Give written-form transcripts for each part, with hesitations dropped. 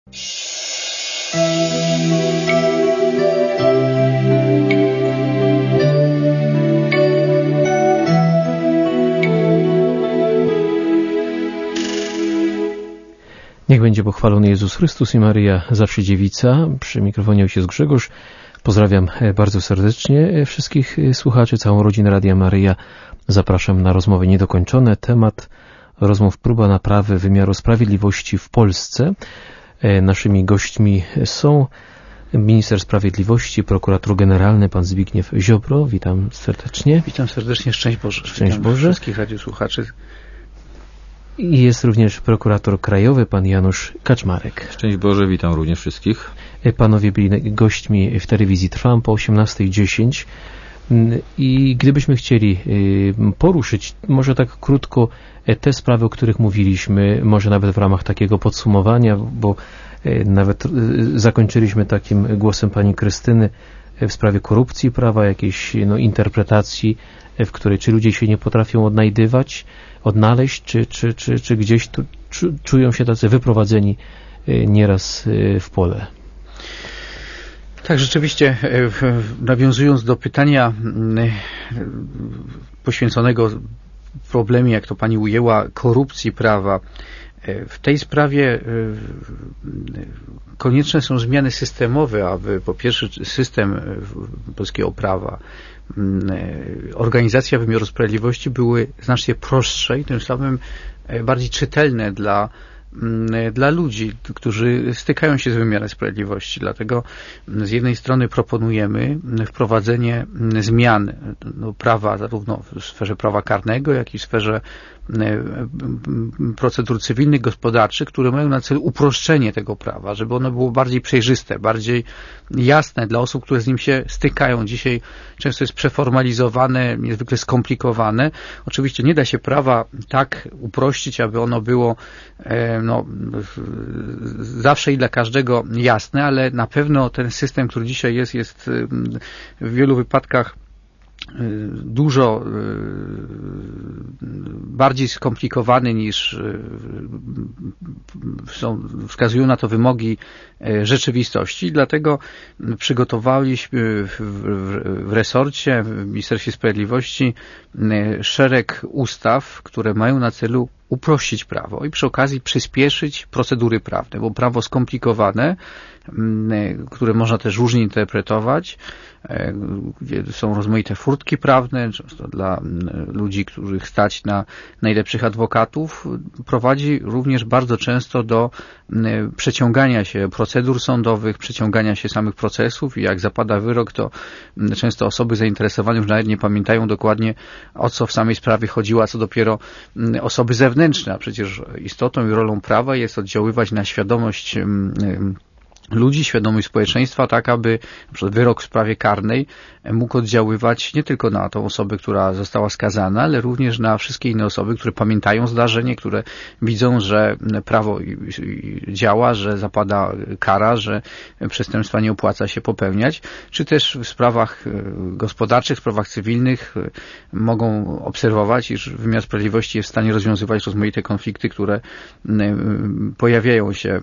Niech będzie pochwalony Jezus Chrystus i Maryja zawsze dziewica. Przy mikrofonie ojciec Grzegorz. Pozdrawiam bardzo serdecznie wszystkich słuchaczy, całą rodzinę Radia Maryja. Zapraszam na rozmowy niedokończone. Temat rozmów: próba naprawy wymiaru sprawiedliwości w Polsce. Naszymi gośćmi są minister sprawiedliwości, prokurator generalny pan Zbigniew Ziobro. Witam serdecznie. Witam serdecznie, szczęść Boże. Szczęść Boże. Wszystkich radiosłuchaczy. I jest również prokurator krajowy, pan Janusz Kaczmarek. Szczęść Boże, witam również wszystkich. Panowie byli gośćmi w telewizji Trwam po 18:10 i gdybyśmy chcieli poruszyć może tak krótko te sprawy, o których mówiliśmy, może nawet w ramach takiego podsumowania, bo nawet zakończyliśmy takim głosem pani Krystyny w sprawie korupcji prawa, jakiejś interpretacji, w której czy ludzie się nie potrafią odnaleźć, czy gdzieś tu czują się tacy wyprowadzeni nieraz w pole. Tak, rzeczywiście, nawiązując do pytania poświęconego problemie, jak to pani ujęła, korupcji prawa, w tej sprawie konieczne są zmiany systemowe, aby po pierwsze system polskiego prawa, organizacja wymiaru sprawiedliwości były znacznie prostsze i tym samym bardziej czytelne dla ludzi, którzy stykają się z wymiarem sprawiedliwości. Dlatego z jednej strony proponujemy wprowadzenie zmian prawa zarówno w sferze prawa karnego, jak i w sferze procedur cywilnych, gospodarczych, które mają na celu uproszczenie tego prawa, żeby ono było bardziej przejrzyste, bardziej jasne dla osób, które z nim się stykają. Dzisiaj często jest przeformalizowane, niezwykle skomplikowane. Oczywiście nie da się prawa tak uprościć, aby ono było zawsze i dla każdego jasne, ale na pewno ten system, który dzisiaj jest w wielu wypadkach dużo bardziej skomplikowany niż wskazują na to wymogi rzeczywistości. Dlatego przygotowaliśmy w resorcie, w Ministerstwie Sprawiedliwości szereg ustaw, które mają na celu uprościć prawo i przy okazji przyspieszyć procedury prawne, bo prawo skomplikowane, które można też różnie interpretować, gdzie są rozmaite furtki prawne, często dla ludzi, których stać na najlepszych adwokatów, prowadzi również bardzo często do przeciągania się procedur sądowych, przeciągania się samych procesów i jak zapada wyrok, to często osoby zainteresowane już nawet nie pamiętają dokładnie, o co w samej sprawie chodziło, a co dopiero osoby zewnętrzne, a przecież istotą i rolą prawa jest oddziaływać na świadomość ludzi, świadomość społeczeństwa, tak aby na przykład wyrok w sprawie karnej mógł oddziaływać nie tylko na tą osobę, która została skazana, ale również na wszystkie inne osoby, które pamiętają zdarzenie, które widzą, że prawo działa, że zapada kara, że przestępstwa nie opłaca się popełniać, czy też w sprawach gospodarczych, sprawach cywilnych mogą obserwować, iż wymiar sprawiedliwości jest w stanie rozwiązywać rozmaite konflikty, które pojawiają się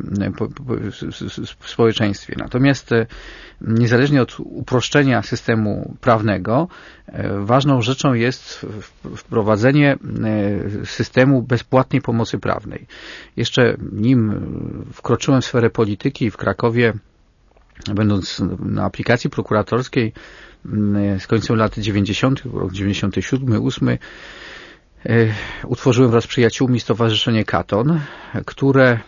w społeczeństwie. Natomiast niezależnie od uproszczenia systemu prawnego, ważną rzeczą jest wprowadzenie systemu bezpłatnej pomocy prawnej. Jeszcze nim wkroczyłem w sferę polityki w Krakowie, będąc na aplikacji prokuratorskiej z końcem lat 90., rok 97, 8, utworzyłem wraz z przyjaciółmi Stowarzyszenie Katon, które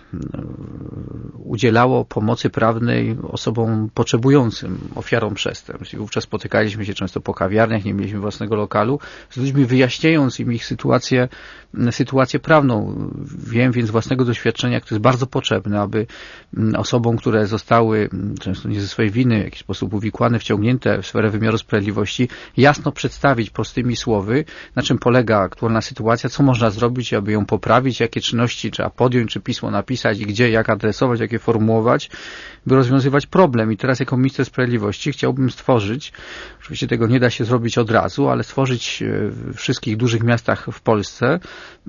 udzielało pomocy prawnej osobom potrzebującym, ofiarom przestępstw. I wówczas spotykaliśmy się często po kawiarniach, nie mieliśmy własnego lokalu, z ludźmi wyjaśniając im ich sytuację prawną. Wiem więc z własnego doświadczenia, jak to jest bardzo potrzebne, aby osobom, które zostały często nie ze swojej winy w jakiś sposób uwikłane, wciągnięte w sferę wymiaru sprawiedliwości, jasno przedstawić prostymi słowy, na czym polega aktualna sytuacja, co można zrobić, aby ją poprawić, jakie czynności trzeba podjąć, czy pismo napisać i gdzie, jak adresować, jakie formułować, by rozwiązywać problem. I teraz jako minister sprawiedliwości chciałbym stworzyć, oczywiście tego nie da się zrobić od razu, ale stworzyć w wszystkich dużych miastach w Polsce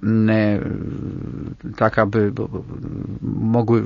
tak, aby mogły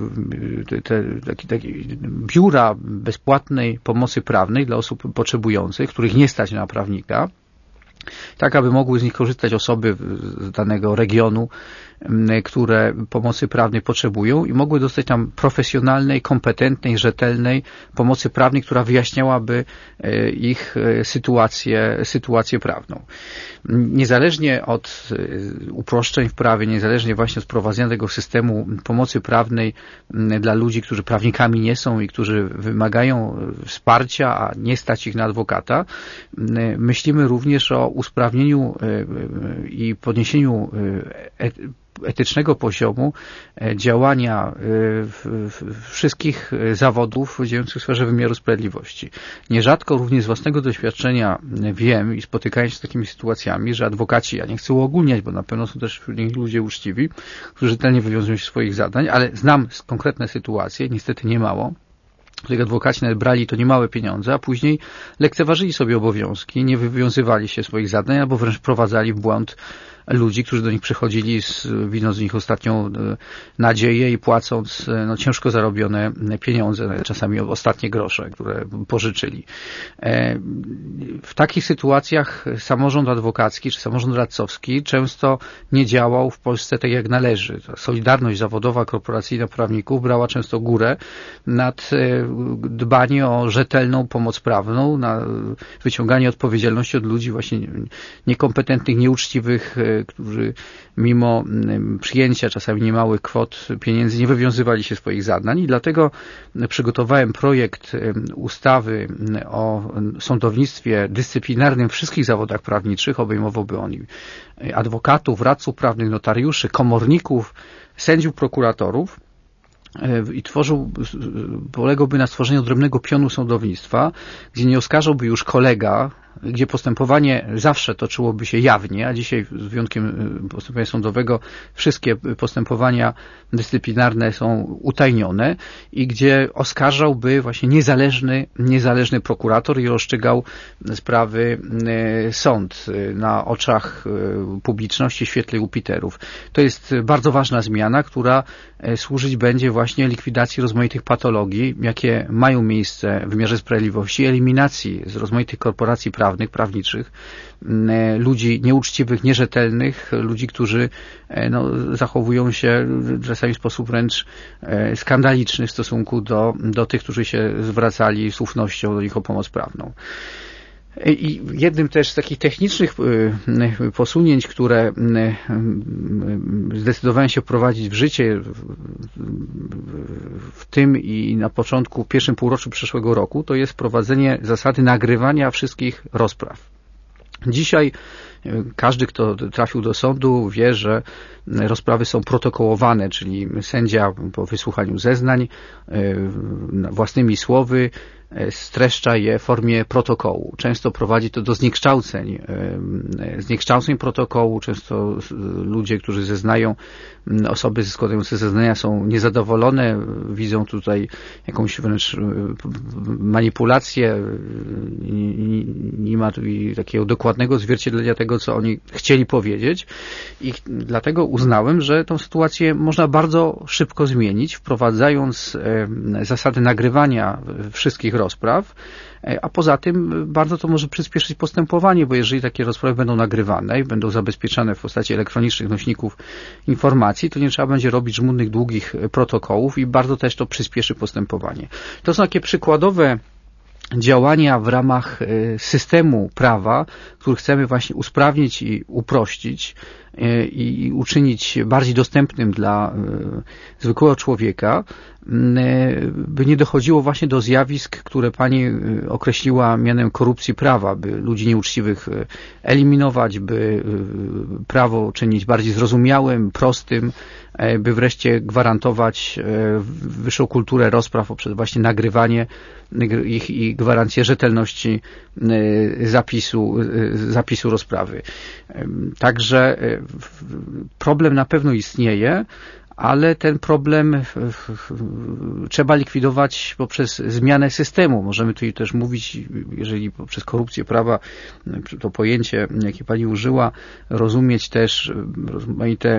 takie biura bezpłatnej pomocy prawnej dla osób potrzebujących, których nie stać na prawnika, tak aby mogły z nich korzystać osoby z danego regionu, które pomocy prawnej potrzebują i mogły dostać tam profesjonalnej, kompetentnej, rzetelnej pomocy prawnej, która wyjaśniałaby ich sytuację prawną. Niezależnie od uproszczeń w prawie, niezależnie właśnie od wprowadzenia tego systemu pomocy prawnej dla ludzi, którzy prawnikami nie są i którzy wymagają wsparcia, a nie stać ich na adwokata, myślimy również o usprawnieniu i podniesieniu etycznego poziomu działania wszystkich zawodów działających w sferze wymiaru sprawiedliwości. Nierzadko również z własnego doświadczenia wiem i spotykając się z takimi sytuacjami, że adwokaci, ja nie chcę uogólniać, bo na pewno są też wśród nich ludzie uczciwi, którzy rzetelnie wywiązują się swoich zadań, ale znam konkretne sytuacje, niestety niemało, w których adwokaci nawet brali to niemałe pieniądze, a później lekceważyli sobie obowiązki, nie wywiązywali się swoich zadań, albo wręcz wprowadzali w błąd ludzi, którzy do nich przychodzili, widząc w nich ostatnią nadzieję i płacąc ciężko zarobione pieniądze, czasami ostatnie grosze, które pożyczyli. W takich sytuacjach samorząd adwokacki czy samorząd radcowski często nie działał w Polsce tak jak należy. Ta solidarność zawodowa, korporacyjna prawników brała często górę nad dbanie o rzetelną pomoc prawną, na wyciąganie odpowiedzialności od ludzi właśnie niekompetentnych, nieuczciwych, którzy mimo przyjęcia czasami niemałych kwot pieniędzy nie wywiązywali się swoich zadań i dlatego przygotowałem projekt ustawy o sądownictwie dyscyplinarnym w wszystkich zawodach prawniczych. Obejmowałby on adwokatów, radców prawnych, notariuszy, komorników, sędziów, prokuratorów. I polegałby na stworzeniu odrębnego pionu sądownictwa, gdzie nie oskarżałby już kolega, gdzie postępowanie zawsze toczyłoby się jawnie, a dzisiaj z wyjątkiem postępowania sądowego wszystkie postępowania dyscyplinarne są utajnione i gdzie oskarżałby właśnie niezależny prokurator i rozstrzygał sprawy sąd na oczach publiczności w świetle Jupiterów. To jest bardzo ważna zmiana, która służyć będzie właśnie likwidacji rozmaitych patologii, jakie mają miejsce w wymiarze sprawiedliwości, eliminacji z rozmaitych korporacji prawniczych, ludzi nieuczciwych, nierzetelnych, ludzi, którzy zachowują się czasami w sposób wręcz skandaliczny w stosunku do tych, którzy się zwracali z ufnością do nich o pomoc prawną. I jednym też z takich technicznych posunięć, które zdecydowałem się wprowadzić w życie w tym i na początku, w pierwszym półroczu przyszłego roku, to jest wprowadzenie zasady nagrywania wszystkich rozpraw. Dzisiaj każdy, kto trafił do sądu, wie, że rozprawy są protokołowane, czyli sędzia po wysłuchaniu zeznań własnymi słowy streszcza je w formie protokołu. Często prowadzi to do zniekształceń protokołu. Często ludzie, którzy zeznają, osoby składające zeznania są niezadowolone, widzą tutaj jakąś wręcz manipulację, nie ma tu takiego dokładnego odzwierciedlenia tego, co oni chcieli powiedzieć i dlatego uznałem, że tą sytuację można bardzo szybko zmienić, wprowadzając zasady nagrywania wszystkich rozpraw, a poza tym bardzo to może przyspieszyć postępowanie, bo jeżeli takie rozprawy będą nagrywane i będą zabezpieczane w postaci elektronicznych nośników informacji, to nie trzeba będzie robić żmudnych, długich protokołów i bardzo też to przyspieszy postępowanie. To są takie przykładowe działania w ramach systemu prawa, który chcemy właśnie usprawnić i uprościć i uczynić bardziej dostępnym dla zwykłego człowieka, by nie dochodziło właśnie do zjawisk, które pani określiła mianem korupcji prawa, by ludzi nieuczciwych eliminować, by prawo czynić bardziej zrozumiałym, prostym, by wreszcie gwarantować wyższą kulturę rozpraw poprzez właśnie nagrywanie ich i gwarancję rzetelności zapisu rozprawy. Także problem na pewno istnieje, ale ten problem trzeba likwidować poprzez zmianę systemu. Możemy tutaj też mówić, jeżeli poprzez korupcję prawa, to pojęcie, jakie pani użyła, rozumieć też rozmaite,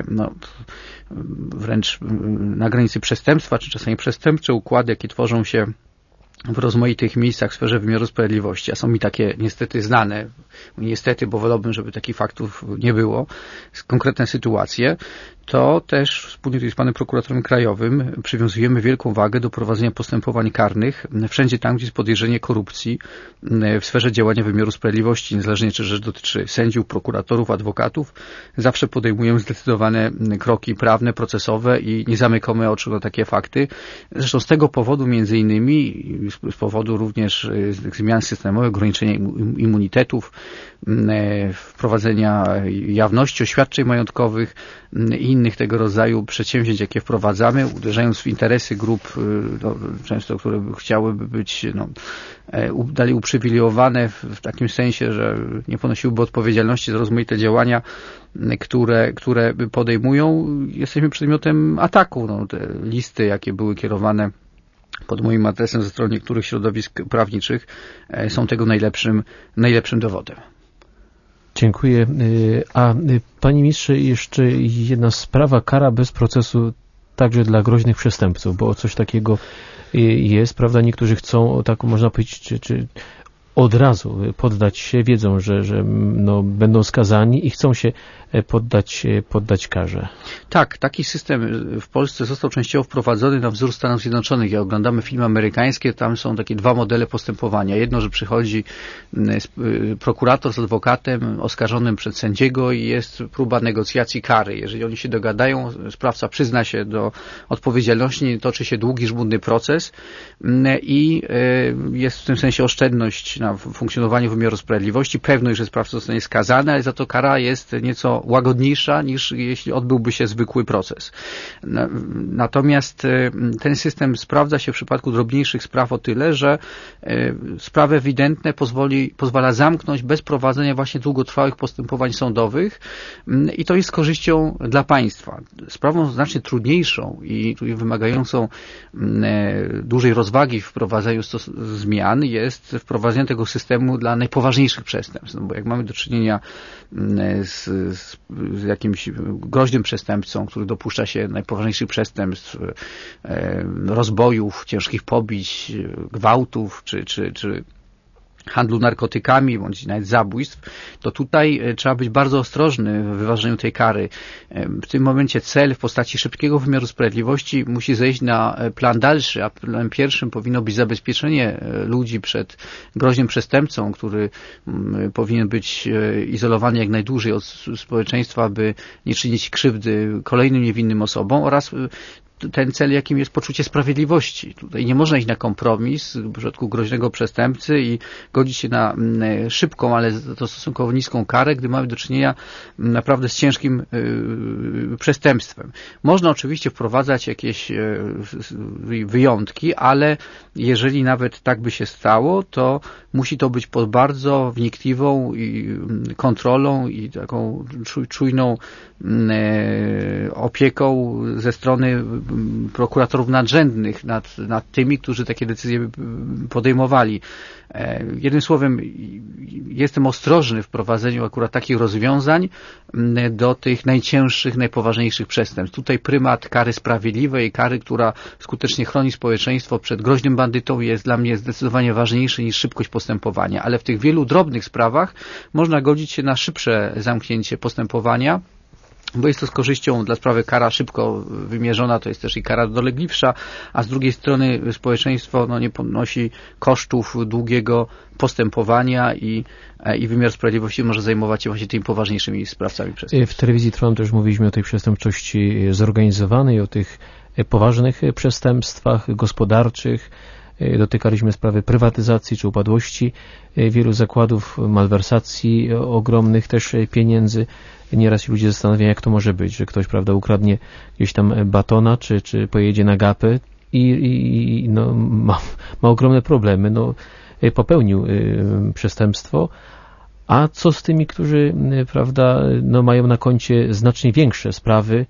wręcz na granicy przestępstwa, czy czasami przestępcze układy, jakie tworzą się w rozmaitych miejscach w sferze wymiaru sprawiedliwości, a są mi takie niestety znane, niestety, bo wolałbym, żeby takich faktów nie było, konkretne sytuacje, to też wspólnie z panem prokuratorem krajowym przywiązujemy wielką wagę do prowadzenia postępowań karnych wszędzie tam, gdzie jest podejrzenie korupcji w sferze działania wymiaru sprawiedliwości, niezależnie czy rzecz dotyczy sędziów, prokuratorów, adwokatów, zawsze podejmujemy zdecydowane kroki prawne, procesowe i nie zamykamy oczu na takie fakty. Zresztą z tego powodu między innymi, z powodu również zmian systemowych, ograniczenia immunitetów, wprowadzenia jawności oświadczeń majątkowych i innych tego rodzaju przedsięwzięć, jakie wprowadzamy, uderzając w interesy grup, często, które chciałyby być dalej uprzywilejowane w takim sensie, że nie ponosiłyby odpowiedzialności za rozmaite działania, które podejmują. Jesteśmy przedmiotem ataku. Te listy, jakie były kierowane pod moim adresem ze strony niektórych środowisk prawniczych, są tego najlepszym dowodem. Dziękuję. A panie ministrze, jeszcze jedna sprawa, kara bez procesu także dla groźnych przestępców, bo coś takiego jest, prawda? Niektórzy chcą, tak można powiedzieć, czy od razu poddać się, wiedzą, że będą skazani i chcą się poddać karze. Tak, taki system w Polsce został częściowo wprowadzony na wzór Stanów Zjednoczonych. Jak oglądamy filmy amerykańskie, tam są takie dwa modele postępowania. Jedno, że przychodzi prokurator z adwokatem oskarżonym przed sędziego i jest próba negocjacji kary. Jeżeli oni się dogadają, sprawca przyzna się do odpowiedzialności, toczy się długi, żmudny proces i jest w tym sensie oszczędność na funkcjonowaniu wymiaru sprawiedliwości, pewność, że sprawca zostanie skazany, ale za to kara jest nieco łagodniejsza niż jeśli odbyłby się zwykły proces. Natomiast ten system sprawdza się w przypadku drobniejszych spraw o tyle, że sprawy ewidentne pozwala zamknąć bez prowadzenia właśnie długotrwałych postępowań sądowych i to jest z korzyścią dla państwa. Sprawą znacznie trudniejszą i wymagającą dużej rozwagi w wprowadzaniu zmian jest wprowadzenie tego systemu dla najpoważniejszych przestępstw. Bo jak mamy do czynienia z jakimś groźnym przestępcą, który dopuszcza się najpoważniejszych przestępstw, rozbojów, ciężkich pobić, gwałtów, czy handlu narkotykami, bądź nawet zabójstw, to tutaj trzeba być bardzo ostrożny w wyważeniu tej kary. W tym momencie cel w postaci szybkiego wymiaru sprawiedliwości musi zejść na plan dalszy, a planem pierwszym powinno być zabezpieczenie ludzi przed groźnym przestępcą, który powinien być izolowany jak najdłużej od społeczeństwa, aby nie czynić krzywdy kolejnym niewinnym osobom, oraz ten cel, jakim jest poczucie sprawiedliwości. Tutaj nie można iść na kompromis w przypadku groźnego przestępcy i godzić się na szybką, ale to stosunkowo niską karę, gdy mamy do czynienia naprawdę z ciężkim przestępstwem. Można oczywiście wprowadzać jakieś wyjątki, ale jeżeli nawet tak by się stało, to musi to być pod bardzo wnikliwą kontrolą i taką czujną opieką ze strony prokuratorów nadrzędnych nad tymi, którzy takie decyzje podejmowali. Jednym słowem, jestem ostrożny w prowadzeniu akurat takich rozwiązań do tych najcięższych, najpoważniejszych przestępstw. Tutaj prymat kary sprawiedliwej, kary, która skutecznie chroni społeczeństwo przed groźnym bandytą, jest dla mnie zdecydowanie ważniejszy niż szybkość postępowania. Ale w tych wielu drobnych sprawach można godzić się na szybsze zamknięcie postępowania, bo jest to z korzyścią dla sprawy. Kara szybko wymierzona to jest też i kara dolegliwsza, a z drugiej strony społeczeństwo nie ponosi kosztów długiego postępowania i wymiar sprawiedliwości może zajmować się właśnie tymi poważniejszymi sprawcami przestępstw. W telewizji Trwam też mówiliśmy o tej przestępczości zorganizowanej, o tych poważnych przestępstwach gospodarczych. Dotykaliśmy sprawy prywatyzacji czy upadłości wielu zakładów, malwersacji ogromnych też pieniędzy. Nieraz się ludzie zastanawiają, jak to może być, że ktoś, prawda, ukradnie gdzieś tam batona, czy pojedzie na gapę i ma ogromne problemy. Popełnił przestępstwo. A co z tymi, którzy, prawda, mają na koncie znacznie większe sprawy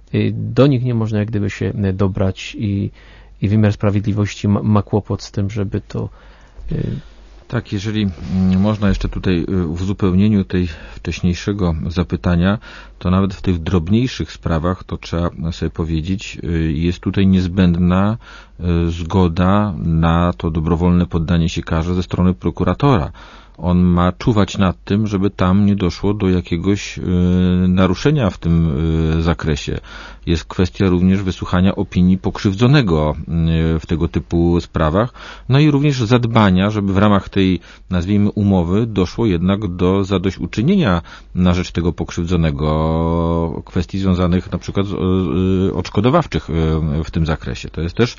do nich nie można jak gdyby się dobrać i wymiar sprawiedliwości ma kłopot z tym, żeby to... Tak, jeżeli można jeszcze tutaj w uzupełnieniu tej wcześniejszego zapytania, to nawet w tych drobniejszych sprawach, to trzeba sobie powiedzieć, jest tutaj niezbędna zgoda na to dobrowolne poddanie się karze ze strony prokuratora. On ma czuwać nad tym, żeby tam nie doszło do jakiegoś naruszenia w tym zakresie. Jest kwestia również wysłuchania opinii pokrzywdzonego w tego typu sprawach, no i również zadbania, żeby w ramach tej, nazwijmy, umowy doszło jednak do zadośćuczynienia na rzecz tego pokrzywdzonego, kwestii związanych na przykład odszkodowawczych w tym zakresie. To jest też,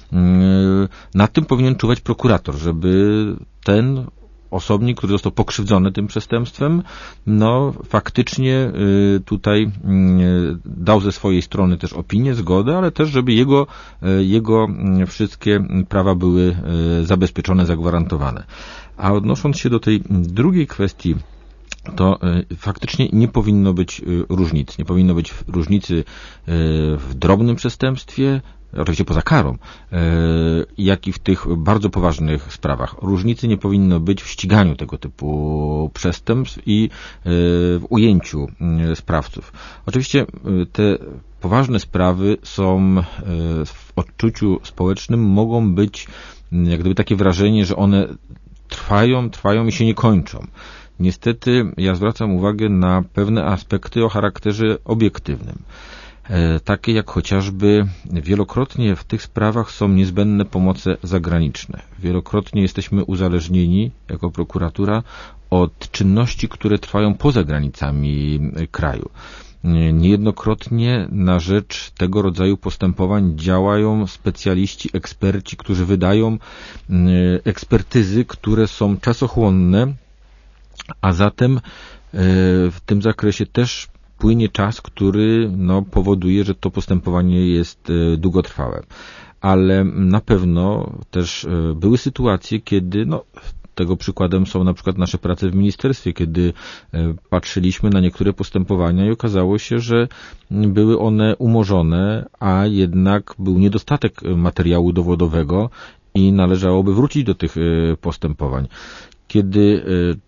nad tym powinien czuwać prokurator, żeby ten osobnik, który został pokrzywdzony tym przestępstwem, no faktycznie tutaj dał ze swojej strony też opinię, zgodę, ale też, żeby jego wszystkie prawa były zabezpieczone, zagwarantowane. A odnosząc się do tej drugiej kwestii, to faktycznie nie powinno być różnic. Nie powinno być różnicy w drobnym przestępstwie, oczywiście poza karą, jak i w tych bardzo poważnych sprawach. Różnicy nie powinno być w ściganiu tego typu przestępstw i w ujęciu sprawców. Oczywiście te poważne sprawy są w odczuciu społecznym, mogą być jak gdyby takie wrażenie, że one trwają i się nie kończą. Niestety ja zwracam uwagę na pewne aspekty o charakterze obiektywnym. Takie jak chociażby wielokrotnie w tych sprawach są niezbędne pomoce zagraniczne. Wielokrotnie jesteśmy uzależnieni jako prokuratura od czynności, które trwają poza granicami kraju. Niejednokrotnie na rzecz tego rodzaju postępowań działają specjaliści, eksperci, którzy wydają ekspertyzy, które są czasochłonne, a zatem w tym zakresie też płynie czas, który powoduje, że to postępowanie jest długotrwałe. Ale na pewno też były sytuacje, kiedy tego przykładem są na przykład nasze prace w ministerstwie, kiedy patrzyliśmy na niektóre postępowania i okazało się, że były one umorzone, a jednak był niedostatek materiału dowodowego i należałoby wrócić do tych postępowań. Kiedy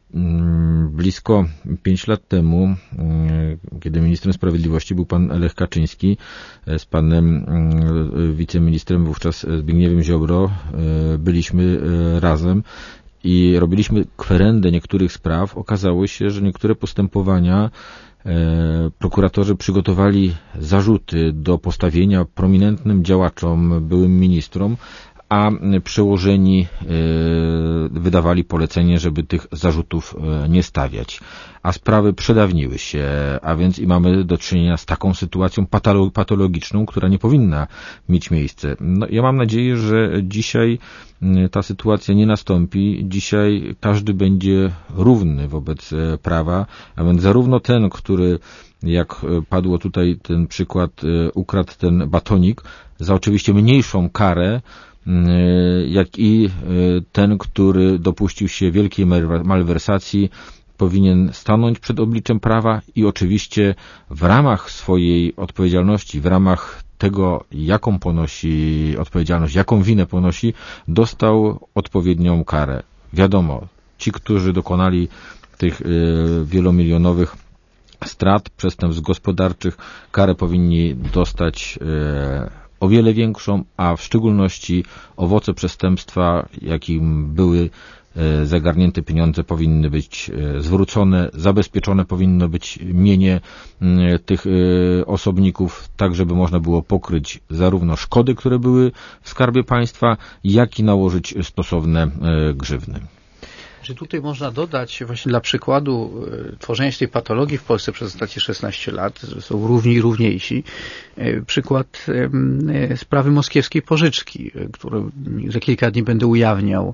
blisko 5 lat temu, kiedy ministrem sprawiedliwości był pan Lech Kaczyński, z panem wiceministrem wówczas Zbigniewem Ziobro byliśmy razem i robiliśmy kwerendę niektórych spraw, okazało się, że niektóre postępowania prokuratorzy przygotowali zarzuty do postawienia prominentnym działaczom, byłym ministrom, a przełożeni wydawali polecenie, żeby tych zarzutów nie stawiać. A sprawy przedawniły się, a więc i mamy do czynienia z taką sytuacją patologiczną, która nie powinna mieć miejsca. Ja mam nadzieję, że dzisiaj ta sytuacja nie nastąpi. Dzisiaj każdy będzie równy wobec prawa, a więc zarówno ten, który, jak padło tutaj ten przykład, ukradł ten batonik za oczywiście mniejszą karę, jak i ten, który dopuścił się wielkiej malwersacji, powinien stanąć przed obliczem prawa i oczywiście w ramach swojej odpowiedzialności, w ramach tego, jaką ponosi odpowiedzialność, jaką winę ponosi, dostał odpowiednią karę. Wiadomo, ci, którzy dokonali tych wielomilionowych strat, przestępstw gospodarczych, karę powinni dostać o wiele większą, a w szczególności owoce przestępstwa, jakim były zagarnięte pieniądze, powinny być zwrócone, zabezpieczone powinno być mienie tych osobników, tak żeby można było pokryć zarówno szkody, które były w skarbie państwa, jak i nałożyć stosowne grzywny. Że tutaj można dodać właśnie dla przykładu tworzenia się tej patologii w Polsce przez ostatnie 16 lat, są równi i równiejsi, przykład sprawy moskiewskiej pożyczki, którą za kilka dni będę ujawniał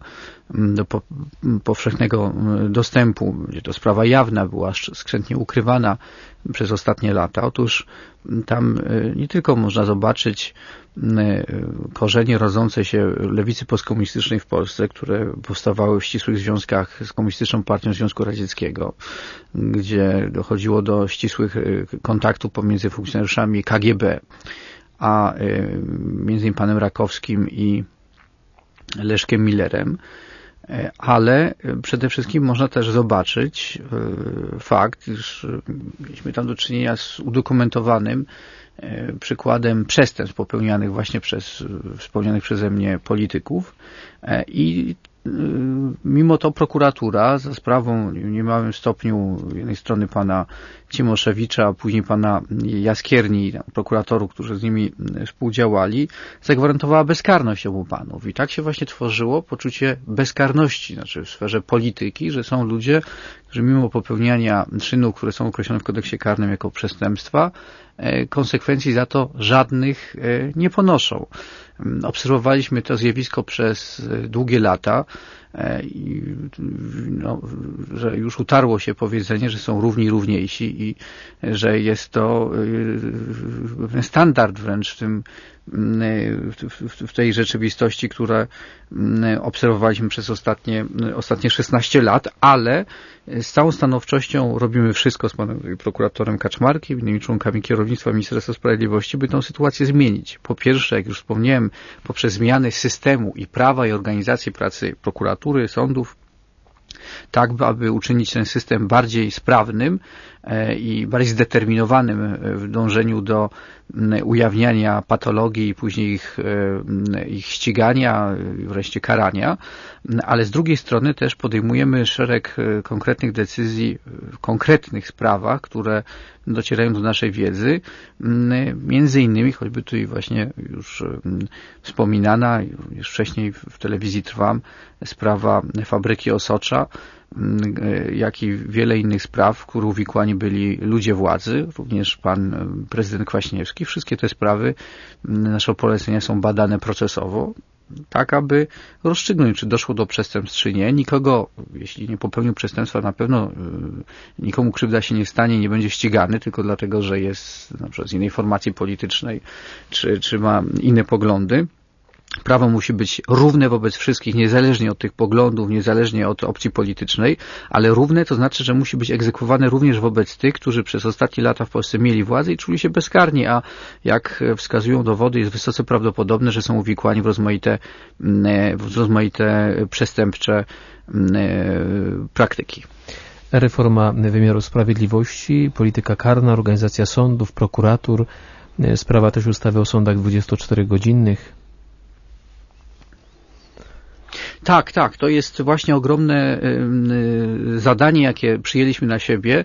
do powszechnego dostępu, gdzie to sprawa jawna była skrzętnie ukrywana przez ostatnie lata. Otóż tam nie tylko można zobaczyć korzenie rodzące się lewicy postkomunistycznej w Polsce, które powstawały w ścisłych związkach z Komunistyczną Partią Związku Radzieckiego, gdzie dochodziło do ścisłych kontaktów pomiędzy funkcjonariuszami KGB, a między innymi panem Rakowskim i Leszkiem Millerem, ale przede wszystkim można też zobaczyć fakt, iż mieliśmy tam do czynienia z udokumentowanym przykładem przestępstw popełnianych właśnie przez wspomnianych przeze mnie polityków i mimo to prokuratura za sprawą w niemałym stopniu z jednej strony pana Cimoszewicza, a później pana Jaskierni, prokuratorów, którzy z nimi współdziałali, zagwarantowała bezkarność obu panów. I tak się właśnie tworzyło poczucie bezkarności, znaczy w sferze polityki, że są ludzie, którzy mimo popełniania czynów, które są określone w kodeksie karnym jako przestępstwa, konsekwencji za to żadnych nie ponoszą. Obserwowaliśmy to zjawisko przez długie lata i że już utarło się powiedzenie, że są równi równiejsi i że jest to standard wręcz w tej rzeczywistości, które obserwowaliśmy przez ostatnie 16 lat, ale z całą stanowczością robimy wszystko z panem prokuratorem Kaczmarkiem i innymi członkami kierownictwa Ministerstwa Sprawiedliwości, by tę sytuację zmienić. Po pierwsze, jak już wspomniałem, poprzez zmiany systemu i prawa i organizacji pracy prokuratury, sądów, tak aby uczynić ten system bardziej sprawnym i bardziej zdeterminowanym w dążeniu do ujawniania patologii i później ich ścigania i wreszcie karania, ale z drugiej strony też podejmujemy szereg konkretnych decyzji w konkretnych sprawach, które docierają do naszej wiedzy, między innymi choćby tutaj właśnie już wspominana, już wcześniej w telewizji Trwam, sprawa fabryki Osocza, jak i wiele innych spraw, w których uwikłani byli ludzie władzy, również pan prezydent Kwaśniewski. Wszystkie te sprawy naszego polecenia są badane procesowo, tak aby rozstrzygnąć, czy doszło do przestępstw, czy nie. Nikogo, jeśli nie popełnił przestępstwa, na pewno nikomu krzywda się nie stanie, nie będzie ścigany, tylko dlatego, że jest na przykład z innej formacji politycznej, czy ma inne poglądy. Prawo musi być równe wobec wszystkich, niezależnie od tych poglądów, niezależnie od opcji politycznej, ale równe to znaczy, że musi być egzekwowane również wobec tych, którzy przez ostatnie lata w Polsce mieli władzę i czuli się bezkarni, a jak wskazują dowody, jest wysoce prawdopodobne, że są uwikłani w rozmaite przestępcze praktyki. Reforma wymiaru sprawiedliwości, polityka karna, organizacja sądów, prokuratur, sprawa też ustawy o sądach 24-godzinnych. Tak, to jest właśnie ogromne zadanie, jakie przyjęliśmy na siebie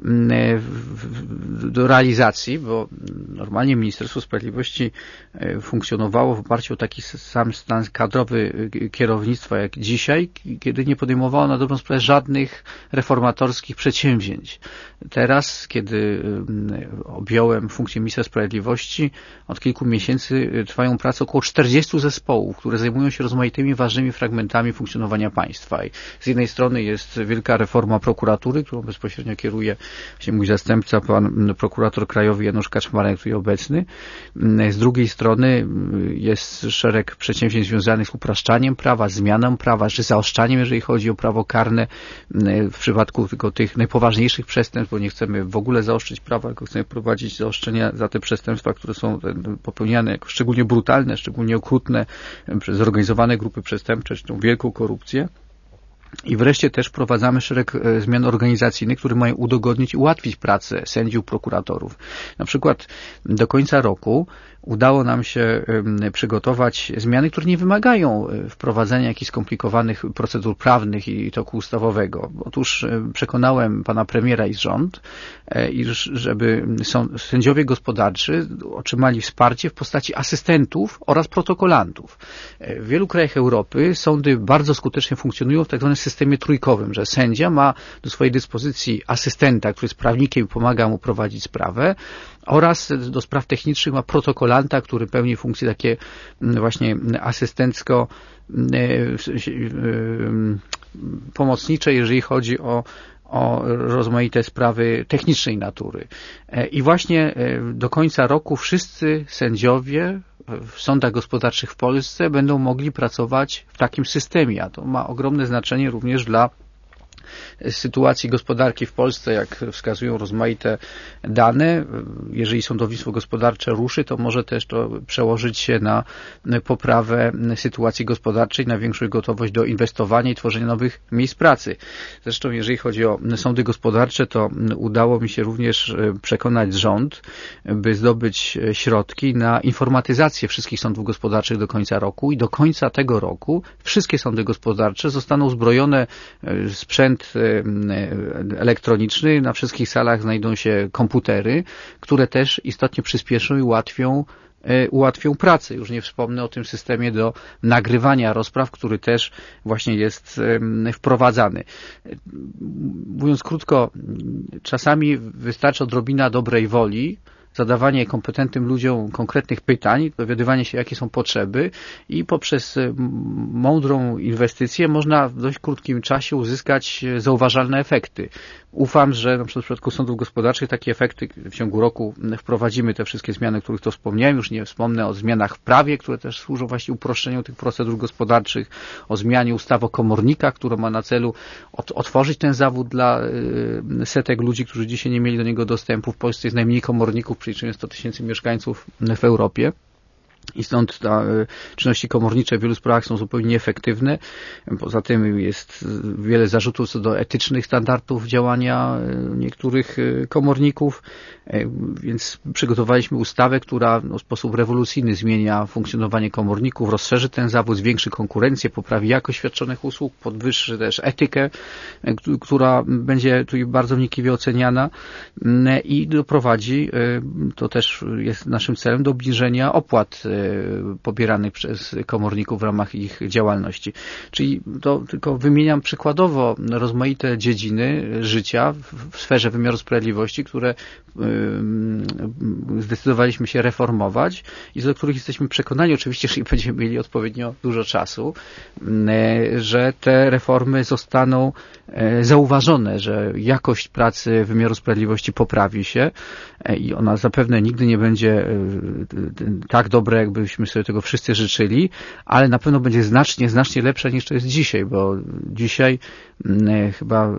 do realizacji, bo normalnie Ministerstwo Sprawiedliwości funkcjonowało w oparciu o taki sam stan kadrowy kierownictwa jak dzisiaj, kiedy nie podejmowało na dobrą sprawę żadnych reformatorskich przedsięwzięć. Teraz, kiedy objąłem funkcję ministra sprawiedliwości, od kilku miesięcy trwają prace około 40 zespołów, które zajmują się rozmaitymi ważnymi fragmentami funkcjonowania państwa. I z jednej strony jest wielka reforma prokuratury, którą bezpośrednio kieruje się mój zastępca, pan prokurator krajowy Janusz Kaczmarek, tutaj obecny. Z drugiej strony jest szereg przedsięwzięć związanych z upraszczaniem prawa, zmianą prawa, czy zaostrzaniem, jeżeli chodzi o prawo karne w przypadku tylko tych najpoważniejszych przestępstw, bo nie chcemy w ogóle zaostrzyć prawa, tylko chcemy prowadzić zaostrzenia za te przestępstwa, które są popełniane jako szczególnie brutalne, szczególnie okrutne przez zorganizowane grupy przestępcze, czy tą wielką korupcję. I wreszcie też wprowadzamy szereg zmian organizacyjnych, które mają udogodnić i ułatwić pracę sędziów, prokuratorów. Na przykład do końca roku udało nam się przygotować zmiany, które nie wymagają wprowadzenia jakichś skomplikowanych procedur prawnych i toku ustawowego. Otóż przekonałem pana premiera i rząd, żeby sędziowie gospodarczy otrzymali wsparcie w postaci asystentów oraz protokolantów. W wielu krajach Europy sądy bardzo skutecznie funkcjonują w tak zwanym systemie trójkowym, że sędzia ma do swojej dyspozycji asystenta, który jest prawnikiem i pomaga mu prowadzić sprawę, oraz do spraw technicznych ma protokolanta, który pełni funkcje takie właśnie asystencko pomocnicze, jeżeli chodzi o rozmaite sprawy technicznej natury. I właśnie do końca roku wszyscy sędziowie w sądach gospodarczych w Polsce będą mogli pracować w takim systemie, a to ma ogromne znaczenie również dla sytuacji gospodarki w Polsce, jak wskazują rozmaite dane. Jeżeli sądownictwo gospodarcze ruszy, to może też to przełożyć się na poprawę sytuacji gospodarczej, na większą gotowość do inwestowania i tworzenia nowych miejsc pracy. Zresztą jeżeli chodzi o sądy gospodarcze, to udało mi się również przekonać rząd, by zdobyć środki na informatyzację wszystkich sądów gospodarczych do końca roku i do końca tego roku wszystkie sądy gospodarcze zostaną uzbrojone w sprzęt elektroniczny, na wszystkich salach znajdą się komputery, które też istotnie przyspieszą i ułatwią pracę. Już nie wspomnę o tym systemie do nagrywania rozpraw, który też właśnie jest wprowadzany. Mówiąc krótko, czasami wystarczy odrobina dobrej woli, zadawanie kompetentnym ludziom konkretnych pytań, dowiadywanie się, jakie są potrzeby i poprzez mądrą inwestycję można w dość krótkim czasie uzyskać zauważalne efekty. Ufam, że na przykład w przypadku sądów gospodarczych takie efekty w ciągu roku wprowadzimy, te wszystkie zmiany, o których to wspomniałem. Już nie wspomnę o zmianach w prawie, które też służą właśnie uproszczeniu tych procedur gospodarczych, o zmianie ustawy o komornikach, która ma na celu otworzyć ten zawód dla setek ludzi, którzy dzisiaj nie mieli do niego dostępu. W Polsce jest najmniej komorników, przeliczyłem 100 000 mieszkańców w Europie. I stąd czynności komornicze w wielu sprawach są zupełnie nieefektywne. Poza tym jest wiele zarzutów co do etycznych standardów działania niektórych komorników, więc przygotowaliśmy ustawę, która w sposób rewolucyjny zmienia funkcjonowanie komorników, rozszerzy ten zawód, zwiększy konkurencję, poprawi jakość świadczonych usług, podwyższy też etykę, która będzie tu bardzo wnikliwie oceniana i doprowadzi, to też jest naszym celem, do obniżenia opłat pobieranych przez komorników w ramach ich działalności. Czyli to tylko wymieniam przykładowo rozmaite dziedziny życia w sferze wymiaru sprawiedliwości, które zdecydowaliśmy się reformować i do których jesteśmy przekonani, oczywiście, jeżeli będziemy mieli odpowiednio dużo czasu, że te reformy zostaną zauważone, że jakość pracy wymiaru sprawiedliwości poprawi się i ona zapewne nigdy nie będzie tak dobra, jakbyśmy sobie tego wszyscy życzyli, ale na pewno będzie znacznie, znacznie lepsza niż to jest dzisiaj, bo dzisiaj chyba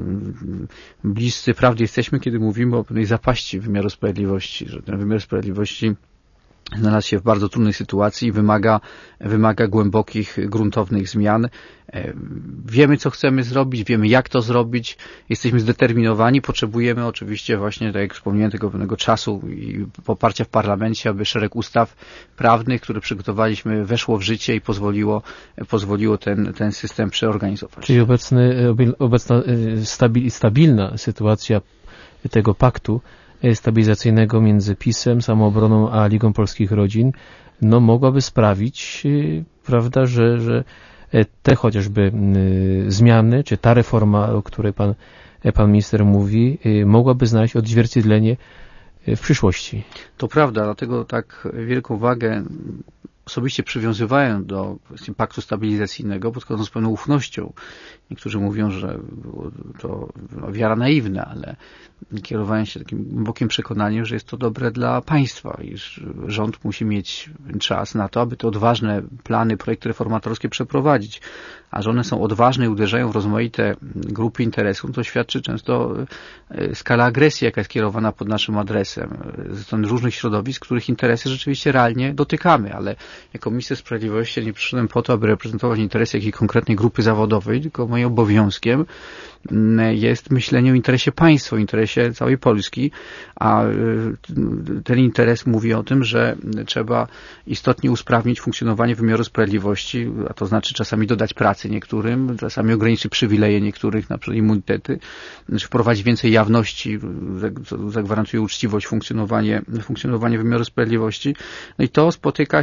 bliscy prawdy jesteśmy, kiedy mówimy o pewnej zapaści wymiaru sprawiedliwości, że ten wymiar sprawiedliwości znalazł się w bardzo trudnej sytuacji i wymaga głębokich, gruntownych zmian. Wiemy, co chcemy zrobić, wiemy, jak to zrobić, jesteśmy zdeterminowani, potrzebujemy oczywiście właśnie, tak jak wspomniałem, tego pewnego czasu i poparcia w parlamencie, aby szereg ustaw prawnych, które przygotowaliśmy, weszło w życie i pozwoliło ten system przeorganizować. Czyli obecna stabilna sytuacja tego paktu stabilizacyjnego między PiS-em, Samoobroną a Ligą Polskich Rodzin, no mogłaby sprawić, prawda, że te chociażby zmiany, czy ta reforma, o której pan minister mówi, mogłaby znaleźć odzwierciedlenie w przyszłości. To prawda, dlatego tak wielką wagę osobiście przywiązywałem do paktu stabilizacyjnego, podchodząc z pewną ufnością. Niektórzy mówią, że było to wiara naiwna, ale kierowałem się takim głębokim przekonaniem, że jest to dobre dla państwa i rząd musi mieć czas na to, aby te odważne plany, projekty reformatorskie przeprowadzić. A że one są odważne i uderzają w rozmaite grupy interesów, to świadczy często skala agresji, jaka jest kierowana pod naszym adresem ze strony różnych środowisk, których interesy rzeczywiście realnie dotykamy, ale jako minister sprawiedliwości nie przyszedłem po to, aby reprezentować interesy jakiejś konkretnej grupy zawodowej, tylko moim obowiązkiem jest myślenie o interesie państwa, o interesie całej Polski, a ten interes mówi o tym, że trzeba istotnie usprawnić funkcjonowanie wymiaru sprawiedliwości, a to znaczy czasami dodać pracy niektórym, czasami ograniczyć przywileje niektórych, na przykład immunitety, wprowadzić więcej jawności, co zagwarantuje uczciwość funkcjonowanie wymiaru sprawiedliwości. No i to spotyka się z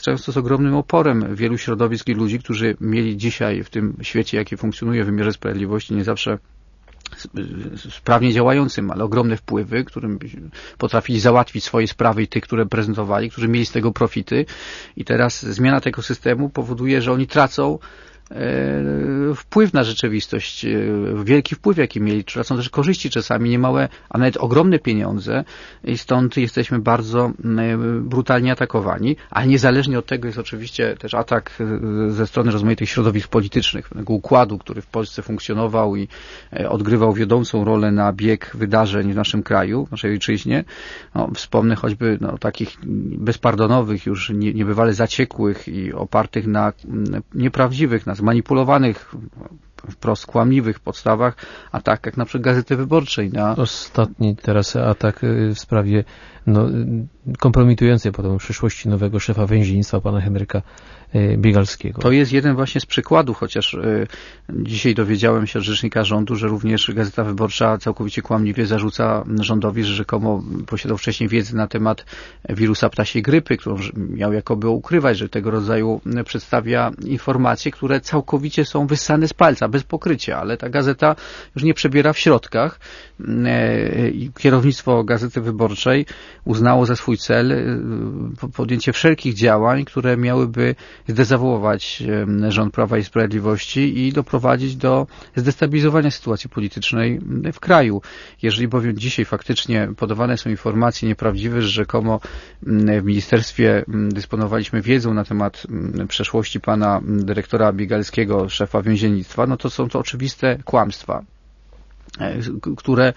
często z ogromnym oporem wielu środowisk i ludzi, którzy mieli dzisiaj w tym świecie, jaki funkcjonuje w wymiarze sprawiedliwości, nie zawsze sprawnie działającym, ale ogromne wpływy, którym potrafili załatwić swoje sprawy i tych, które prezentowali, którzy mieli z tego profity. I teraz zmiana tego systemu powoduje, że oni tracą wpływ na rzeczywistość, wielki wpływ, jaki mieli, tracą też korzyści czasami niemałe, a nawet ogromne pieniądze i stąd jesteśmy bardzo brutalnie atakowani, ale niezależnie od tego jest oczywiście też atak ze strony rozmaitych środowisk politycznych, tego układu, który w Polsce funkcjonował i odgrywał wiodącą rolę na bieg wydarzeń w naszym kraju, w naszej ojczyźnie. No, wspomnę choćby takich bezpardonowych, już niebywale zaciekłych i opartych na nieprawdziwych, na zmanipulowanych, wprost kłamliwych podstawach atakach na przykład Gazety Wyborczej. Ostatni teraz atak w sprawie kompromitującej potem przyszłości nowego szefa więziennictwa, pana Henryka Biegalskiego. To jest jeden właśnie z przykładów, chociaż dzisiaj dowiedziałem się od rzecznika rządu, że również Gazeta Wyborcza całkowicie kłamliwie zarzuca rządowi, że rzekomo posiadał wcześniej wiedzę na temat wirusa ptasiej grypy, którą miał jakoby ukrywać, że tego rodzaju przedstawia informacje, które całkowicie są wyssane z palca, bez pokrycia, ale ta gazeta już nie przebiera w środkach. Kierownictwo Gazety Wyborczej uznało za swój cel podjęcie wszelkich działań, które miałyby zdezawuować rząd Prawa i Sprawiedliwości i doprowadzić do zdestabilizowania sytuacji politycznej w kraju. Jeżeli bowiem dzisiaj faktycznie podawane są informacje nieprawdziwe, że rzekomo w ministerstwie dysponowaliśmy wiedzą na temat przeszłości pana dyrektora Biegalskiego, szefa więziennictwa, no to są to oczywiste kłamstwa, które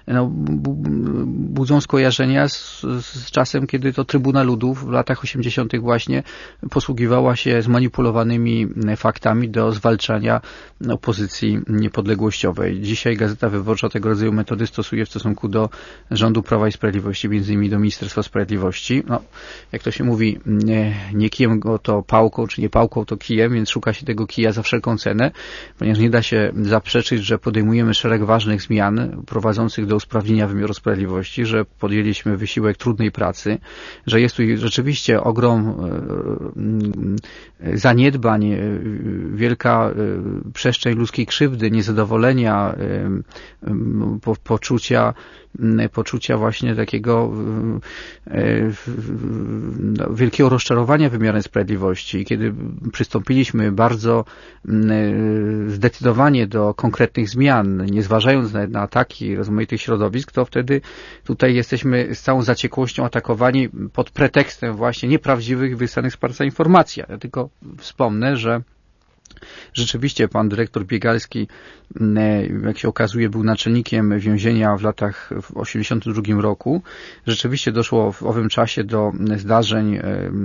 budzą skojarzenia z czasem, kiedy to Trybuna Ludu w latach 80. właśnie posługiwała się zmanipulowanymi faktami do zwalczania opozycji niepodległościowej. Dzisiaj Gazeta Wyborcza tego rodzaju metody stosuje w stosunku do rządu Prawa i Sprawiedliwości, między innymi do Ministerstwa Sprawiedliwości. Jak to się mówi, nie kijem go to pałką, czy nie pałką to kijem, więc szuka się tego kija za wszelką cenę, ponieważ nie da się zaprzeczyć, że podejmujemy szereg ważnych zmian prowadzących do usprawnienia wymiaru sprawiedliwości, że podjęliśmy wysiłek trudnej pracy, że jest tu rzeczywiście ogrom zaniedbań, wielka przestrzeń ludzkiej krzywdy, niezadowolenia, poczucia właśnie takiego wielkiego rozczarowania wymiarem sprawiedliwości. I kiedy przystąpiliśmy bardzo zdecydowanie do konkretnych zmian, nie zważając na ataki rozmaitych środowisk, to wtedy tutaj jesteśmy z całą zaciekłością atakowani pod pretekstem właśnie nieprawdziwych, wyssanych z palca informacji. Ja tylko wspomnę, że rzeczywiście pan dyrektor Biegalski, jak się okazuje, był naczelnikiem więzienia w latach 1982 roku. Rzeczywiście doszło w owym czasie do zdarzeń,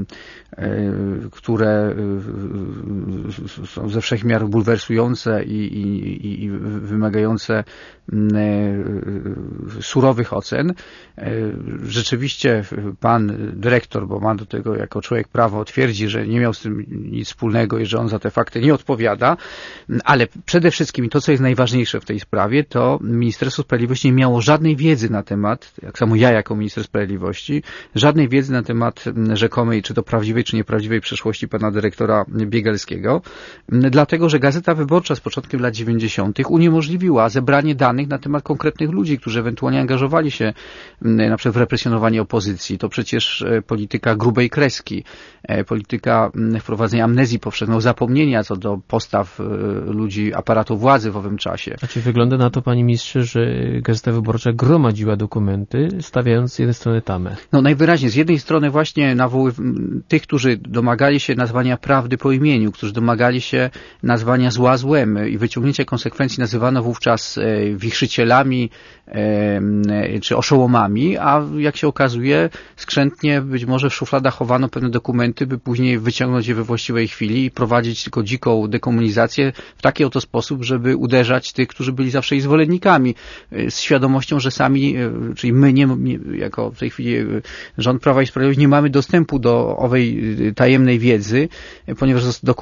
które są ze wszech miar bulwersujące i wymagające surowych ocen. Rzeczywiście pan dyrektor, bo ma do tego jako człowiek prawo, twierdzi, że nie miał z tym nic wspólnego i że on za te fakty nie odpowiada, ale przede wszystkim to, co jest najważniejsze w tej sprawie, to Ministerstwo Sprawiedliwości nie miało żadnej wiedzy na temat, jak samo ja jako minister sprawiedliwości, żadnej wiedzy na temat rzekomej, czy to prawdziwej, czy nieprawdziwej przeszłości pana dyrektora Biegalskiego, dlatego, że Gazeta Wyborcza z początkiem lat 90. uniemożliwiła zebranie danych na temat konkretnych ludzi, którzy ewentualnie angażowali się na przykład w represjonowanie opozycji. To przecież polityka grubej kreski, polityka wprowadzenia amnezji powszechnego, zapomnienia co do postaw ludzi aparatu władzy w owym czasie. Znaczy wygląda na to, panie ministrze, że Gazeta Wyborcza gromadziła dokumenty, stawiając z jednej strony tamę. Najwyraźniej, z jednej strony właśnie tych, którzy domagali się nazwania prawdy po imieniu, którzy domagali się nazwania zła złem i wyciągnięcia konsekwencji, nazywano wówczas wichrzycielami czy oszołomami, a jak się okazuje, skrzętnie być może w szufladach chowano pewne dokumenty, by później wyciągnąć je we właściwej chwili i prowadzić tylko dziką dekomunizację w taki oto sposób, żeby uderzać tych, którzy byli zawsze ich zwolennikami, z świadomością, że sami, czyli my jako w tej chwili rząd Prawa i Sprawiedliwości nie mamy dostępu do owej tajemnej wiedzy, ponieważ dokumenty zostały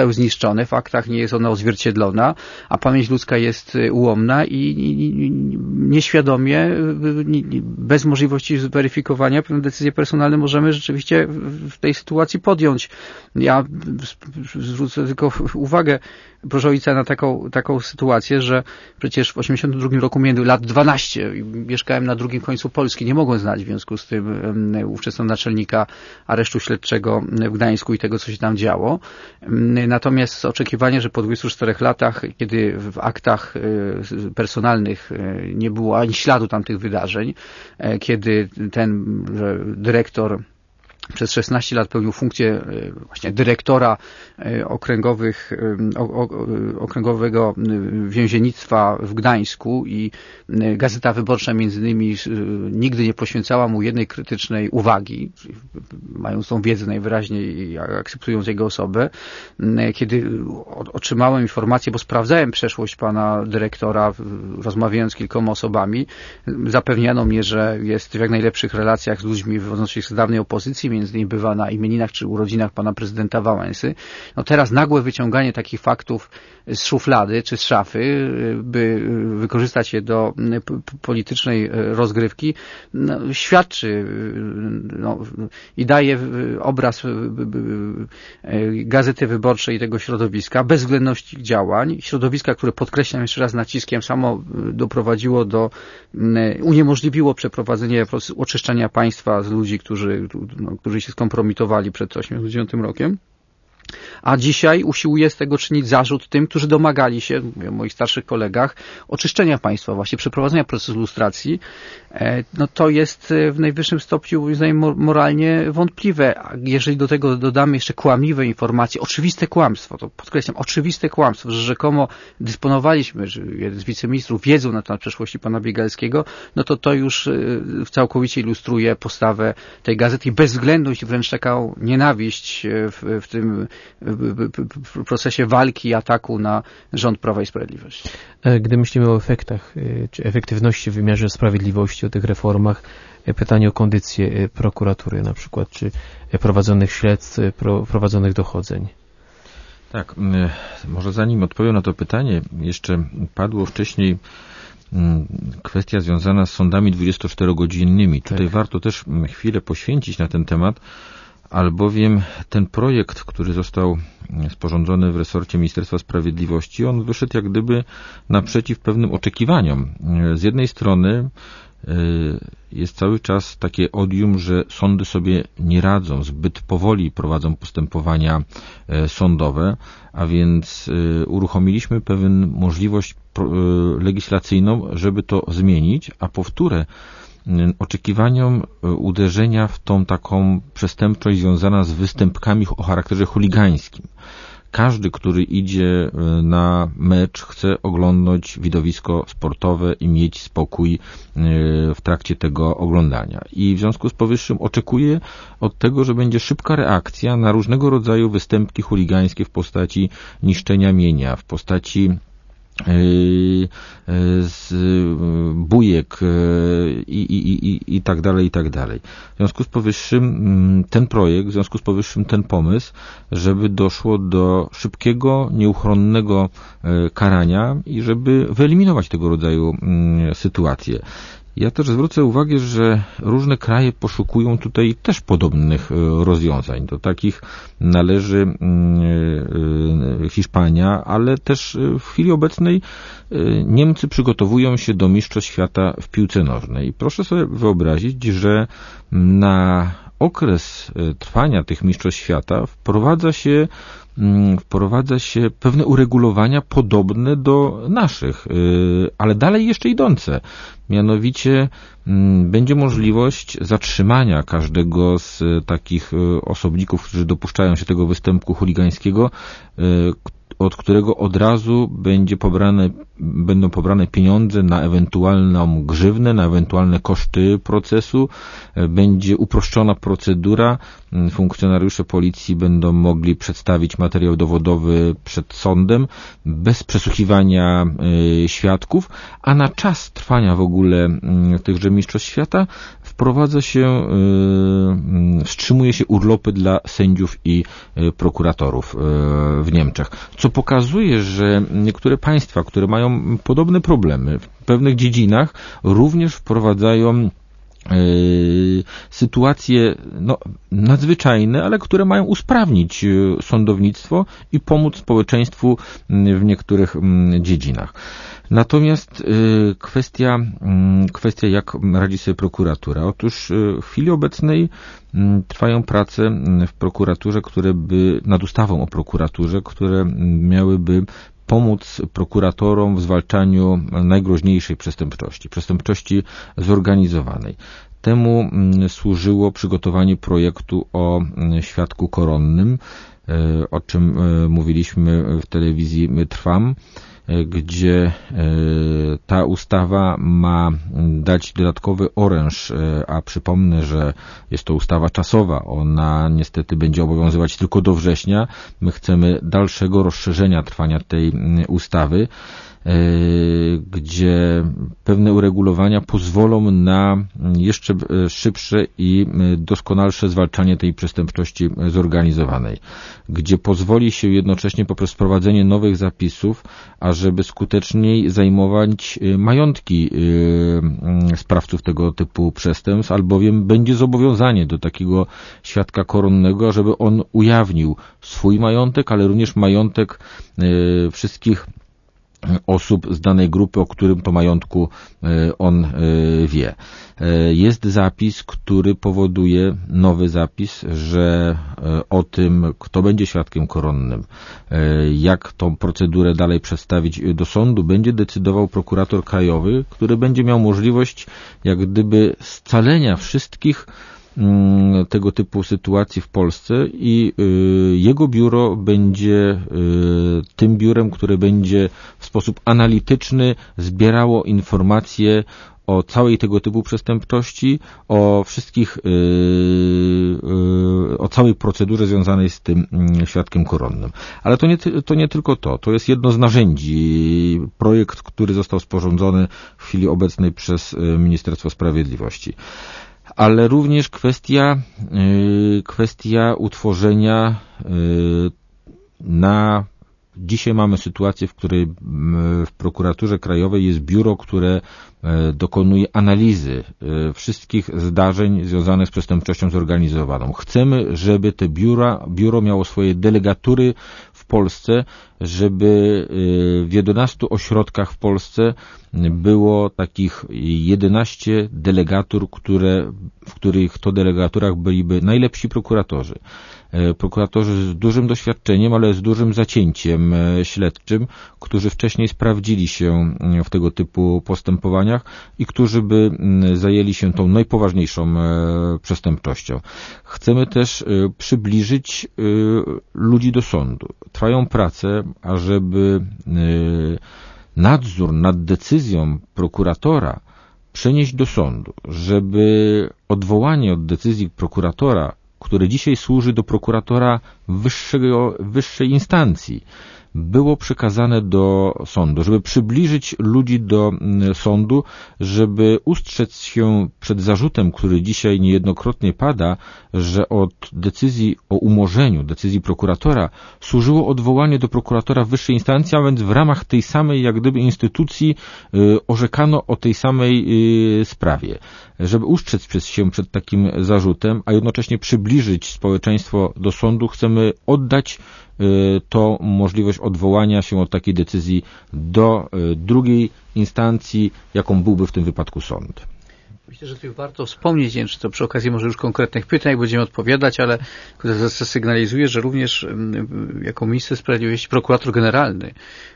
zostały zniszczone, w aktach nie jest ona odzwierciedlona, a pamięć ludzka jest ułomna i nieświadomie, bez możliwości zweryfikowania pewne decyzje personalne możemy rzeczywiście w tej sytuacji podjąć. Ja zwrócę tylko uwagę, proszę ojca, na taką sytuację, że przecież w 1982 roku miałem lat 12 i mieszkałem na drugim końcu Polski. Nie mogłem znać w związku z tym ówczesnego naczelnika aresztu śledczego w Gdańsku i tego, co się tam działo. Natomiast oczekiwanie, że po 24 latach, kiedy w aktach personalnych nie było ani śladu tamtych wydarzeń, kiedy ten dyrektor przez 16 lat pełnił funkcję właśnie dyrektora okręgowego więziennictwa w Gdańsku i Gazeta Wyborcza między innymi nigdy nie poświęcała mu jednej krytycznej uwagi, mając tą wiedzę najwyraźniej i akceptując jego osobę. Kiedy otrzymałem informację, bo sprawdzałem przeszłość pana dyrektora, rozmawiając z kilkoma osobami, zapewniano mnie, że jest w jak najlepszych relacjach z ludźmi wywodzącymi się z dawnej opozycji, między innymi bywa na imieninach czy urodzinach pana prezydenta Wałęsy. No teraz nagłe wyciąganie takich faktów z szuflady czy z szafy, by wykorzystać je do politycznej rozgrywki, świadczy i daje obraz Gazety Wyborczej i tego środowiska, bezwzględności działań, środowiska, które, podkreślam jeszcze raz naciskiem, samo doprowadziło uniemożliwiło przeprowadzenie procesu oczyszczania państwa z ludzi, którzy się skompromitowali przed 1989 rokiem. A dzisiaj usiłuje z tego czynić zarzut tym, którzy domagali się, mówię o moich starszych kolegach, oczyszczenia państwa, właśnie przeprowadzenia procesu lustracji. No to jest w najwyższym stopniu moralnie wątpliwe. A jeżeli do tego dodamy jeszcze kłamliwe informacje, oczywiste kłamstwo, to podkreślam, oczywiste kłamstwo, że rzekomo dysponowaliśmy, że jeden z wiceministrów wiedzą na temat przeszłości pana Biegalskiego, no to już całkowicie ilustruje postawę tej gazety i bezwzględność, wręcz taką nienawiść w tym w procesie walki i ataku na rząd Prawa i Sprawiedliwości. Gdy myślimy o efektach, czy efektywności w wymiarze sprawiedliwości, o tych reformach, pytanie o kondycję prokuratury na przykład, czy prowadzonych śledztw, prowadzonych dochodzeń. Tak, może zanim odpowiem na to pytanie, jeszcze padło wcześniej kwestia związana z sądami 24-godzinnymi. Tak. Tutaj warto też chwilę poświęcić na ten temat, albowiem ten projekt, który został sporządzony w resorcie Ministerstwa Sprawiedliwości, on wyszedł jak gdyby naprzeciw pewnym oczekiwaniom. Z jednej strony jest cały czas takie odium, że sądy sobie nie radzą, zbyt powoli prowadzą postępowania sądowe, a więc uruchomiliśmy pewną możliwość legislacyjną, żeby to zmienić, a po wtóre oczekiwaniom uderzenia w tą taką przestępczość związana z występkami o charakterze chuligańskim. Każdy, który idzie na mecz, chce oglądać widowisko sportowe i mieć spokój w trakcie tego oglądania. I w związku z powyższym oczekuje od tego, że będzie szybka reakcja na różnego rodzaju występki chuligańskie w postaci niszczenia mienia, w postaci z bujek i tak dalej, i tak dalej. W związku z powyższym ten projekt, w związku z powyższym ten pomysł, żeby doszło do szybkiego, nieuchronnego karania i żeby wyeliminować tego rodzaju sytuacje. Ja też zwrócę uwagę, że różne kraje poszukują tutaj też podobnych rozwiązań. Do takich należy Hiszpania, ale też w chwili obecnej Niemcy przygotowują się do Mistrzostw Świata w piłce nożnej. Proszę sobie wyobrazić, że na okres trwania tych Mistrzostw Świata wprowadza się pewne uregulowania podobne do naszych, ale dalej jeszcze idące. Mianowicie będzie możliwość zatrzymania każdego z takich osobników, którzy dopuszczają się tego występku chuligańskiego, od którego od razu będą pobrane pieniądze na ewentualną grzywnę, na ewentualne koszty procesu, będzie uproszczona procedura, funkcjonariusze policji będą mogli przedstawić materiał dowodowy przed sądem bez przesłuchiwania świadków, a na czas trwania w ogóle tychże mistrzostw świata wstrzymuje się urlopy dla sędziów i prokuratorów w Niemczech. Co pokazuje, że niektóre państwa, które mają podobne problemy w pewnych dziedzinach, również wprowadzają sytuacje nadzwyczajne, ale które mają usprawnić sądownictwo i pomóc społeczeństwu w niektórych dziedzinach. Natomiast kwestia jak radzi sobie prokuratura. Otóż w chwili obecnej trwają prace w prokuraturze, nad ustawą o prokuraturze, które miałyby pomóc prokuratorom w zwalczaniu najgroźniejszej przestępczości zorganizowanej. Temu służyło przygotowanie projektu o świadku koronnym, o czym mówiliśmy w telewizji Trwam, gdzie ta ustawa ma dać dodatkowy oręż, a przypomnę, że jest to ustawa czasowa, ona niestety będzie obowiązywać tylko do września. My chcemy dalszego rozszerzenia trwania tej ustawy, gdzie pewne uregulowania pozwolą na jeszcze szybsze i doskonalsze zwalczanie tej przestępczości zorganizowanej, gdzie pozwoli się jednocześnie poprzez wprowadzenie nowych zapisów, ażeby skuteczniej zajmować majątki sprawców tego typu przestępstw, albowiem będzie zobowiązanie do takiego świadka koronnego, żeby on ujawnił swój majątek, ale również majątek wszystkich osób z danej grupy, o którym to majątku on wie. Jest zapis, który powoduje, nowy zapis, że o tym, kto będzie świadkiem koronnym, jak tą procedurę dalej przedstawić do sądu, będzie decydował prokurator krajowy, który będzie miał możliwość jak gdyby scalenia wszystkich tego typu sytuacji w Polsce i jego biuro będzie tym biurem, które będzie w sposób analityczny zbierało informacje o całej tego typu przestępczości, o całej procedurze związanej z tym świadkiem koronnym. Ale to nie tylko to. To jest jedno z narzędzi. Projekt, który został sporządzony w chwili obecnej przez Ministerstwo Sprawiedliwości. Ale również kwestia utworzenia Dzisiaj mamy sytuację, w której w prokuraturze krajowej jest biuro, które dokonuje analizy wszystkich zdarzeń związanych z przestępczością zorganizowaną. Chcemy, żeby te biuro miało swoje delegatury w Polsce, żeby w 11 ośrodkach w Polsce było takich 11 delegatur, w których to delegaturach byliby najlepsi prokuratorzy. Prokuratorzy z dużym doświadczeniem, ale z dużym zacięciem śledczym, którzy wcześniej sprawdzili się w tego typu postępowaniach i którzy by zajęli się tą najpoważniejszą przestępczością. Chcemy też przybliżyć ludzi do sądu. Trwają prace, ażeby nadzór nad decyzją prokuratora przenieść do sądu, żeby odwołanie od decyzji prokuratora, które dzisiaj służy do prokuratora wyższej instancji, było przekazane do sądu, żeby przybliżyć ludzi do sądu, żeby ustrzec się przed zarzutem, który dzisiaj niejednokrotnie pada, że od decyzji o umorzeniu, decyzji prokuratora służyło odwołanie do prokuratora wyższej instancji, a więc w ramach tej samej jak gdyby instytucji orzekano o tej samej sprawie. Żeby ustrzec się przed takim zarzutem, a jednocześnie przybliżyć społeczeństwo do sądu, chcemy oddać to możliwość odwołania się od takiej decyzji do drugiej instancji, jaką byłby w tym wypadku sąd. Myślę, że tu warto wspomnieć, nie wiem, czy to przy okazji może już konkretnych pytań, jak będziemy odpowiadać, ale sygnalizuję, że również jako minister sprawiedliwości prokurator generalny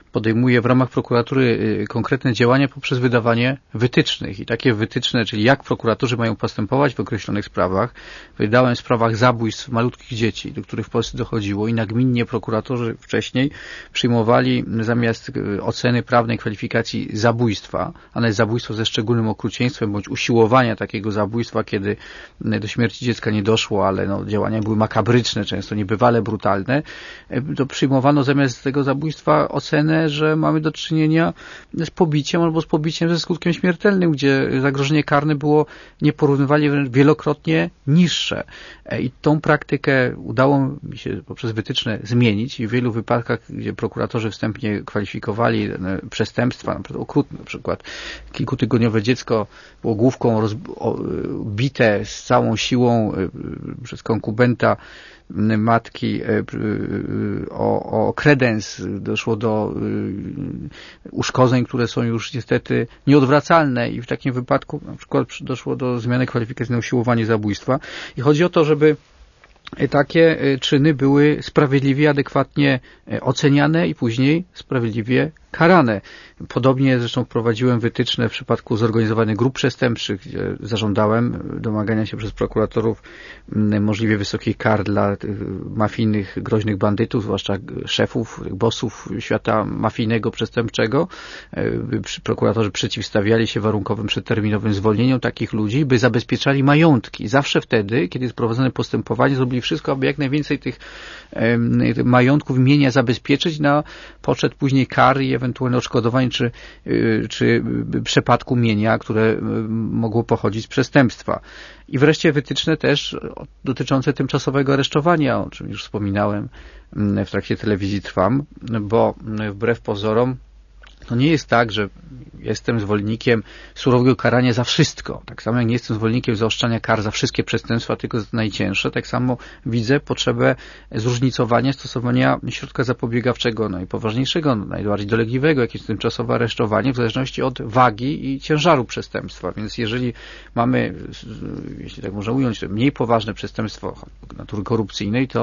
podejmuje w ramach prokuratury konkretne działania poprzez wydawanie wytycznych. I takie wytyczne, czyli jak prokuratorzy mają postępować w określonych sprawach, wydałem w sprawach zabójstw malutkich dzieci, do których w Polsce dochodziło i nagminnie prokuratorzy wcześniej przyjmowali zamiast oceny prawnej kwalifikacji zabójstwa, a nawet zabójstwo ze szczególnym okrucieństwem bądź usiłowania takiego zabójstwa, kiedy do śmierci dziecka nie doszło, ale działania były makabryczne, często niebywale brutalne, to przyjmowano zamiast tego zabójstwa ocenę, że mamy do czynienia z pobiciem albo z pobiciem ze skutkiem śmiertelnym, gdzie zagrożenie karne było nieporównywalnie wręcz wielokrotnie niższe. I tą praktykę udało mi się poprzez wytyczne zmienić i w wielu wypadkach, gdzie prokuratorzy wstępnie kwalifikowali przestępstwa, na przykład okrutne, na przykład kilkutygodniowe dziecko było główką bite z całą siłą przez konkubenta matki o kredens, doszło do uszkodzeń, które są już niestety nieodwracalne i w takim wypadku na przykład doszło do zmiany kwalifikacji na usiłowanie zabójstwa. I chodzi o to, żeby takie czyny były sprawiedliwie, adekwatnie oceniane i później sprawiedliwie karane. Podobnie zresztą wprowadziłem wytyczne w przypadku zorganizowanych grup przestępczych, gdzie zażądałem domagania się przez prokuratorów możliwie wysokich kar dla mafijnych, groźnych bandytów, zwłaszcza szefów, bossów świata mafijnego, przestępczego. Prokuratorzy przeciwstawiali się warunkowym, przedterminowym zwolnieniom takich ludzi, by zabezpieczali majątki. Zawsze wtedy, kiedy jest prowadzone postępowanie, zrobili wszystko, aby jak najwięcej tych majątków, mienia zabezpieczyć na poczet później kar i ewentualne odszkodowań czy przepadku mienia, które mogło pochodzić z przestępstwa. I wreszcie wytyczne też dotyczące tymczasowego aresztowania, o czym już wspominałem w trakcie telewizji Trwam, bo wbrew pozorom to nie jest tak, że jestem zwolennikiem surowego karania za wszystko. Tak samo jak nie jestem zwolennikiem zaostrzania kar za wszystkie przestępstwa, tylko za najcięższe, tak samo widzę potrzebę zróżnicowania stosowania środka zapobiegawczego najpoważniejszego, najbardziej dolegliwego, jakim jest tymczasowe aresztowanie, w zależności od wagi i ciężaru przestępstwa. Więc jeżeli mamy, jeśli tak można ująć, mniej poważne przestępstwo natury korupcyjnej, to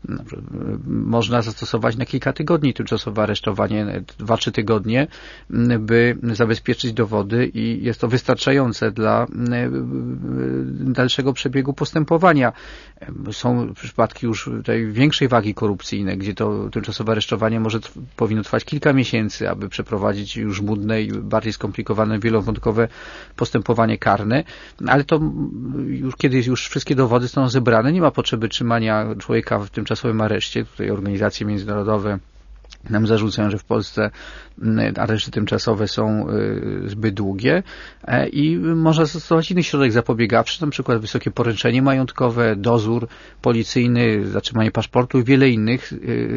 można zastosować na kilka tygodni tymczasowe aresztowanie, 2-3 tygodnie, by zabezpieczyć dowody i jest to wystarczające dla dalszego przebiegu postępowania. Są przypadki już tej większej wagi korupcyjnej, gdzie to tymczasowe aresztowanie powinno trwać kilka miesięcy, aby przeprowadzić już żmudne i bardziej skomplikowane, wielowątkowe postępowanie karne, ale to już kiedy już wszystkie dowody są zebrane, nie ma potrzeby trzymania człowieka w tymczasowym areszcie. Tutaj organizacje międzynarodowe nam zarzucają, że w Polsce areszty tymczasowe są zbyt długie i można zastosować inny środek zapobiegawczy, na przykład wysokie poręczenie majątkowe, dozór policyjny, zatrzymanie paszportu i wiele innych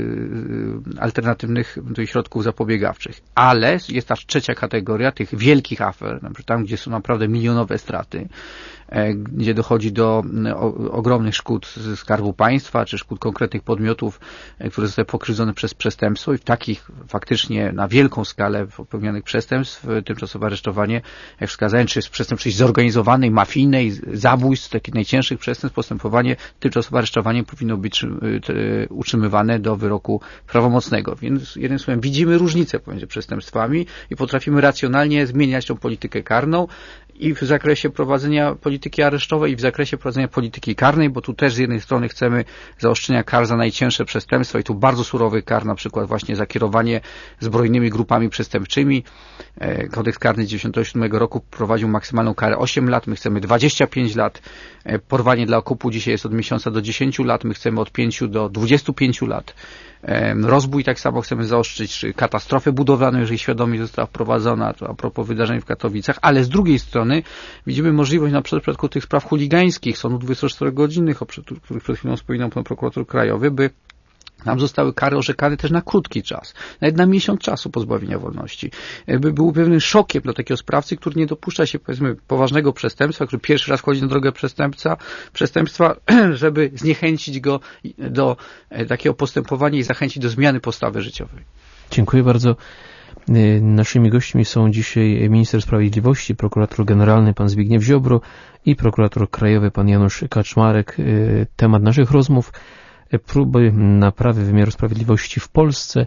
alternatywnych środków zapobiegawczych. Ale jest ta trzecia kategoria tych wielkich afer, na przykład tam, gdzie są naprawdę milionowe straty, gdzie dochodzi do ogromnych szkód ze Skarbu Państwa, czy szkód konkretnych podmiotów, które zostały pokrzywdzone przez przestępstwo i w takich faktycznie na wielką skalę popełnionych przestępstw tymczasowe aresztowanie, jak wskazałem, czy jest przestępczość zorganizowanej, mafijnej, zabójstw, takich najcięższych przestępstw, postępowanie, tymczasowe aresztowanie powinno być utrzymywane do wyroku prawomocnego. Więc jednym słowem widzimy różnicę pomiędzy przestępstwami i potrafimy racjonalnie zmieniać tą politykę karną i w zakresie prowadzenia polityki aresztowej i w zakresie prowadzenia polityki karnej, bo tu też z jednej strony chcemy zaostrzenia kar za najcięższe przestępstwa i tu bardzo surowych kar, na przykład właśnie za kierowanie zbrojnymi grupami przestępczymi. Kodeks karny z 1997 roku prowadził maksymalną karę 8 lat, my chcemy 25 lat. Porwanie dla okupu dzisiaj jest od miesiąca do 10 lat, my chcemy od 5 do 25 lat. Rozbój tak samo chcemy zaostrzyć, czy katastrofę budowlaną, jeżeli świadomie została wprowadzona, to a propos wydarzeń w Katowicach, ale z drugiej strony widzimy możliwość na przykład w przypadku tych spraw chuligańskich, sądów 24-godzinnych, o których przed chwilą wspominał pan prokurator krajowy, by nam zostały kary orzekane też na krótki czas, nawet na miesiąc czasu pozbawienia wolności. By był pewnym szokiem dla takiego sprawcy, który nie dopuszcza się, powiedzmy, poważnego przestępstwa, który pierwszy raz wchodzi na drogę przestępstwa, żeby zniechęcić go do takiego postępowania i zachęcić do zmiany postawy życiowej. Dziękuję bardzo. Naszymi gośćmi są dzisiaj minister sprawiedliwości, prokurator generalny pan Zbigniew Ziobro i prokurator krajowy pan Janusz Kaczmarek. Temat naszych rozmów: próby naprawy wymiaru sprawiedliwości w Polsce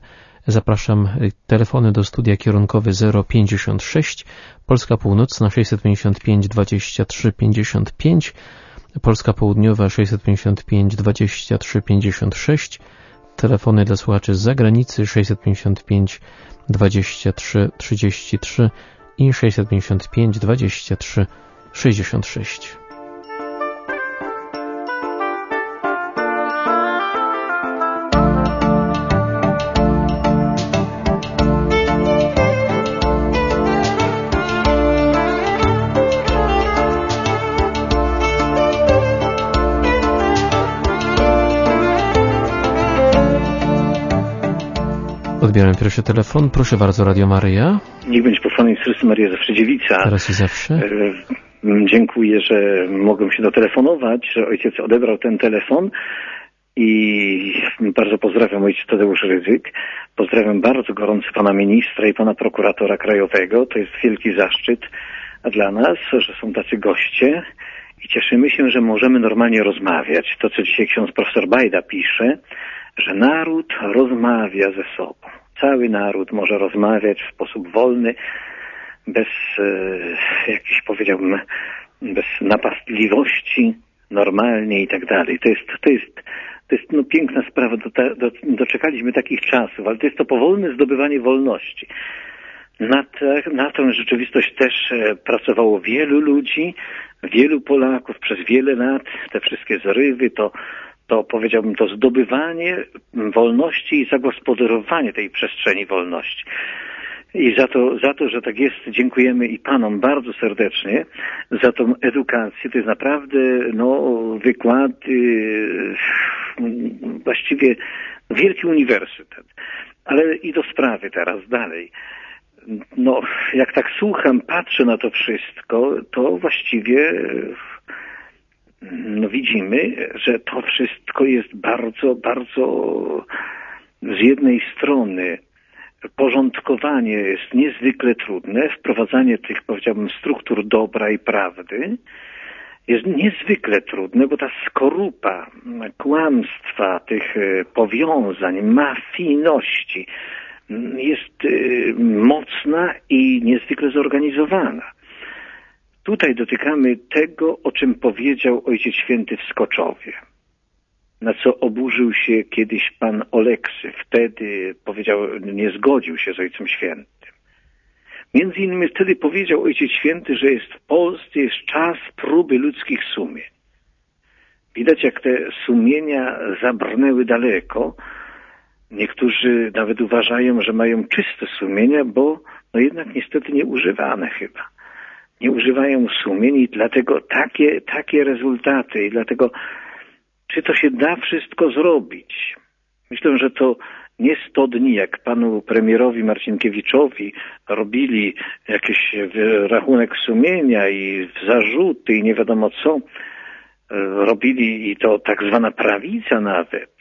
Zapraszam. Telefony do studia kierunkowe 056, Polska Północna 655 23 55, Polska Południowa 655 23 56, telefony dla słuchaczy z zagranicy 655 23 33 i 655 23 66. Odbieram pierwszy telefon. Proszę bardzo, Radio Maryja. Niech będzie pochwalony Jezus Chrystus, Maryja zawsze dziewica. Teraz i zawsze. Dziękuję, że mogłem się dotelefonować, że ojciec odebrał ten telefon i bardzo pozdrawiam ojciec Tadeusz Rydzyk. Pozdrawiam bardzo gorąco pana ministra i pana prokuratora krajowego. To jest wielki zaszczyt dla nas, że są tacy goście i cieszymy się, że możemy normalnie rozmawiać. To, co dzisiaj ksiądz profesor Bajda pisze, że naród rozmawia ze sobą. Cały naród może rozmawiać w sposób wolny, bez jakichś, powiedziałbym, bez napastliwości, normalnie i tak dalej. To jest no, piękna sprawa. Doczekaliśmy takich czasów, ale to jest to powolne zdobywanie wolności. Na tę rzeczywistość też pracowało wielu ludzi, wielu Polaków przez wiele lat. Te wszystkie zrywy, to powiedziałbym, to zdobywanie wolności i zagospodarowanie tej przestrzeni wolności. I za to, że tak jest, dziękujemy i panom bardzo serdecznie za tą edukację. To jest naprawdę, wykłady, właściwie wielki uniwersytet. Ale i do sprawy teraz dalej. Jak tak słucham, patrzę na to wszystko, to właściwie widzimy, że to wszystko jest bardzo, bardzo z jednej strony porządkowanie jest niezwykle trudne, wprowadzanie tych, powiedziałbym, struktur dobra i prawdy jest niezwykle trudne, bo ta skorupa kłamstwa, tych powiązań, mafijności jest mocna i niezwykle zorganizowana. Tutaj dotykamy tego, o czym powiedział Ojciec Święty w Skoczowie, na co oburzył się kiedyś pan Oleksy. Wtedy powiedział, nie zgodził się z Ojcem Świętym. Między innymi wtedy powiedział Ojciec Święty, że w Polsce jest czas próby ludzkich sumień. Widać, jak te sumienia zabrnęły daleko. Niektórzy nawet uważają, że mają czyste sumienia, bo jednak niestety nieużywane chyba. Nie używają sumień i dlatego takie rezultaty. I dlatego, czy to się da wszystko zrobić? Myślę, że to nie 100 dni, jak panu premierowi Marcinkiewiczowi robili jakiś rachunek sumienia i zarzuty i nie wiadomo co. Robili i to tak zwana prawica nawet.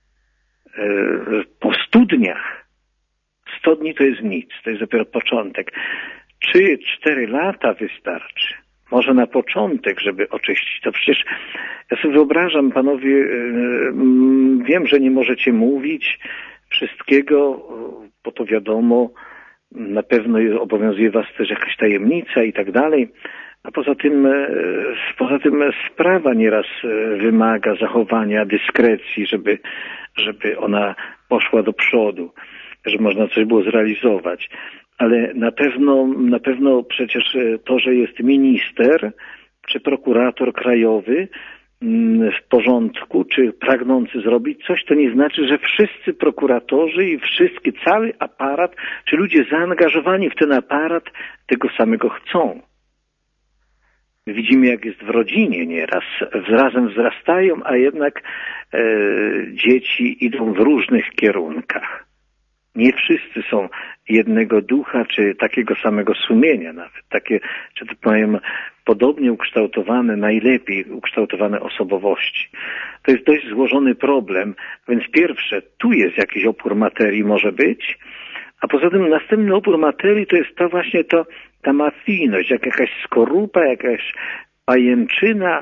Po 100 dniach. 100 dni to jest nic, to jest dopiero początek. 3-4 lata wystarczy. Może na początek, żeby oczyścić. To przecież ja sobie wyobrażam, panowie, wiem, że nie możecie mówić wszystkiego, bo to wiadomo, na pewno obowiązuje was też jakaś tajemnica i tak dalej. A poza tym sprawa nieraz wymaga zachowania dyskrecji, żeby ona poszła do przodu, żeby można coś było zrealizować. Ale na pewno przecież to, że jest minister czy prokurator krajowy w porządku, czy pragnący zrobić coś, to nie znaczy, że wszyscy prokuratorzy i cały aparat, czy ludzie zaangażowani w ten aparat tego samego chcą. Widzimy, jak jest w rodzinie nieraz. Razem wzrastają, a jednak dzieci idą w różnych kierunkach. Nie wszyscy są jednego ducha, czy takiego samego sumienia nawet. Czy to mają podobnie ukształtowane, najlepiej ukształtowane osobowości. To jest dość złożony problem, więc pierwsze, tu jest jakiś opór materii może być, a poza tym następny opór materii to jest ta mafijność, jakaś skorupa, jakaś pajęczyna,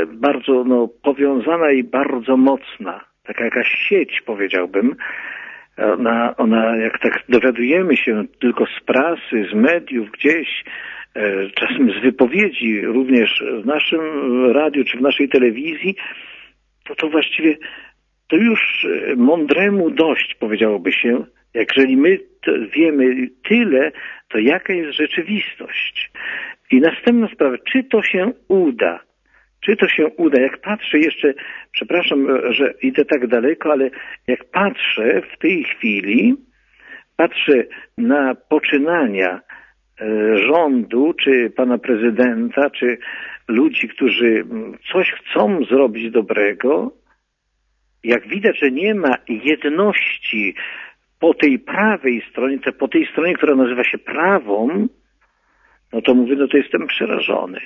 bardzo powiązana i bardzo mocna. Taka jakaś sieć, powiedziałbym, Ona, jak tak dowiadujemy się tylko z prasy, z mediów, gdzieś, czasem z wypowiedzi, również w naszym radiu czy w naszej telewizji, to właściwie to już mądremu dość, powiedziałoby się. Jeżeli my wiemy tyle, to jaka jest rzeczywistość? I następna sprawa, czy to się uda? Czy to się uda? Jak patrzę jeszcze, przepraszam, że idę tak daleko, ale jak patrzę w tej chwili, patrzę na poczynania rządu, czy pana prezydenta, czy ludzi, którzy coś chcą zrobić dobrego, jak widać, że nie ma jedności po tej prawej stronie, po tej stronie, która nazywa się prawą, no to mówię, no to jestem przerażony.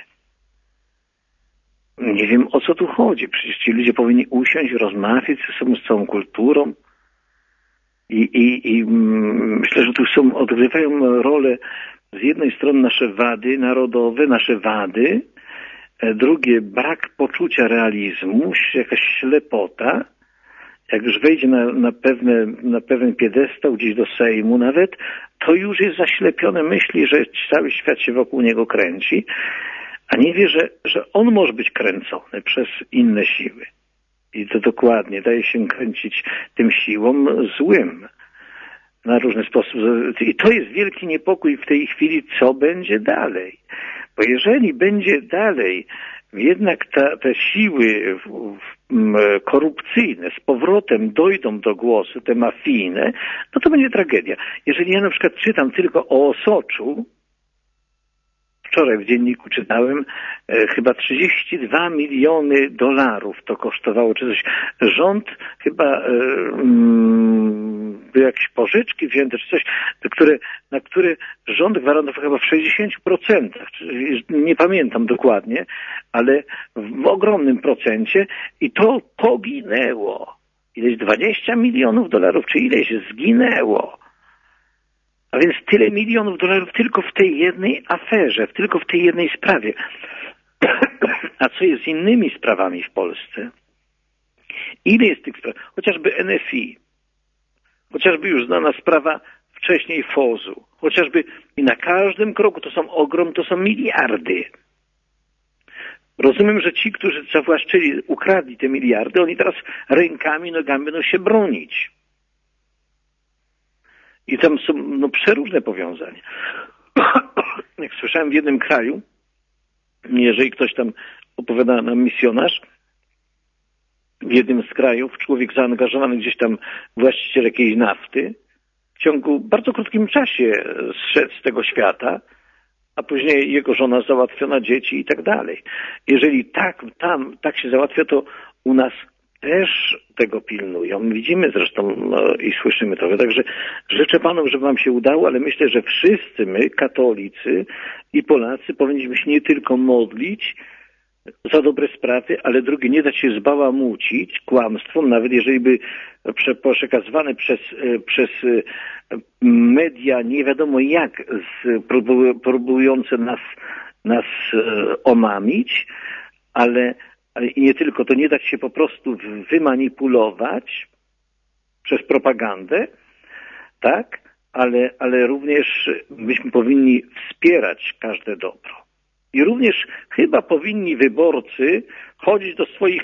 Nie wiem, o co tu chodzi. Przecież ci ludzie powinni usiąść, rozmawiać ze sobą, z całą kulturą. I myślę, że tu odgrywają rolę z jednej strony nasze wady narodowe, nasze wady, drugie brak poczucia realizmu, jakaś ślepota. Jak już wejdzie na pewien piedestał gdzieś do Sejmu nawet, to już jest zaślepione myśli, że cały świat się wokół niego kręci, a nie wie, że on może być kręcony przez inne siły. I to dokładnie daje się kręcić tym siłom złym na różny sposób. I to jest wielki niepokój w tej chwili, co będzie dalej. Bo jeżeli będzie dalej jednak te siły korupcyjne z powrotem dojdą do głosu, te mafijne, no to będzie tragedia. Jeżeli ja na przykład czytam tylko o Osoczu, wczoraj w dzienniku czytałem, chyba $32 miliony to kosztowało, czy coś. Rząd chyba by jakieś pożyczki wzięte, czy coś, na które rząd gwarantował chyba w 60%, nie pamiętam dokładnie, ale w ogromnym procencie i to poginęło. Ileś $20 milionów, czy ileś zginęło. A więc tyle milionów dolarów tylko w tej jednej aferze, tylko w tej jednej sprawie. A co jest z innymi sprawami w Polsce? Ile jest tych spraw? Chociażby NFI, chociażby już znana sprawa wcześniej FOZ-u, chociażby i na każdym kroku to są miliardy. Rozumiem, że ci, którzy zawłaszczyli, ukradli te miliardy, oni teraz rękami, nogami będą się bronić. I tam są przeróżne powiązania. Jak słyszałem w jednym kraju, jeżeli ktoś tam opowiada nam misjonarz, w jednym z krajów człowiek zaangażowany gdzieś tam, właściciel jakiejś nafty, w ciągu bardzo krótkim czasie zszedł z tego świata, a później jego żona załatwiona, dzieci i tak dalej. Jeżeli tak się załatwia, to u nas też tego pilnują. Widzimy zresztą i słyszymy to. Także życzę Panom, żeby Wam się udało, ale myślę, że wszyscy my, katolicy i Polacy, powinniśmy się nie tylko modlić za dobre sprawy, ale drugie, nie dać się zbałamucić kłamstwom, nawet jeżeli by przekazywane przez media nie wiadomo jak próbujące nas omamić, ale i nie tylko, to nie dać się po prostu wymanipulować przez propagandę, tak? Ale również byśmy powinni wspierać każde dobro. I również chyba powinni wyborcy chodzić do swoich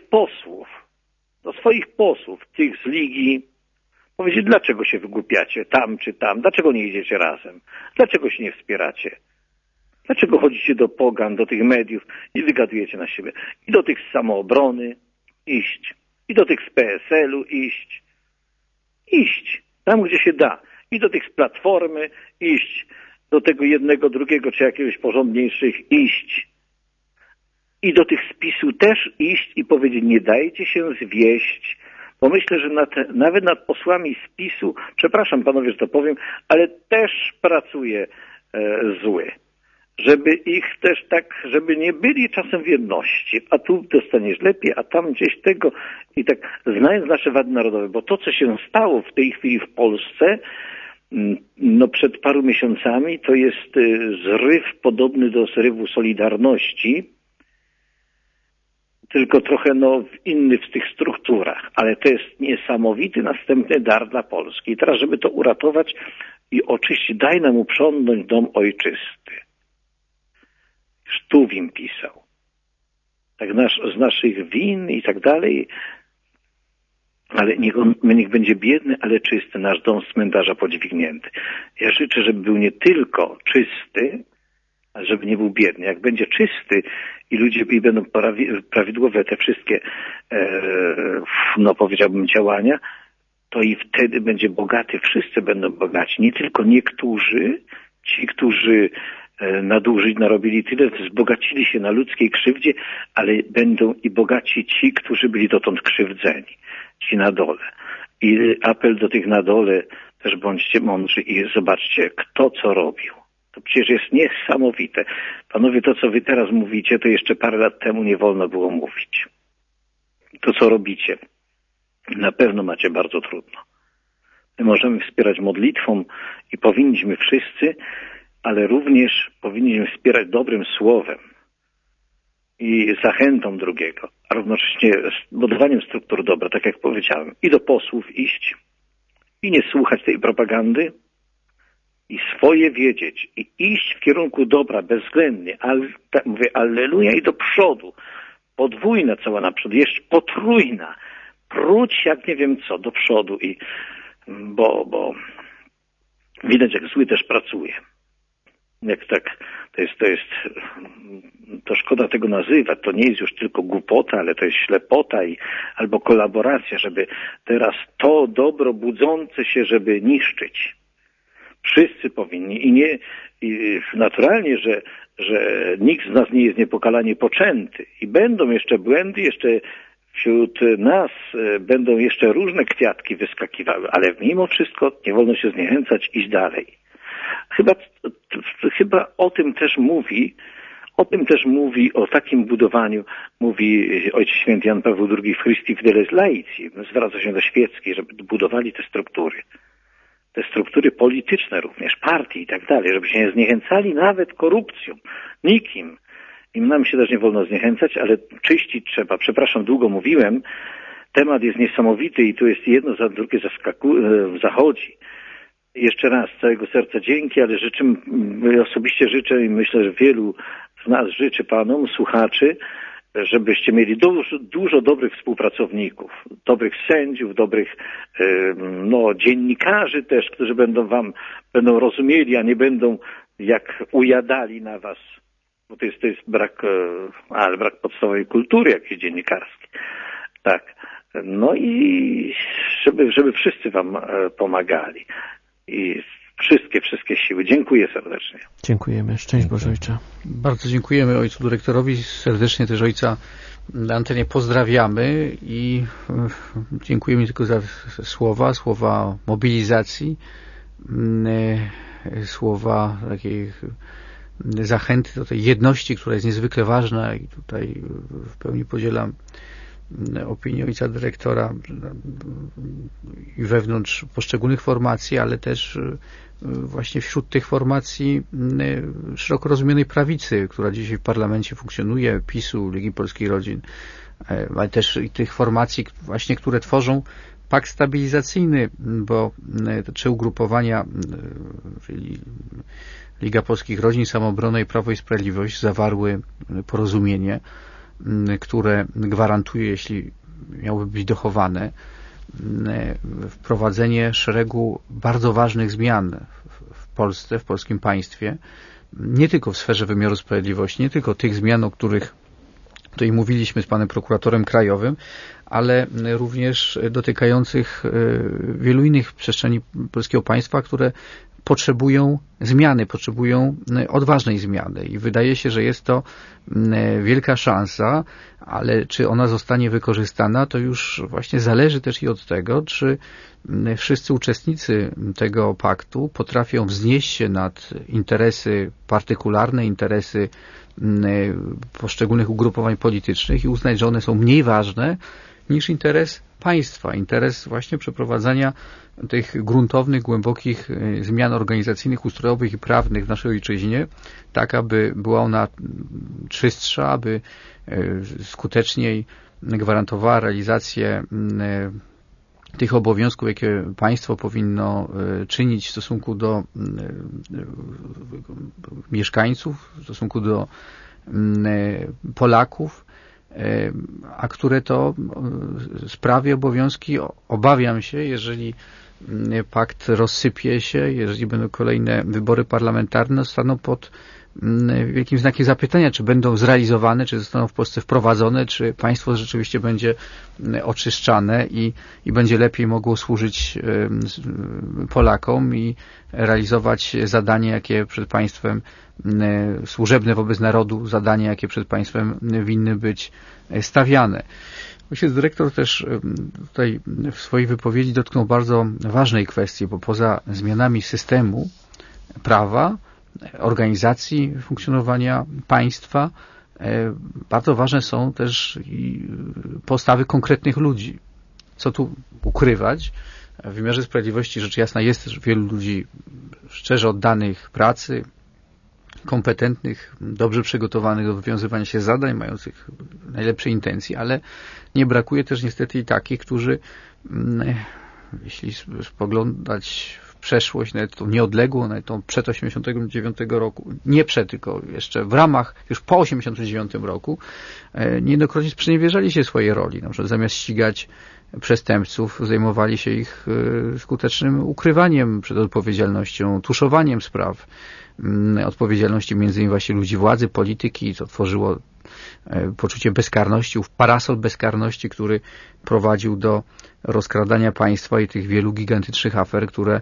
posłów, tych z Ligi, powiedzieć, dlaczego się wygłupiacie tam czy tam, dlaczego nie idziecie razem, dlaczego się nie wspieracie. Dlaczego chodzicie do pogan, do tych mediów i wygadujecie na siebie? I do tych z Samoobrony iść. I do tych z PSL-u iść. Iść. Tam, gdzie się da. I do tych z Platformy iść. Do tego jednego, drugiego, czy jakiegoś porządniejszych iść. I do tych z PiS-u też iść i powiedzieć, nie dajcie się zwieść. Bo myślę, że nawet nad posłami z PiS-u, przepraszam panowie, że to powiem, ale też pracuje zły. Żeby ich też tak, żeby nie byli czasem w jedności, a tu dostaniesz lepiej, a tam gdzieś tego i tak, znając nasze wady narodowe, bo to, co się stało w tej chwili w Polsce, przed paru miesiącami, to jest zryw podobny do zrywu Solidarności, tylko trochę inny w tych strukturach, ale to jest niesamowity następny dar dla Polski. I teraz, żeby to uratować i oczyścić, daj nam uprzątnąć dom ojczysty. Tuwim pisał. Tak z naszych win i tak dalej, ale niech będzie biedny, ale czysty, nasz dom z cmentarza podźwignięty. Ja życzę, żeby był nie tylko czysty, a żeby nie był biedny. Jak będzie czysty i ludzie będą prawidłowe te wszystkie, powiedziałbym, działania, to i wtedy będzie bogaty, wszyscy będą bogaci. Nie tylko niektórzy, ci, którzy nadużyć narobili tyle, wzbogacili się na ludzkiej krzywdzie, ale będą i bogaci ci, którzy byli dotąd krzywdzeni, ci na dole. I apel do tych na dole, też bądźcie mądrzy i zobaczcie, kto co robił. To przecież jest niesamowite. Panowie, to co wy teraz mówicie, to jeszcze parę lat temu nie wolno było mówić. To co robicie, na pewno macie bardzo trudno. My możemy wspierać modlitwą i powinniśmy wszyscy, ale również powinniśmy wspierać dobrym słowem i zachętą drugiego, a równocześnie budowaniem struktur dobra, tak jak powiedziałem, i do posłów iść i nie słuchać tej propagandy i swoje wiedzieć i iść w kierunku dobra bezwzględnie, tak mówię, alleluja i do przodu, podwójna cała naprzód, jeszcze potrójna, pruć jak nie wiem co do przodu i bo widać jak zły też pracuje. Jak tak, to szkoda tego nazywać, to nie jest już tylko głupota, ale to jest ślepota albo kolaboracja, żeby teraz to dobro budzące się, żeby niszczyć. Wszyscy powinni i naturalnie, że nikt z nas nie jest niepokalanie poczęty i będą jeszcze błędy, jeszcze wśród nas będą jeszcze różne kwiatki wyskakiwały, ale mimo wszystko nie wolno się zniechęcać, iść dalej. Chyba o tym też mówi, o takim budowaniu mówi Ojciec Święty Jan Paweł II w Christi Fideles Laici. Zwraca się do świeckiej, żeby budowali te struktury polityczne również, partii i tak dalej, żeby się nie zniechęcali nawet korupcją, nikim. I nam się też nie wolno zniechęcać, ale czyścić trzeba. Przepraszam, długo mówiłem. Temat jest niesamowity i tu jest jedno za drugie zachodzi. Jeszcze raz z całego serca dzięki, ale osobiście życzę i myślę, że wielu z nas życzy Panom, słuchaczy, żebyście mieli dużo dobrych współpracowników, dobrych sędziów, dobrych dziennikarzy też, którzy będą rozumieli, a nie będą jak ujadali na was, bo to jest brak podstawowej kultury jakiejś dziennikarskiej. Tak. No i żeby wszyscy wam pomagali. I wszystkie siły. Dziękuję serdecznie. Dziękujemy. Szczęść Boże, Ojcze. Bardzo dziękujemy ojcu dyrektorowi. Serdecznie też ojca na antenie pozdrawiamy i dziękujemy tylko za słowa mobilizacji, słowa takiej zachęty do tej jedności, która jest niezwykle ważna i tutaj w pełni podzielam opinię ojca dyrektora i wewnątrz poszczególnych formacji, ale też właśnie wśród tych formacji szeroko rozumianej prawicy, która dzisiaj w parlamencie funkcjonuje, PiS-u, Ligi Polskich Rodzin, ale też i tych formacji właśnie, które tworzą pakt stabilizacyjny, bo te trzy ugrupowania, czyli Liga Polskich Rodzin, Samoobrona i Prawo i Sprawiedliwość zawarły porozumienie, które gwarantuje, jeśli miałyby być dochowane, wprowadzenie szeregu bardzo ważnych zmian w Polsce, w polskim państwie, nie tylko w sferze wymiaru sprawiedliwości, nie tylko tych zmian, o których tutaj mówiliśmy z panem prokuratorem krajowym, ale również dotykających wielu innych przestrzeni polskiego państwa, które potrzebują zmiany, potrzebują odważnej zmiany i wydaje się, że jest to wielka szansa, ale czy ona zostanie wykorzystana, to już właśnie zależy też i od tego, czy wszyscy uczestnicy tego paktu potrafią wznieść się nad interesy partykularne, interesy poszczególnych ugrupowań politycznych i uznać, że one są mniej ważne niż interes państwa, interes właśnie przeprowadzania tych gruntownych, głębokich zmian organizacyjnych, ustrojowych i prawnych w naszej ojczyźnie, tak aby była ona czystsza, aby skuteczniej gwarantowała realizację tych obowiązków, jakie państwo powinno czynić w stosunku do mieszkańców, w stosunku do Polaków, a które to sprawy, obowiązki, obawiam się, jeżeli pakt rozsypie się, jeżeli będą kolejne wybory parlamentarne, zostaną pod wielkim znakiem zapytania, czy będą zrealizowane, czy zostaną w Polsce wprowadzone, czy państwo rzeczywiście będzie oczyszczane i będzie lepiej mogło służyć Polakom i realizować zadanie, jakie przed państwem, służebne wobec narodu, zadanie, jakie przed państwem winny być stawiane. Ojciec dyrektor też tutaj w swojej wypowiedzi dotknął bardzo ważnej kwestii, bo poza zmianami systemu prawa, organizacji funkcjonowania państwa, bardzo ważne są też i postawy konkretnych ludzi. Co tu ukrywać? W wymiarze sprawiedliwości rzecz jasna jest też wielu ludzi szczerze oddanych pracy, kompetentnych, dobrze przygotowanych do wywiązywania się z zadań, mających najlepsze intencje, ale nie brakuje też niestety i takich, którzy, jeśli spoglądać w przeszłość, nawet tą nieodległą, nawet tą przed 89 roku, nie przed, tylko jeszcze w ramach, już po 89 roku, niejednokrotnie sprzeniewierzali się swojej roli. Na przykład zamiast ścigać przestępców, zajmowali się ich skutecznym ukrywaniem przed odpowiedzialnością, tuszowaniem spraw, odpowiedzialności między innymi właśnie ludzi władzy, polityki, co tworzyło poczucie bezkarności, parasol bezkarności, który prowadził do rozkradania państwa i tych wielu gigantycznych afer, które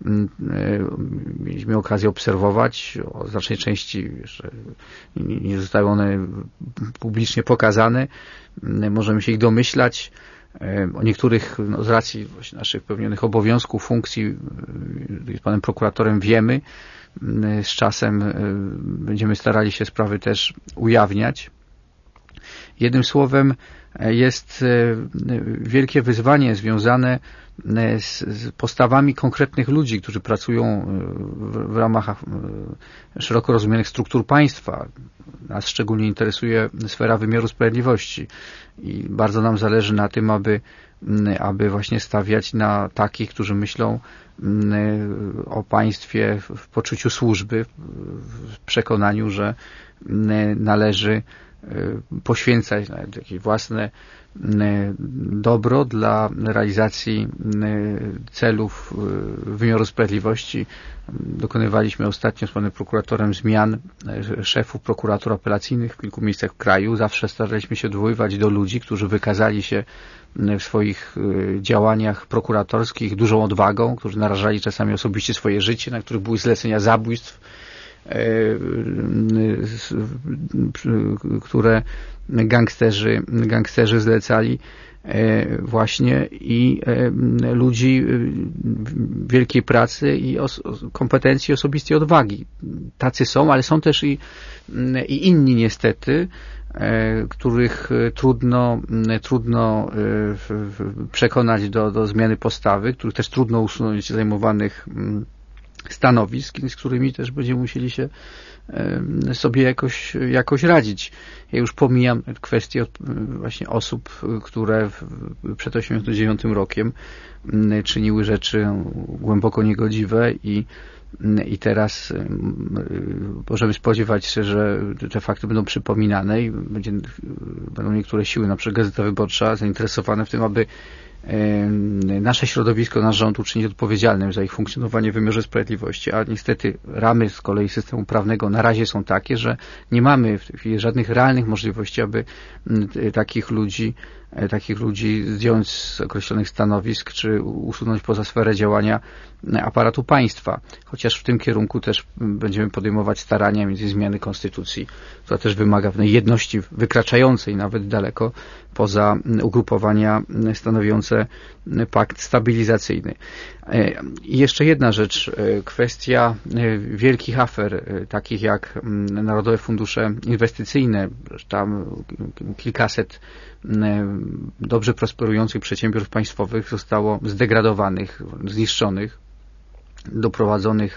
mieliśmy okazję obserwować. O znacznej części jeszcze nie zostały one publicznie pokazane. Możemy się ich domyślać. O niektórych z racji właśnie naszych pełnionych obowiązków, funkcji z panem prokuratorem wiemy. Z czasem będziemy starali się sprawy też ujawniać. Jednym słowem jest wielkie wyzwanie związane z postawami konkretnych ludzi, którzy pracują w ramach szeroko rozumianych struktur państwa. Nas szczególnie interesuje sfera wymiaru sprawiedliwości i bardzo nam zależy na tym, aby właśnie stawiać na takich, którzy myślą o państwie w poczuciu służby, w przekonaniu, że należy poświęcać nawet jakieś własne dobro dla realizacji celów wymiaru sprawiedliwości. Dokonywaliśmy ostatnio z panem prokuratorem zmian szefów prokuratur apelacyjnych w kilku miejscach w kraju. Zawsze staraliśmy się odwoływać do ludzi, którzy wykazali się w swoich działaniach prokuratorskich dużą odwagą, którzy narażali czasami osobiście swoje życie, na których były zlecenia zabójstw, które gangsterzy zlecali właśnie, i ludzi wielkiej pracy i kompetencji, osobistej odwagi. Tacy są, ale są też i inni niestety, których trudno przekonać do zmiany postawy, których też trudno usunąć z zajmowanych stanowisk, z którymi też będziemy musieli się sobie jakoś radzić. Ja już pomijam kwestię właśnie osób, które przed 1989 rokiem czyniły rzeczy głęboko niegodziwe i teraz możemy spodziewać się, że te fakty będą przypominane i będą niektóre siły, na przykład Gazeta Wyborcza, zainteresowane w tym, aby nasze środowisko, nasz rząd uczynić odpowiedzialnym za ich funkcjonowanie w wymiarze sprawiedliwości, a niestety ramy z kolei systemu prawnego na razie są takie, że nie mamy w tej chwili żadnych realnych możliwości, aby takich ludzi zdjąć z określonych stanowisk, czy usunąć poza sferę działania aparatu państwa. Chociaż w tym kierunku też będziemy podejmować starania między zmiany konstytucji, która też wymaga pewnej jedności wykraczającej nawet daleko poza ugrupowania stanowiące pakt stabilizacyjny. I jeszcze jedna rzecz, kwestia wielkich afer, takich jak Narodowe Fundusze Inwestycyjne. Tam kilkaset dobrze prosperujących przedsiębiorstw państwowych zostało zdegradowanych, zniszczonych, doprowadzonych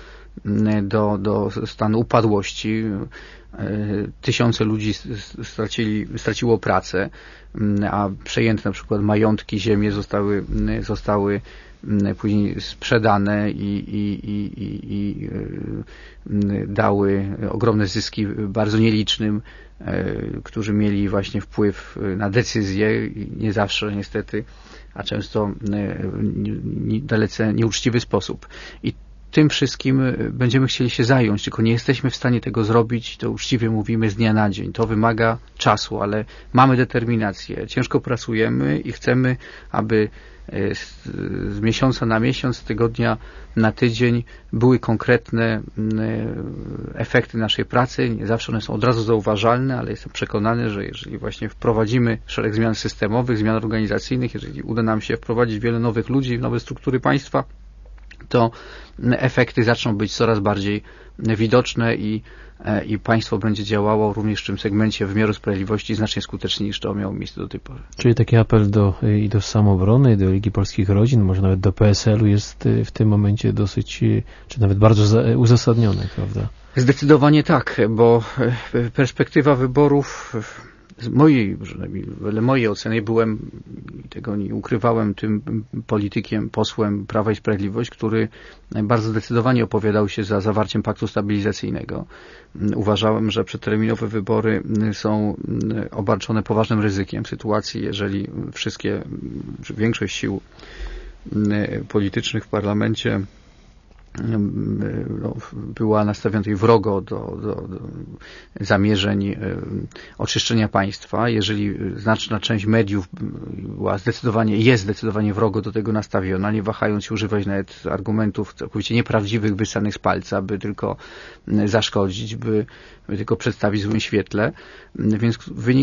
do stanu upadłości. Tysiące ludzi straciło pracę, a przejęte na przykład majątki, ziemie zostały później sprzedane i dały ogromne zyski bardzo nielicznym, którzy mieli właśnie wpływ na decyzje, nie zawsze niestety, a często w dalece nieuczciwy sposób. I tym wszystkim będziemy chcieli się zająć, tylko nie jesteśmy w stanie tego zrobić, to uczciwie mówimy, z dnia na dzień. To wymaga czasu, ale mamy determinację, ciężko pracujemy i chcemy, aby z miesiąca na miesiąc, z tygodnia na tydzień były konkretne efekty naszej pracy. Nie zawsze one są od razu zauważalne, ale jestem przekonany, że jeżeli właśnie wprowadzimy szereg zmian systemowych, zmian organizacyjnych, jeżeli uda nam się wprowadzić wiele nowych ludzi w nowe struktury państwa, to efekty zaczną być coraz bardziej widoczne i państwo będzie działało również w tym segmencie wymiaru sprawiedliwości znacznie skuteczniej niż to miało miejsce do tej pory. Czyli taki apel do Samoobrony, do Ligi Polskich Rodzin, może nawet do PSL-u jest w tym momencie dosyć, czy nawet bardzo uzasadniony, prawda? Zdecydowanie tak, bo perspektywa wyborów z mojej oceny, byłem, tego nie ukrywałem, tym politykiem, posłem Prawa i Sprawiedliwość, który bardzo zdecydowanie opowiadał się za zawarciem paktu stabilizacyjnego. Uważałem, że przedterminowe wybory są obarczone poważnym ryzykiem w sytuacji, jeżeli większość sił politycznych w parlamencie była nastawiona wrogo do zamierzeń oczyszczenia państwa. Jeżeli znaczna część mediów jest zdecydowanie wrogo do tego nastawiona, nie wahając się używać nawet argumentów całkowicie nieprawdziwych, wyssanych z palca, by tylko zaszkodzić, by tylko przedstawić w złym świetle. Więc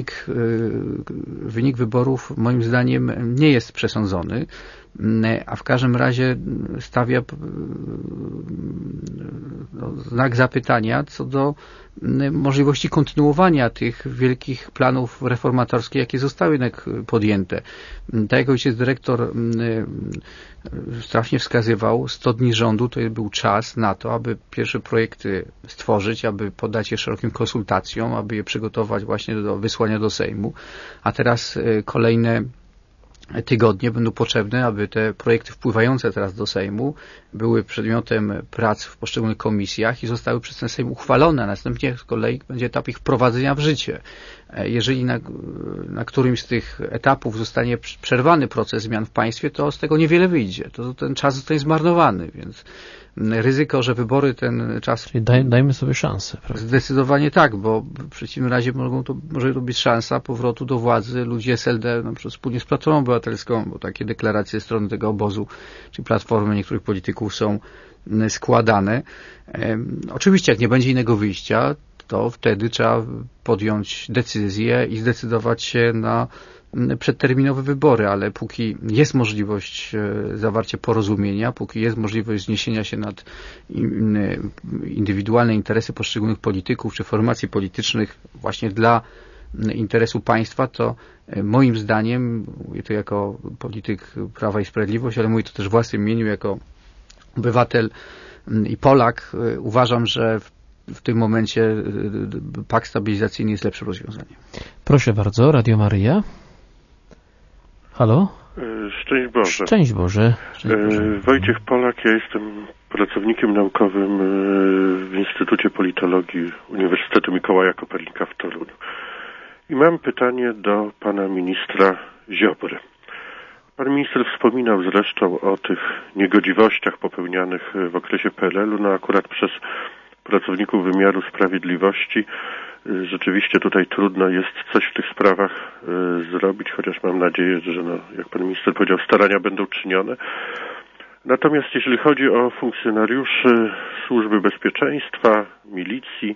wynik wyborów moim zdaniem nie jest przesądzony, a w każdym razie stawia znak zapytania co do możliwości kontynuowania tych wielkich planów reformatorskich, jakie zostały jednak podjęte. Tak jak ojciec dyrektor strasznie wskazywał, 100 dni rządu to był czas na to, aby pierwsze projekty stworzyć, aby poddać je szerokim konsultacjom, aby je przygotować właśnie do wysłania do Sejmu, a teraz kolejne tygodnie będą potrzebne, aby te projekty wpływające teraz do Sejmu były przedmiotem prac w poszczególnych komisjach i zostały przez ten Sejm uchwalone, a następnie z kolei będzie etap ich wprowadzenia w życie. Jeżeli na którymś z tych etapów zostanie przerwany proces zmian w państwie, to z tego niewiele wyjdzie. To ten czas zostanie zmarnowany, więc ryzyko, że wybory ten czas... Czyli dajmy sobie szansę, prawda? Zdecydowanie tak, bo w przeciwnym razie może to być szansa powrotu do władzy ludzi SLD, na przykład wspólnie z Platformą Obywatelską, bo takie deklaracje strony tego obozu, czy Platformy niektórych polityków są składane. Oczywiście, jak nie będzie innego wyjścia, to wtedy trzeba podjąć decyzję i zdecydować się na przedterminowe wybory, ale póki jest możliwość zawarcia porozumienia, póki jest możliwość zniesienia się nad indywidualne interesy poszczególnych polityków czy formacji politycznych właśnie dla interesu państwa, to moim zdaniem, mówię to jako polityk Prawa i Sprawiedliwość, ale mówię to też w własnym imieniu, jako obywatel i Polak, uważam, że w tym momencie pakt stabilizacyjny jest lepszym rozwiązaniem. Proszę bardzo, Radio Maryja. Halo? Szczęść Boże. Szczęść Boże. Wojciech Polak, ja jestem pracownikiem naukowym w Instytucie Politologii Uniwersytetu Mikołaja Kopernika w Toruniu. I mam pytanie do pana ministra Ziobry. Pan minister wspominał zresztą o tych niegodziwościach popełnianych w okresie PRL-u, no akurat przez pracowników wymiaru sprawiedliwości. Rzeczywiście tutaj trudno jest coś w tych sprawach zrobić, chociaż mam nadzieję, że jak pan minister powiedział, starania będą czynione. Natomiast jeśli chodzi o funkcjonariuszy Służby Bezpieczeństwa, milicji,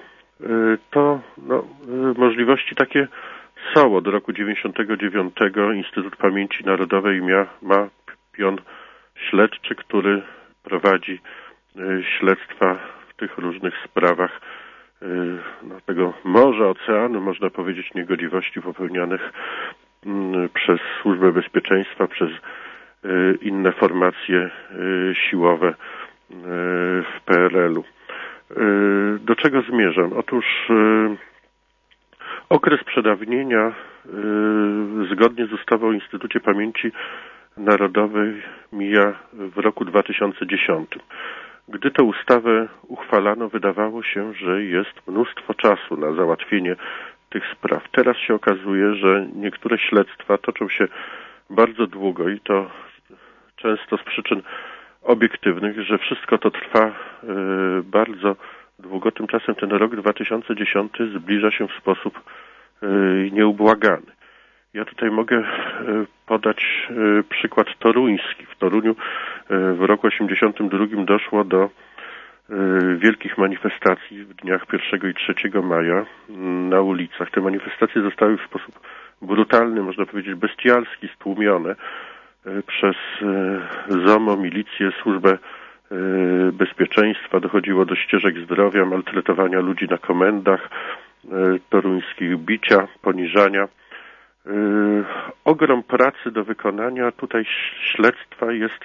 to możliwości takie są. Od roku 1999 Instytut Pamięci Narodowej ma pion śledczy, który prowadzi śledztwa w tych różnych sprawach tego morza, oceanu, można powiedzieć, niegodziwości popełnianych przez Służbę Bezpieczeństwa, przez inne formacje siłowe w PRL-u. Do czego zmierzam? Otóż okres przedawnienia zgodnie z ustawą o Instytucie Pamięci Narodowej mija w roku 2010. Gdy tę ustawę uchwalano, wydawało się, że jest mnóstwo czasu na załatwienie tych spraw. Teraz się okazuje, że niektóre śledztwa toczą się bardzo długo i to często z przyczyn obiektywnych, że wszystko to trwa bardzo długo. Tymczasem ten rok 2010 zbliża się w sposób nieubłagany. Ja tutaj mogę podać przykład toruński. W Toruniu w roku 1982 doszło do wielkich manifestacji w dniach 1 i 3 maja na ulicach. Te manifestacje zostały w sposób brutalny, można powiedzieć bestialski, stłumione przez ZOMO, milicję, służbę bezpieczeństwa. Dochodziło do ścieżek zdrowia, maltretowania ludzi na komendach toruńskich, bicia, poniżania. Ogrom pracy do wykonania. Tutaj śledztwa jest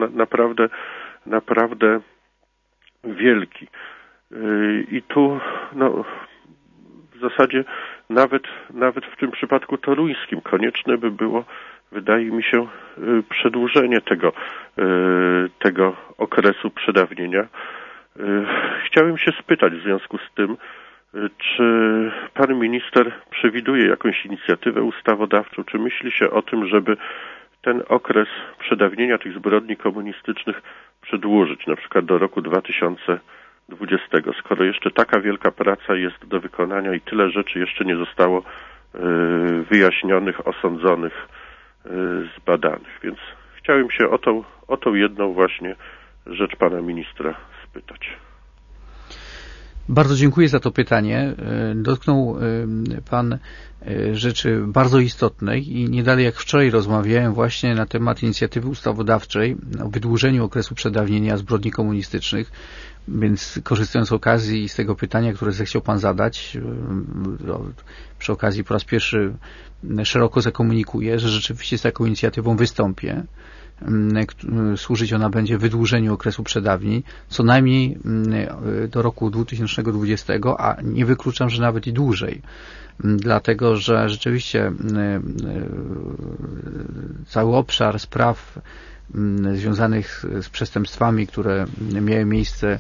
naprawdę wielki. I tu w zasadzie nawet w tym przypadku toruńskim konieczne by było, wydaje mi się, przedłużenie tego okresu przedawnienia. Chciałem się spytać w związku z tym, czy pan minister przewiduje jakąś inicjatywę ustawodawczą, czy myśli się o tym, żeby ten okres przedawnienia tych zbrodni komunistycznych przedłużyć, na przykład do roku 2020, skoro jeszcze taka wielka praca jest do wykonania i tyle rzeczy jeszcze nie zostało wyjaśnionych, osądzonych, zbadanych. Więc chciałem się o tą jedną właśnie rzecz pana ministra spytać. Bardzo dziękuję za to pytanie. Dotknął pan rzeczy bardzo istotnej i nie dalej jak wczoraj rozmawiałem właśnie na temat inicjatywy ustawodawczej o wydłużeniu okresu przedawnienia zbrodni komunistycznych, więc korzystając z okazji i z tego pytania, które zechciał pan zadać, przy okazji po raz pierwszy szeroko zakomunikuję, że rzeczywiście z taką inicjatywą wystąpię. Służyć ona będzie wydłużeniu okresu przedawnień, co najmniej do roku 2020, a nie wykluczam, że nawet i dłużej. Dlatego, że rzeczywiście cały obszar spraw związanych z przestępstwami, które miały miejsce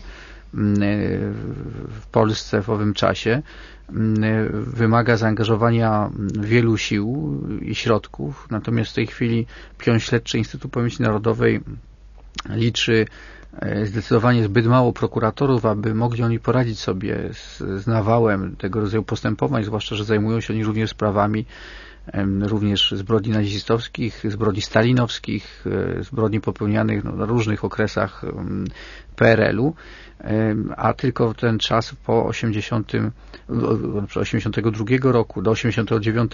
w Polsce w owym czasie, wymaga zaangażowania wielu sił i środków. Natomiast w tej chwili pion śledczy Instytutu Pamięci Narodowej liczy zdecydowanie zbyt mało prokuratorów, aby mogli oni poradzić sobie z nawałem tego rodzaju postępowań, zwłaszcza, że zajmują się oni również sprawami również zbrodni nazistowskich, zbrodni stalinowskich, zbrodni popełnianych na różnych okresach PRL-u, a tylko ten czas po 82 roku do 89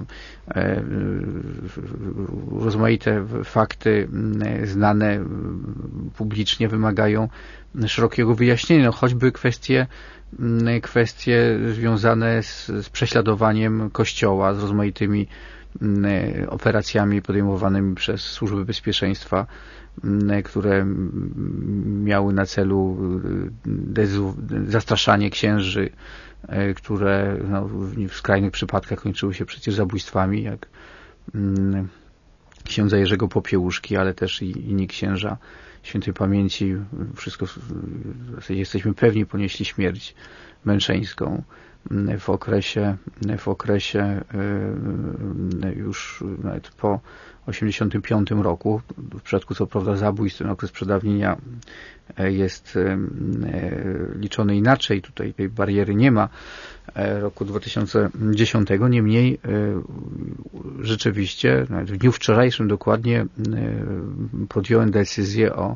rozmaite fakty znane publicznie wymagają szerokiego wyjaśnienia, no choćby kwestie związane z prześladowaniem Kościoła, z rozmaitymi operacjami podejmowanymi przez służby bezpieczeństwa, które miały na celu zastraszanie księży, które w skrajnych przypadkach kończyły się przecież zabójstwami, jak księdza Jerzego Popiełuszki, ale też i inni księża świętej pamięci, wszystko w zasadzie jesteśmy pewni, ponieśli śmierć męczeńską w okresie już nawet po 85 roku. W przypadku co prawda zabójstw ten okres przedawnienia jest liczony inaczej, tutaj tej bariery nie ma roku 2010, niemniej rzeczywiście nawet w dniu wczorajszym dokładnie podjąłem decyzję o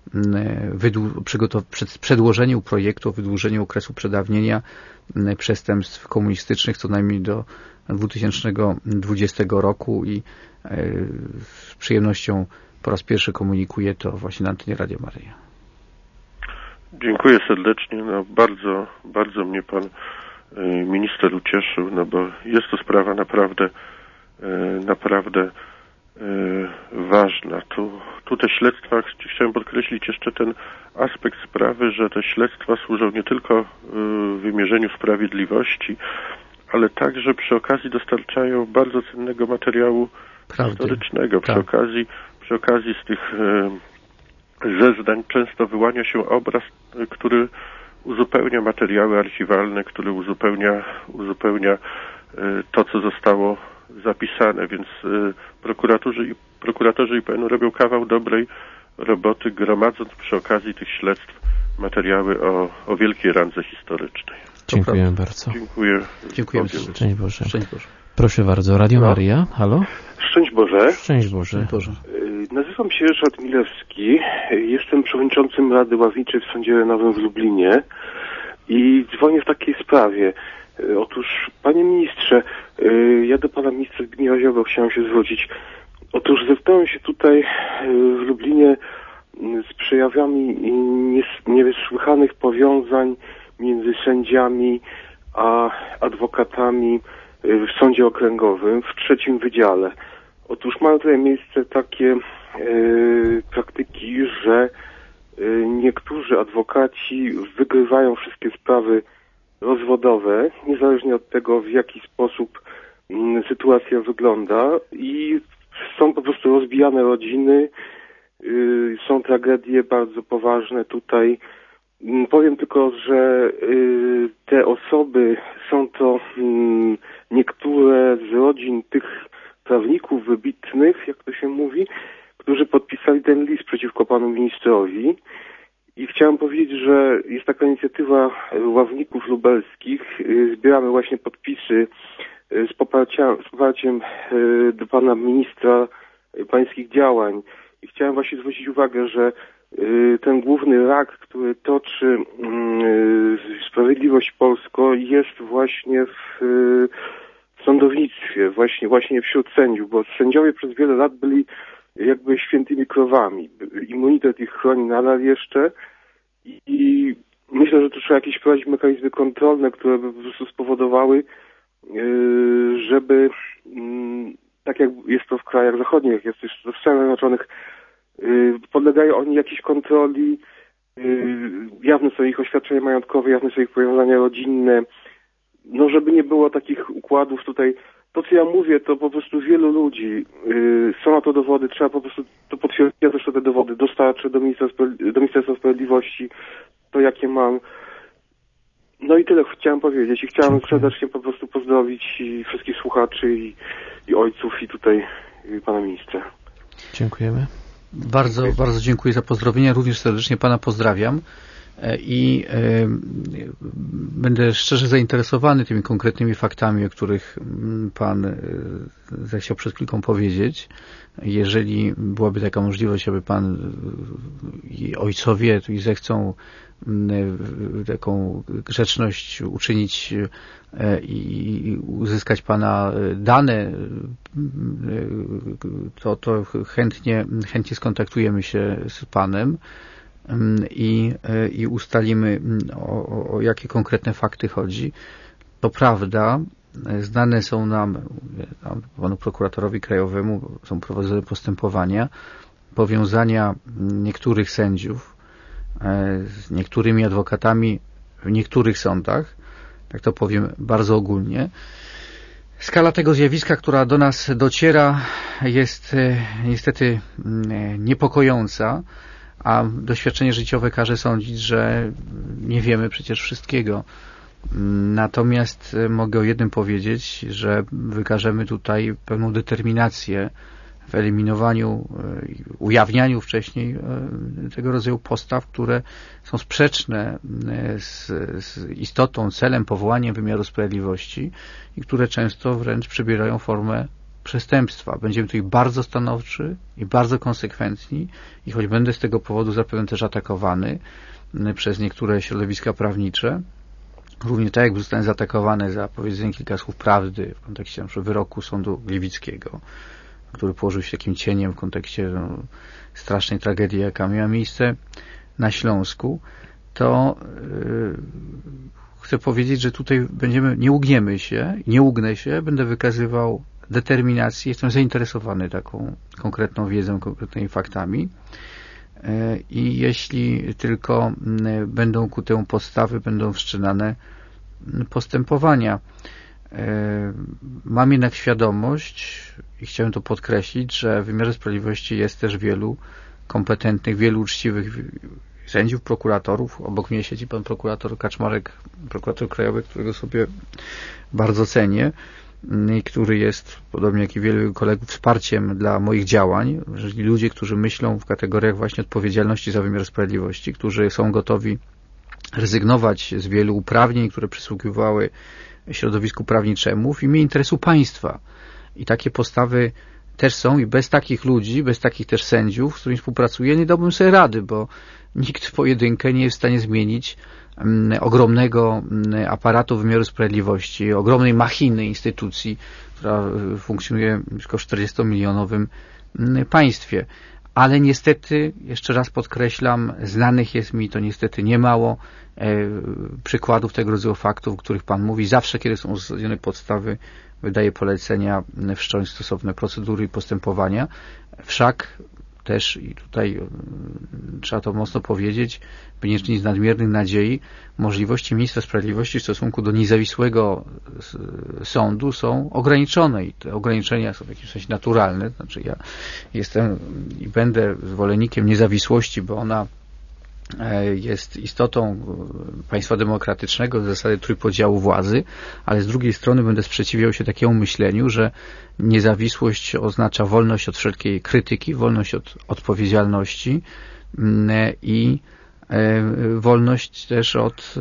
przedłożeniu projektu o wydłużeniu okresu przedawnienia przestępstw komunistycznych co najmniej do 2020 roku i z przyjemnością po raz pierwszy komunikuję to właśnie na antenie Radia Maryja. Dziękuję serdecznie. No, bardzo mnie pan minister ucieszył, no bo jest to sprawa naprawdę ważna. Tu te śledztwa, chciałem podkreślić jeszcze ten aspekt sprawy, że te śledztwa służą nie tylko wymierzeniu sprawiedliwości, ale także przy okazji dostarczają bardzo cennego materiału historycznego. Przy okazji z tych zeznań często wyłania się obraz, który uzupełnia materiały archiwalne, który uzupełnia to, co zostało zapisane, więc prokuratorzy IPN-u robią kawał dobrej roboty, gromadząc przy okazji tych śledztw materiały o wielkiej randze historycznej. Dziękuję bardzo. Dziękuję. Szczęść Boże. Proszę bardzo, Radio Maria. Halo? Szczęść Boże. Szczęść Boże. Nazywam się Ryszard Milewski. Jestem przewodniczącym Rady Ławniczej w Sądzie Rejonowym w Lublinie i dzwonię w takiej sprawie. Otóż, panie ministrze, ja do pana ministra Zbigniewa Ziobro chciałem się zwrócić. Otóż zetknąłem się tutaj w Lublinie z przejawami niesłychanych powiązań między sędziami a adwokatami w sądzie okręgowym w 3. Wydziale. Otóż mają tutaj miejsce takie praktyki, że niektórzy adwokaci wygrywają wszystkie sprawy rozwodowe, niezależnie od tego, w jaki sposób sytuacja wygląda, i są po prostu rozbijane rodziny, są tragedie bardzo poważne tutaj. Powiem tylko, że te osoby, są to niektóre z rodzin tych prawników wybitnych, jak to się mówi, którzy podpisali ten list przeciwko panu ministrowi. I chciałem powiedzieć, że jest taka inicjatywa ławników lubelskich. Zbieramy właśnie podpisy z poparciem do pana ministra pańskich działań. I chciałem właśnie zwrócić uwagę, że ten główny rak, który toczy sprawiedliwość polską, jest właśnie w sądownictwie, właśnie wśród sędziów, bo sędziowie przez wiele lat byli jakby świętymi krowami. Immunitet ich chroni nadal jeszcze i myślę, że tu trzeba jakieś wprowadzić mechanizmy kontrolne, które by po prostu spowodowały, żeby tak jak jest to w krajach zachodnich, jak jest też w Stanach Zjednoczonych, podlegają oni jakiejś kontroli, jawne są ich oświadczenia majątkowe, jawne są ich powiązania rodzinne, no żeby nie było takich układów tutaj. To, co ja mówię, to po prostu wielu ludzi, są na to dowody, trzeba po prostu to potwierdzić, ja też te dowody dostarczę do Ministerstwa Sprawiedliwości, to jakie mam. No i tyle chciałem powiedzieć i chciałem serdecznie po prostu pozdrowić i wszystkich słuchaczy i ojców i tutaj pana ministra. Dziękujemy. Bardzo dziękuję za pozdrowienia. Również serdecznie pana pozdrawiam i będę szczerze zainteresowany tymi konkretnymi faktami, o których pan zechciał przed chwilką powiedzieć. Jeżeli byłaby taka możliwość, aby pan i ojcowie tu zechcą taką grzeczność uczynić i uzyskać pana dane, to chętnie skontaktujemy się z panem i ustalimy, o jakie konkretne fakty chodzi. To prawda, znane są nam, panu prokuratorowi krajowemu, są prowadzone postępowania, powiązania niektórych sędziów z niektórymi adwokatami w niektórych sądach, tak to powiem bardzo ogólnie. Skala tego zjawiska, która do nas dociera, jest niestety niepokojąca, a doświadczenie życiowe każe sądzić, że nie wiemy przecież wszystkiego. Natomiast mogę o jednym powiedzieć, że wykażemy tutaj pewną determinację w eliminowaniu, ujawnianiu wcześniej tego rodzaju postaw, które są sprzeczne z istotą, celem, powołaniem wymiaru sprawiedliwości i które często wręcz przybierają formę przestępstwa. Będziemy tutaj bardzo stanowczy i bardzo konsekwentni i choć będę z tego powodu zapewne też atakowany przez niektóre środowiska prawnicze, równie tak jak zostałem zaatakowany za powiedzenie kilka słów prawdy w kontekście na przykład wyroku sądu gliwickiego, który położył się takim cieniem w kontekście strasznej tragedii, jaka miała miejsce na Śląsku, to chcę powiedzieć, że tutaj nie ugniemy się, nie ugnę się, będę wykazywał determinację, jestem zainteresowany taką konkretną wiedzą, konkretnymi faktami i jeśli tylko będą ku temu podstawy, będą wszczynane postępowania. Mam jednak świadomość i chciałem to podkreślić, że w wymiarze sprawiedliwości jest też wielu kompetentnych, wielu uczciwych sędziów, prokuratorów. Obok mnie siedzi pan prokurator Kaczmarek, prokurator krajowy, którego sobie bardzo cenię i który jest, podobnie jak i wielu kolegów, wsparciem dla moich działań. Jeżeli ludzie, którzy myślą w kategoriach właśnie odpowiedzialności za wymiar sprawiedliwości, którzy są gotowi rezygnować z wielu uprawnień, które przysługiwały środowisku prawniczemu w imię interesu państwa. I takie postawy też są i bez takich ludzi, bez takich też sędziów, z którymi współpracuję, nie dałbym sobie rady, bo nikt w pojedynkę nie jest w stanie zmienić ogromnego aparatu wymiaru sprawiedliwości, ogromnej machiny instytucji, która funkcjonuje w blisko 40-milionowym państwie. Ale niestety, jeszcze raz podkreślam, znanych jest mi to niestety niemało przykładów tego rodzaju faktów, o których pan mówi. Zawsze, kiedy są uzasadnione podstawy, wydaje polecenia wszcząć stosowne procedury i postępowania. Wszak też, i tutaj trzeba to mocno powiedzieć, by nie czynić nadmiernych nadziei, możliwości ministra sprawiedliwości w stosunku do niezawisłego sądu są ograniczone i te ograniczenia są w jakimś sensie naturalne. Znaczy ja jestem i będę zwolennikiem niezawisłości, bo ona jest istotą państwa demokratycznego, zasady trójpodziału władzy, ale z drugiej strony będę sprzeciwiał się takiemu myśleniu, że niezawisłość oznacza wolność od wszelkiej krytyki, wolność od odpowiedzialności i wolność też od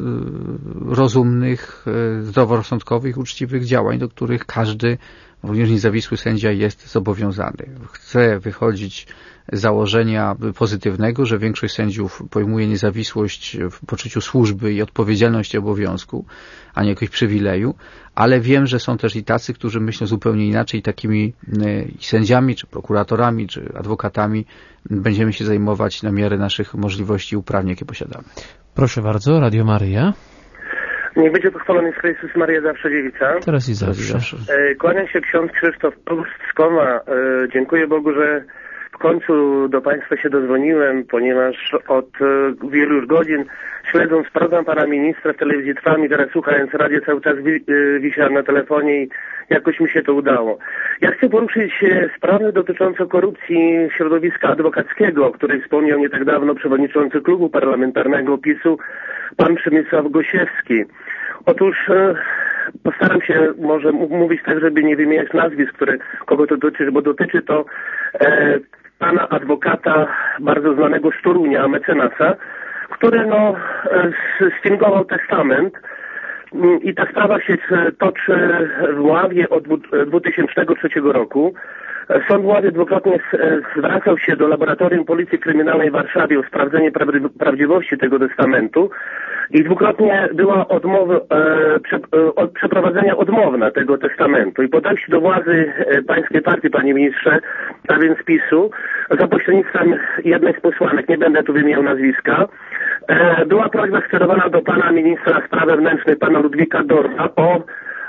rozumnych, zdroworozsądkowych, uczciwych działań, do których każdy, również niezawisły sędzia jest zobowiązany. Chcę wychodzić z założenia pozytywnego, że większość sędziów pojmuje niezawisłość w poczuciu służby i odpowiedzialności obowiązku, a nie jakiegoś przywileju, ale wiem, że są też i tacy, którzy myślą zupełnie inaczej. Takimi sędziami, czy prokuratorami, czy adwokatami będziemy się zajmować na miarę naszych możliwości i uprawnień, jakie posiadamy. Proszę bardzo, Radio Maryja. Niech będzie pochwalony Jezus Chrystus, Maria zawsze dziewica. Teraz i zawsze. Kłania się ksiądz Krzysztof z Koma. Dziękuję Bogu, że w końcu do Państwa się dodzwoniłem, ponieważ od wielu już godzin, śledząc program pana ministra w telewizji Trwam i teraz słuchając radio, cały czas wisiałem na telefonie i jakoś mi się to udało. Ja chcę poruszyć sprawę dotyczącą korupcji środowiska adwokackiego, o której wspomniał nie tak dawno przewodniczący klubu parlamentarnego PiS-u, pan Przemysław Gosiewski. Otóż postaram się może mówić tak, żeby nie wymieniać nazwisk, kogo to dotyczy, bo dotyczy to pana adwokata bardzo znanego z Torunia, mecenasa, który sfingował testament i ta sprawa się toczy w Ławie od 2003 roku. Sąd w Ławie dwukrotnie zwracał się do Laboratorium Policji Kryminalnej w Warszawie o sprawdzenie prawdziwości tego testamentu i dwukrotnie była przeprowadzenia odmowna tego testamentu. I podejście do władzy pańskiej partii, panie ministrze, a więc PiS-u, za pośrednictwem jednej z posłanek, nie będę tu wymieniał nazwiska, była prośba skierowana do pana ministra spraw wewnętrznych, pana Ludwika Dorna o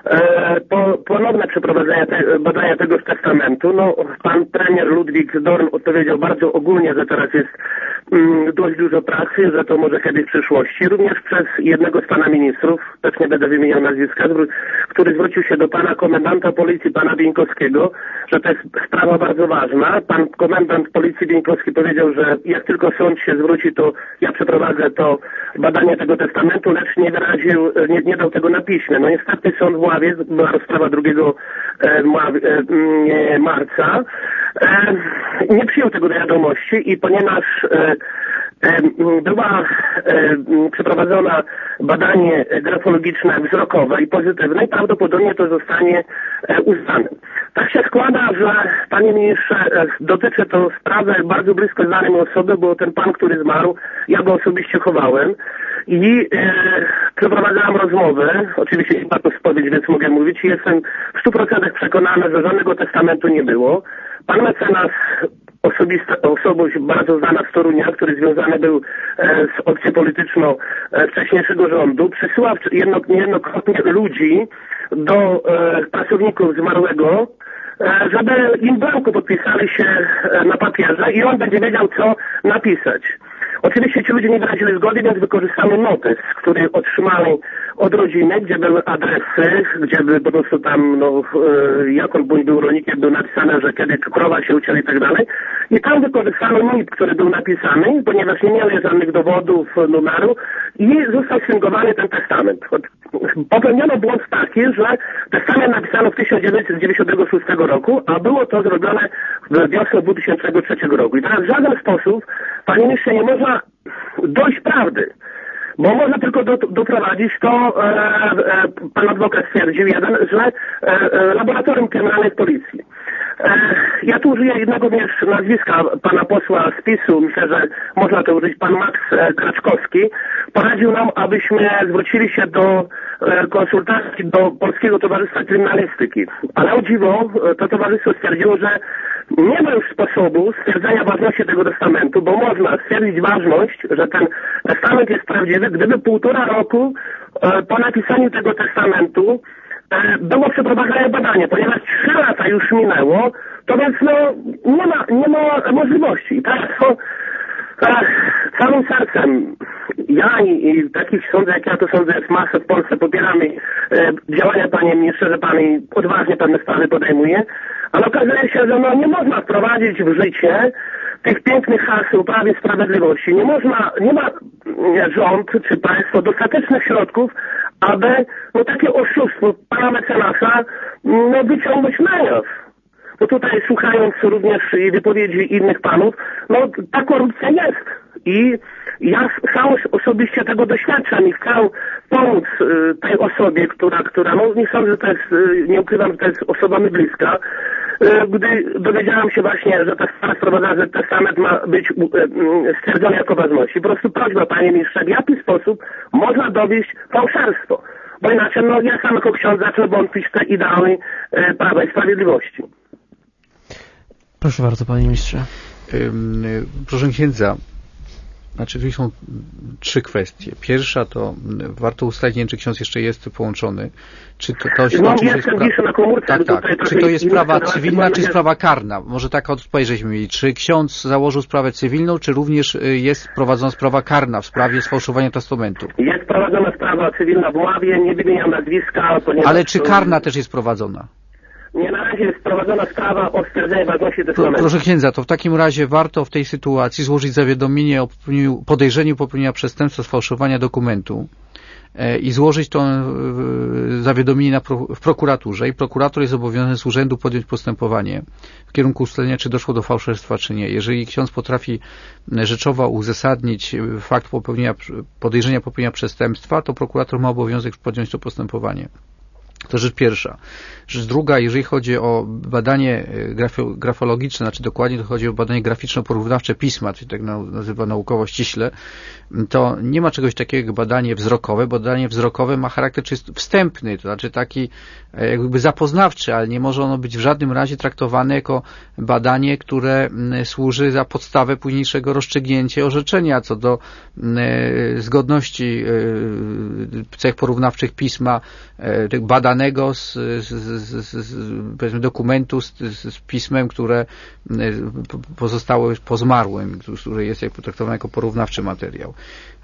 ponowne przeprowadzenie badania tegoż testamentu. Pan premier Ludwik Dorn odpowiedział bardzo ogólnie, że teraz jest dość dużo pracy, że to może kiedyś w przyszłości. Również przez jednego z pana ministrów, też nie będę wymieniał nazwiska, który zwrócił się do pana komendanta policji, pana Bieńkowskiego, że to jest sprawa bardzo ważna. Pan komendant policji Bieńkowski powiedział, że jak tylko sąd się zwróci, to ja przeprowadzę to badanie tego testamentu, lecz nie wyraził, nie dał tego na piśmie. Niestety sąd w Ławie, była rozprawa 2 marca, nie przyjął tego do wiadomości i ponieważ była przeprowadzona badanie grafologiczne wzrokowe i pozytywne i prawdopodobnie to zostanie uznane. Tak się składa, że panie ministrze, dotyczy to sprawy bardzo blisko znanej mi osoby, bo ten pan, który zmarł, ja go osobiście chowałem i przeprowadzałem rozmowę, oczywiście nie ma to spowiedź, więc mogę mówić i jestem w 100% przekonany, że żadnego testamentu nie było. Pan mecenas osobowość bardzo znana z Torunia, który związany był z opcją polityczną wcześniejszego rządu, przesyła niejednokrotnie ludzi do pracowników zmarłego, żeby im blanko podpisali się na papierze i on będzie wiedział, co napisać. Oczywiście ci ludzie nie wyrazili zgody, więc wykorzystano notes, który otrzymali od rodziny, gdzie były adresy, gdzie by po prostu tam, jak on był rolnikiem, był napisane, że kiedy krowa się ucięła i tak dalej. I tam wykorzystano NIP, który był napisany, ponieważ nie mieli żadnych dowodów, numeru i został sfingowany ten testament. Popełniono błąd taki, że testament napisano w 1996 roku, a było to zrobione w wiosnę 2003 roku. I teraz w żaden sposób, panie ministrze, nie można dojść prawdy. Bo można tylko doprowadzić to, pan adwokat stwierdził jeden, że laboratorium kryminalne w policji. Ja tu użyję jednego nazwiska pana posła z PiS-u, myślę, że można to użyć, pan Max Kraczkowski, poradził nam, abyśmy zwrócili się do konsultacji do Polskiego Towarzystwa Kryminalistyki. Ale o dziwo, to towarzystwo stwierdziło, że nie ma już sposobu stwierdzenia ważności tego testamentu, bo można stwierdzić ważność, że ten testament jest prawdziwy, gdyby 1,5 roku po napisaniu tego testamentu było przeprowadzone badanie, ponieważ 3 lata już minęło, to więc nie ma możliwości. I teraz całym sercem ja i takich sądzę, jak ja to sądzę, jest masę w Polsce, popieramy działania, panie ministrze, że pan odważnie pewne sprawy podejmuje, ale okazuje się, że nie można wprowadzić w życie tych pięknych haseł prawie sprawiedliwości. Nie ma rząd czy państwo dostatecznych środków, aby takie oszustwo pana mecenasa wyciągnąć na jaw. Bo tutaj słuchając również wypowiedzi innych panów, ta korupcja jest. I ja sam osobiście tego doświadczam i chcę pomóc tej osobie, która nie sądzę, że to jest, nie ukrywam, że to jest osoba mi bliska. Gdy dowiedziałam się właśnie, że ta sprawa wprowadzana, że testament ma być stwierdzony jako ważności. Po prostu prośba, panie ministrze, w jaki sposób można dowieść fałszerstwo? Bo inaczej, ja sam jako ksiądz zacznę wątpić w te ideały Prawa i Sprawiedliwości. Proszę bardzo, panie ministrze. Proszę księdza, tu są 3 kwestie. Pierwsza to warto ustalić, nie wiem, czy ksiądz jeszcze jest połączony. Czy to jest sprawa cywilna, czy sprawa karna? Może tak odpowiedź żeśmy mieli. Czy ksiądz założył sprawę cywilną, czy również jest prowadzona sprawa karna w sprawie sfałszowania testamentu? Jest prowadzona sprawa cywilna w Ławie, nie wymieniam nazwiska. Ale czy karna też jest prowadzona? Nie, na razie jest prowadzona sprawa o stwierdzenie ważności testamentu. Proszę księdza, to w takim razie warto w tej sytuacji złożyć zawiadomienie o podejrzeniu popełnienia przestępstwa sfałszowania dokumentu i złożyć to zawiadomienie w prokuraturze i prokurator jest obowiązany z urzędu podjąć postępowanie w kierunku ustalenia, czy doszło do fałszerstwa, czy nie. Jeżeli ksiądz potrafi rzeczowo uzasadnić fakt podejrzenia popełnienia przestępstwa, to prokurator ma obowiązek podjąć to postępowanie. To rzecz pierwsza. Rzecz druga, jeżeli chodzi o badanie grafologiczne, dokładnie to chodzi o badanie graficzno-porównawcze pisma, czyli tak nazywa naukowo ściśle, to nie ma czegoś takiego jak badanie wzrokowe. Badanie wzrokowe ma charakter czysto wstępny, to znaczy taki jakby zapoznawczy, ale nie może ono być w żadnym razie traktowane jako badanie, które służy za podstawę późniejszego rozstrzygnięcia orzeczenia co do zgodności cech porównawczych pisma badanego powiedzmy dokumentu z pismem, które pozostało już po zmarłym, które jest potraktowane jako porównawczy materiał.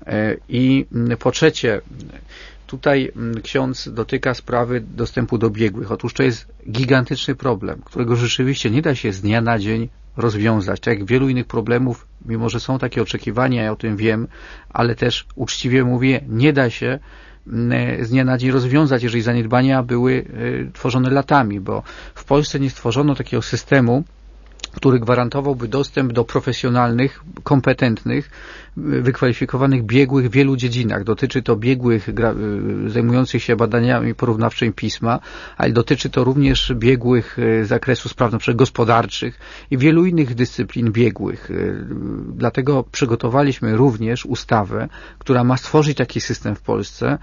I po trzecie, tutaj ksiądz dotyka sprawy dostępu do biegłych. Otóż to jest gigantyczny problem, którego rzeczywiście nie da się z dnia na dzień rozwiązać. Tak jak wielu innych problemów, mimo że są takie oczekiwania, ja o tym wiem, ale też uczciwie mówię, nie da się z dnia na dzień rozwiązać, jeżeli zaniedbania były tworzone latami, bo w Polsce nie stworzono takiego systemu, który gwarantowałby dostęp do profesjonalnych, kompetentnych, wykwalifikowanych biegłych w wielu dziedzinach. Dotyczy to biegłych zajmujących się badaniami porównawczymi pisma, ale dotyczy to również biegłych z zakresu spraw na przykład gospodarczych i wielu innych dyscyplin biegłych. Dlatego przygotowaliśmy również ustawę, która ma stworzyć taki system w Polsce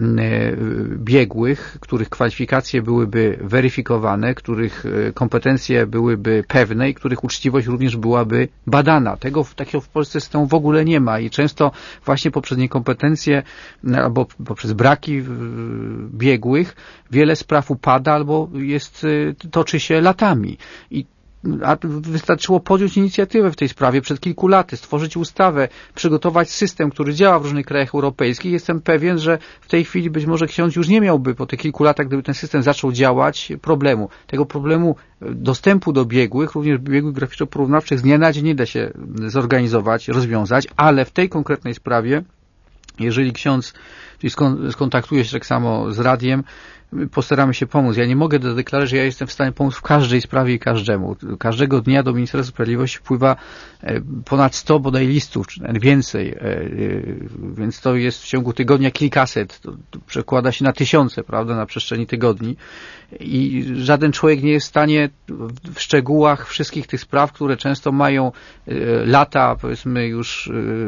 biegłych, których kwalifikacje byłyby weryfikowane, których kompetencje byłyby pewne i których uczciwość również byłaby badana. Takiego w Polsce systemu w ogóle nie ma i często właśnie poprzez niekompetencje albo poprzez braki biegłych wiele spraw upada albo toczy się latami. A wystarczyło podjąć inicjatywę w tej sprawie przed kilku laty, stworzyć ustawę, przygotować system, który działa w różnych krajach europejskich. Jestem pewien, że w tej chwili być może ksiądz już nie miałby po tych kilku latach, gdyby ten system zaczął działać, problemu. Tego problemu dostępu do biegłych, również biegłych graficzno-porównawczych z dnia na dzień nie da się zorganizować, rozwiązać, ale w tej konkretnej sprawie, jeżeli ksiądz skontaktuje się tak samo z radiem, postaramy się pomóc. Ja nie mogę deklarować, że ja jestem w stanie pomóc w każdej sprawie i każdemu. Każdego dnia do Ministerstwa Sprawiedliwości wpływa ponad 100 bodaj listów, czy nawet więcej. Więc to jest w ciągu tygodnia kilkaset. To przekłada się na tysiące, prawda, na przestrzeni tygodni. I żaden człowiek nie jest w stanie w szczegółach wszystkich tych spraw, które często mają lata, powiedzmy już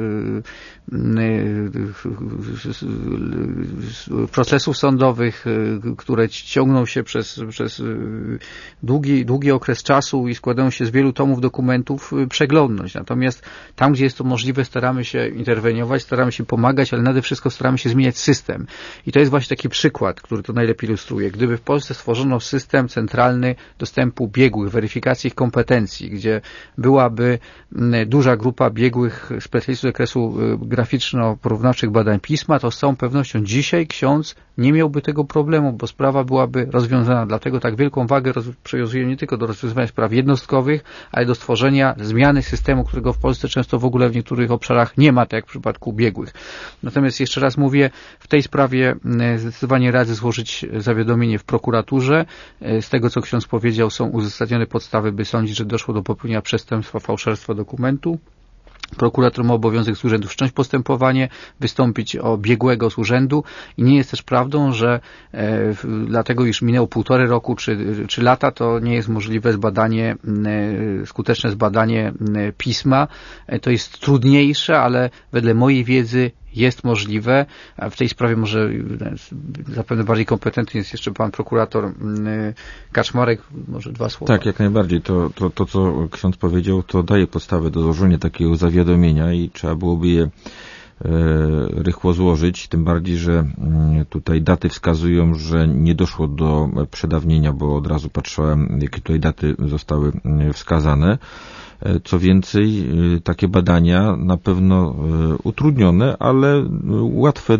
procesów sądowych, które ciągną się przez długi okres czasu i składają się z wielu tomów dokumentów, przeglądnąć. Natomiast tam, gdzie jest to możliwe, staramy się interweniować, staramy się pomagać, ale nade wszystko staramy się zmieniać system. I to jest właśnie taki przykład, który to najlepiej ilustruje. Gdyby w Polsce stworzono system centralny dostępu biegłych, weryfikacji ich kompetencji, gdzie byłaby duża grupa biegłych specjalistów z zakresu graficzno-porównawczych badań pisma, to z całą pewnością dzisiaj ksiądz nie miałby tego problemu, bo sprawa byłaby rozwiązana. Dlatego tak wielką wagę przywiązuje nie tylko do rozwiązywania spraw jednostkowych, ale do stworzenia zmiany systemu, którego w Polsce często w ogóle w niektórych obszarach nie ma, tak jak w przypadku biegłych. Natomiast jeszcze raz mówię, w tej sprawie zdecydowanie radzę złożyć zawiadomienie w prokuraturze. Z tego, co ksiądz powiedział, są uzasadnione podstawy, by sądzić, że doszło do popełnienia przestępstwa fałszerstwa dokumentu. Prokurator ma obowiązek z urzędu wszcząć postępowanie, wystąpić o biegłego z urzędu i nie jest też prawdą, że dlatego, iż minęło 1,5 roku czy lata, to nie jest możliwe skuteczne zbadanie pisma. To jest trudniejsze, ale wedle mojej wiedzy jest możliwe. W tej sprawie może zapewne bardziej kompetentny jest jeszcze pan prokurator Kaczmarek. Może 2 słowa. Tak, jak najbardziej. To co ksiądz powiedział, to daje podstawę do złożenia takiego zawiadomienia i trzeba byłoby je rychło złożyć, tym bardziej, że tutaj daty wskazują, że nie doszło do przedawnienia, bo od razu patrzyłem, jakie tutaj daty zostały wskazane. Co więcej, takie badania na pewno utrudnione, ale łatwe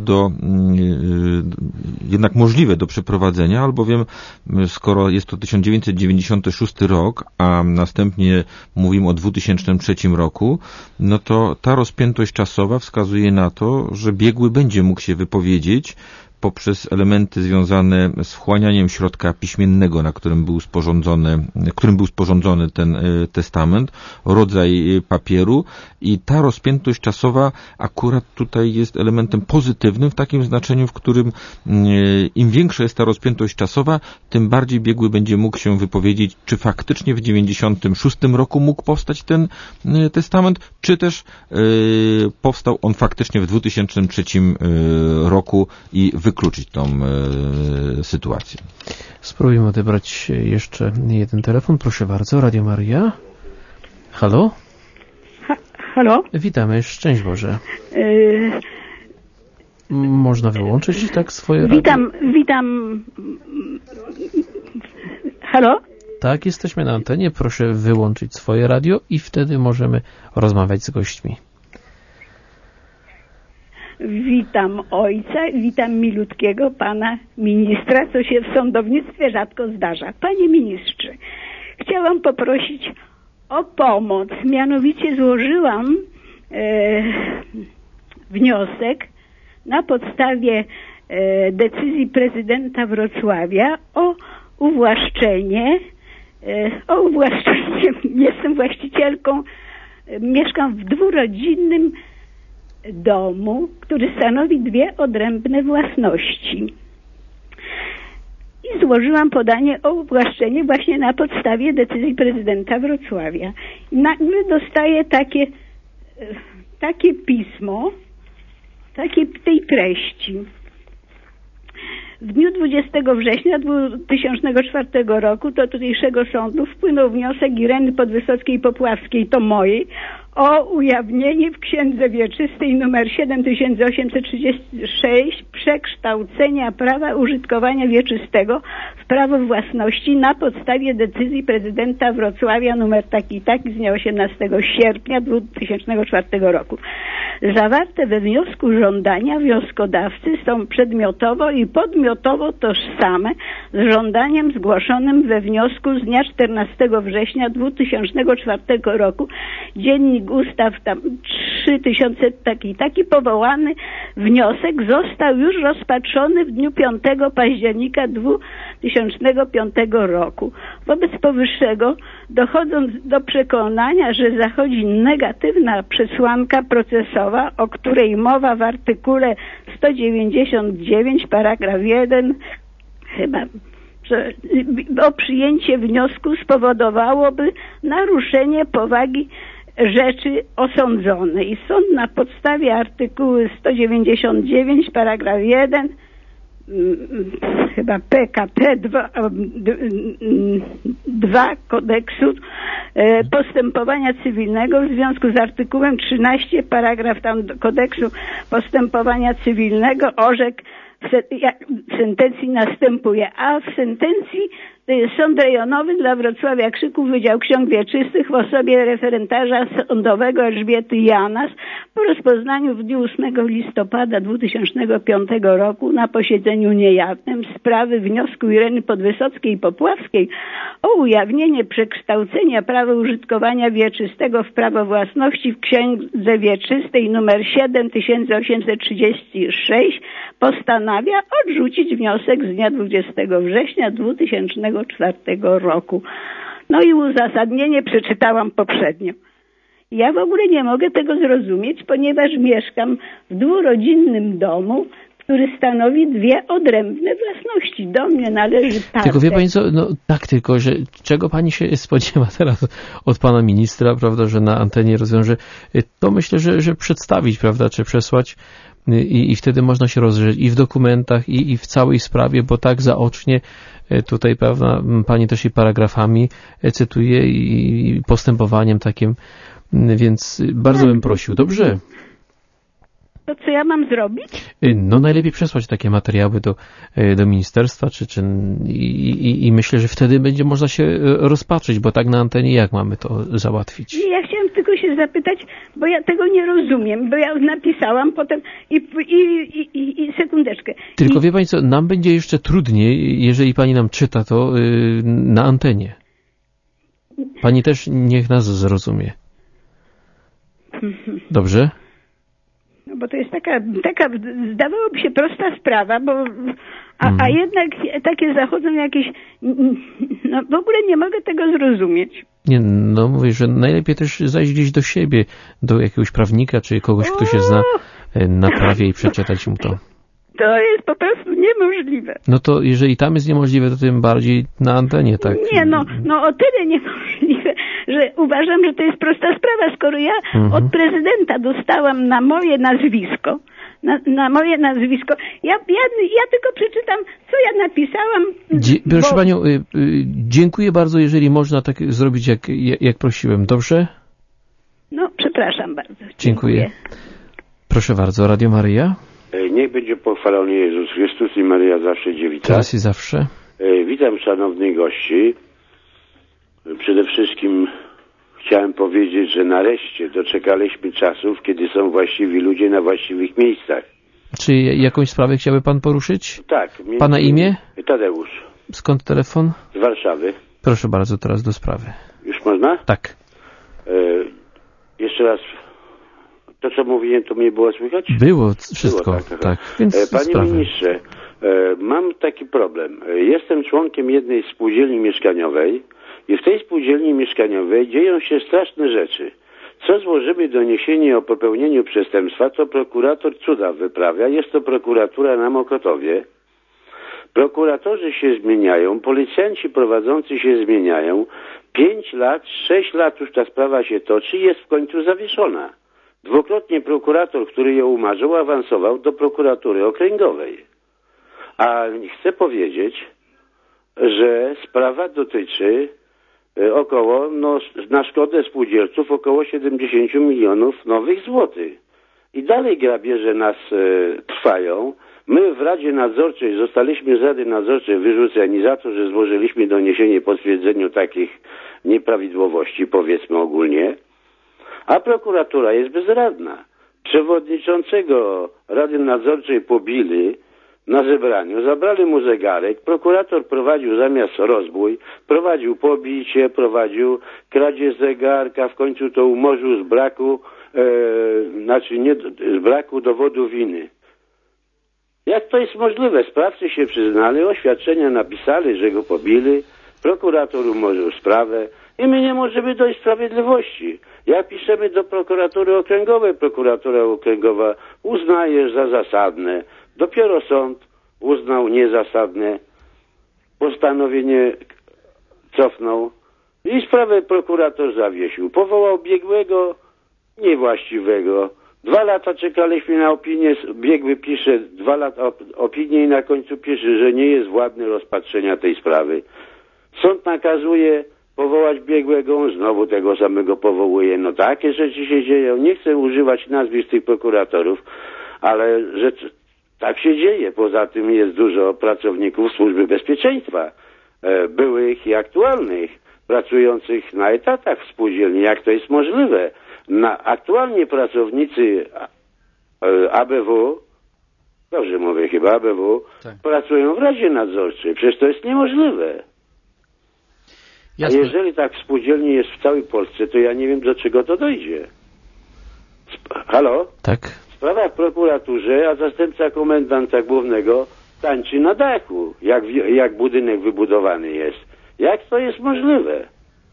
jednak możliwe do przeprowadzenia, albowiem skoro jest to 1996 rok, a następnie mówimy o 2003 roku, no to ta rozpiętość czasowa wskazuje na to, że biegły będzie mógł się wypowiedzieć poprzez elementy związane z wchłanianiem środka piśmiennego, którym był sporządzony ten testament, rodzaj papieru i ta rozpiętość czasowa akurat tutaj jest elementem pozytywnym w takim znaczeniu, w którym im większa jest ta rozpiętość czasowa, tym bardziej biegły będzie mógł się wypowiedzieć, czy faktycznie w 1996 roku mógł powstać ten testament, czy też powstał on faktycznie w 2003 roku i wykluczyć tą sytuację. Spróbujmy odebrać jeszcze jeden telefon. Proszę bardzo, Radio Maria. Halo? Halo? Witamy, szczęść Boże. Można wyłączyć tak swoje radio? Witam. Halo? Tak, jesteśmy na antenie. Proszę wyłączyć swoje radio i wtedy możemy rozmawiać z gośćmi. Witam ojca, witam milutkiego pana ministra, co się w sądownictwie rzadko zdarza. Panie ministrze, chciałam poprosić o pomoc. Mianowicie złożyłam wniosek na podstawie decyzji prezydenta Wrocławia o uwłaszczenie. Jestem właścicielką, mieszkam w dwurodzinnym domu, który stanowi 2 odrębne własności. I złożyłam podanie o uwłaszczenie właśnie na podstawie decyzji prezydenta Wrocławia. I nagle dostaję takie pismo, tej treści. W dniu 20 września 2004 roku do tutejszego sądu wpłynął wniosek Ireny Podwysockiej-Popławskiej, to mojej, o ujawnienie w Księdze Wieczystej nr 7836 przekształcenia prawa użytkowania wieczystego w prawo własności na podstawie decyzji prezydenta Wrocławia nr taki z dnia 18 sierpnia 2004 roku. Zawarte we wniosku żądania wnioskodawcy są przedmiotowo i podmiotowo tożsame z żądaniem zgłoszonym we wniosku z dnia 14 września 2004 roku, Dziennik Ustaw 3000 taki powołany wniosek został już rozpatrzony w dniu 5 października 2005 roku. Wobec powyższego, dochodząc do przekonania, że zachodzi negatywna przesłanka procesowa, o której mowa w artykule 199 paragraf 1, chyba, że o przyjęcie wniosku spowodowałoby naruszenie powagi rzeczy osądzonej. Sąd na podstawie artykułu 199 paragraf 1 chyba PKP 2 kodeksu postępowania cywilnego w związku z artykułem 13 paragraf kodeksu postępowania cywilnego orzekł w sentencji następuje, a w sentencji Sąd Rejonowy dla Wrocławia Krzyków Wydział Ksiąg Wieczystych w osobie referentarza sądowego Elżbiety Janas po rozpoznaniu w dniu 8 listopada 2005 roku na posiedzeniu niejawnym sprawy wniosku Ireny Podwysockiej-Popławskiej o ujawnienie przekształcenia prawa użytkowania wieczystego w prawo własności w Księdze Wieczystej nr 7836 postanawia odrzucić wniosek z dnia 20 września 2004 roku. No i uzasadnienie przeczytałam poprzednio. Ja w ogóle nie mogę tego zrozumieć, ponieważ mieszkam w dwurodzinnym domu, który stanowi dwie odrębne własności. Do mnie należy parter. Tylko wie pani co, no tak tylko, że czego pani się spodziewa teraz od pana ministra, prawda, że na antenie rozwiąże, to myślę, że przedstawić, prawda, czy przesłać i wtedy można się rozrzeć i w dokumentach, i w całej sprawie, bo tak zaocznie tutaj, prawda, pani też i paragrafami cytuje i postępowaniem takim, więc bardzo bym prosił. Dobrze. To co ja mam zrobić? No najlepiej przesłać takie materiały do ministerstwa, i myślę, że wtedy będzie można się rozpatrzyć, bo tak na antenie jak mamy to załatwić? Ja chciałam tylko się zapytać, bo ja tego nie rozumiem, bo ja napisałam potem i sekundeczkę. Tylko wie pani co, nam będzie jeszcze trudniej, jeżeli pani nam czyta to na antenie. Pani też niech nas zrozumie. Dobrze? No bo to jest taka zdawałoby się prosta sprawa, bo a jednak takie zachodzą jakieś, no w ogóle nie mogę tego zrozumieć. Nie, no mówię, że najlepiej też zajść gdzieś do siebie, do jakiegoś prawnika, czy kogoś, kto się zna na prawie i przeczytać mu to. To jest po prostu niemożliwe. No to jeżeli tam jest niemożliwe, to tym bardziej na antenie, tak? Nie, no o tyle niemożliwe, że uważam, że to jest prosta sprawa, skoro ja od prezydenta dostałam na moje nazwisko, ja tylko przeczytam, co ja napisałam. Proszę panią, dziękuję bardzo, jeżeli można tak zrobić, jak prosiłem. Dobrze? No, przepraszam bardzo. Dziękuję. Proszę bardzo, Radio Maryja. Niech będzie pochwalony Jezus Chrystus i Maryja zawsze dziewica. Teraz i zawsze. Witam szanownych gości. Przede wszystkim chciałem powiedzieć, że nareszcie doczekaliśmy czasów, kiedy są właściwi ludzie na właściwych miejscach. Czy jakąś sprawę chciałby pan poruszyć? Tak. Pana imię? Tadeusz. Skąd telefon? Z Warszawy. Proszę bardzo, teraz do sprawy. Już można? Tak. Jeszcze raz. To, co mówiłem, to mnie było słychać? Było wszystko, było, tak. Więc panie sprawy. ministrze, mam taki problem. Jestem członkiem jednej spółdzielni mieszkaniowej i w tej spółdzielni mieszkaniowej dzieją się straszne rzeczy. Co złożymy doniesienie o popełnieniu przestępstwa, to prokurator cuda wyprawia. Jest to prokuratura na Mokotowie. Prokuratorzy się zmieniają, policjanci prowadzący się zmieniają. 5 lat, 6 lat już ta sprawa się toczy i jest w końcu zawieszona. Dwukrotnie prokurator, który ją umarzył, awansował do prokuratury okręgowej. A chcę powiedzieć, że sprawa dotyczy około, na szkodę spółdzielców, około 70 milionów nowych złotych. I dalej grabieże nas trwają. My w Radzie Nadzorczej zostaliśmy z Rady Nadzorczej wyrzuceni za to, że złożyliśmy doniesienie po stwierdzeniu takich nieprawidłowości, powiedzmy ogólnie, a prokuratura jest bezradna. Przewodniczącego Rady Nadzorczej pobili na zebraniu, zabrali mu zegarek, prokurator prowadził zamiast rozbój, prowadził pobicie, prowadził kradzież zegarka, w końcu to umorzył z braku, z braku dowodu winy. Jak to jest możliwe? Sprawcy się przyznali, oświadczenia napisali, że go pobili, prokurator umorzył sprawę i my nie możemy dojść sprawiedliwości. Jak piszemy do prokuratury okręgowej, prokuratura okręgowa uznaje za zasadne. Dopiero sąd uznał niezasadne, postanowienie cofnął i sprawę prokurator zawiesił. Powołał biegłego niewłaściwego. 2 lata czekaliśmy na opinię, biegły pisze 2 lata opinię i na końcu pisze, że nie jest władny rozpatrzenia tej sprawy. Sąd nakazuje powołać biegłego, on znowu tego samego powołuje. No takie rzeczy się dzieją. Nie chcę używać nazwisk tych prokuratorów, ale że tak się dzieje. Poza tym jest dużo pracowników Służby Bezpieczeństwa, byłych i aktualnych, pracujących na etatach w spółdzielni. Jak to jest możliwe? Aktualnie pracownicy ABW, dobrze mówię chyba ABW, tak, pracują w Radzie Nadzorczej. Przecież to jest niemożliwe. Jasne. A jeżeli tak w spółdzielni jest w całej Polsce, to ja nie wiem, do czego to dojdzie. Halo? Tak. Sprawa w prokuraturze, a zastępca komendanta głównego tańczy na dachu, jak budynek wybudowany jest. Jak to jest możliwe?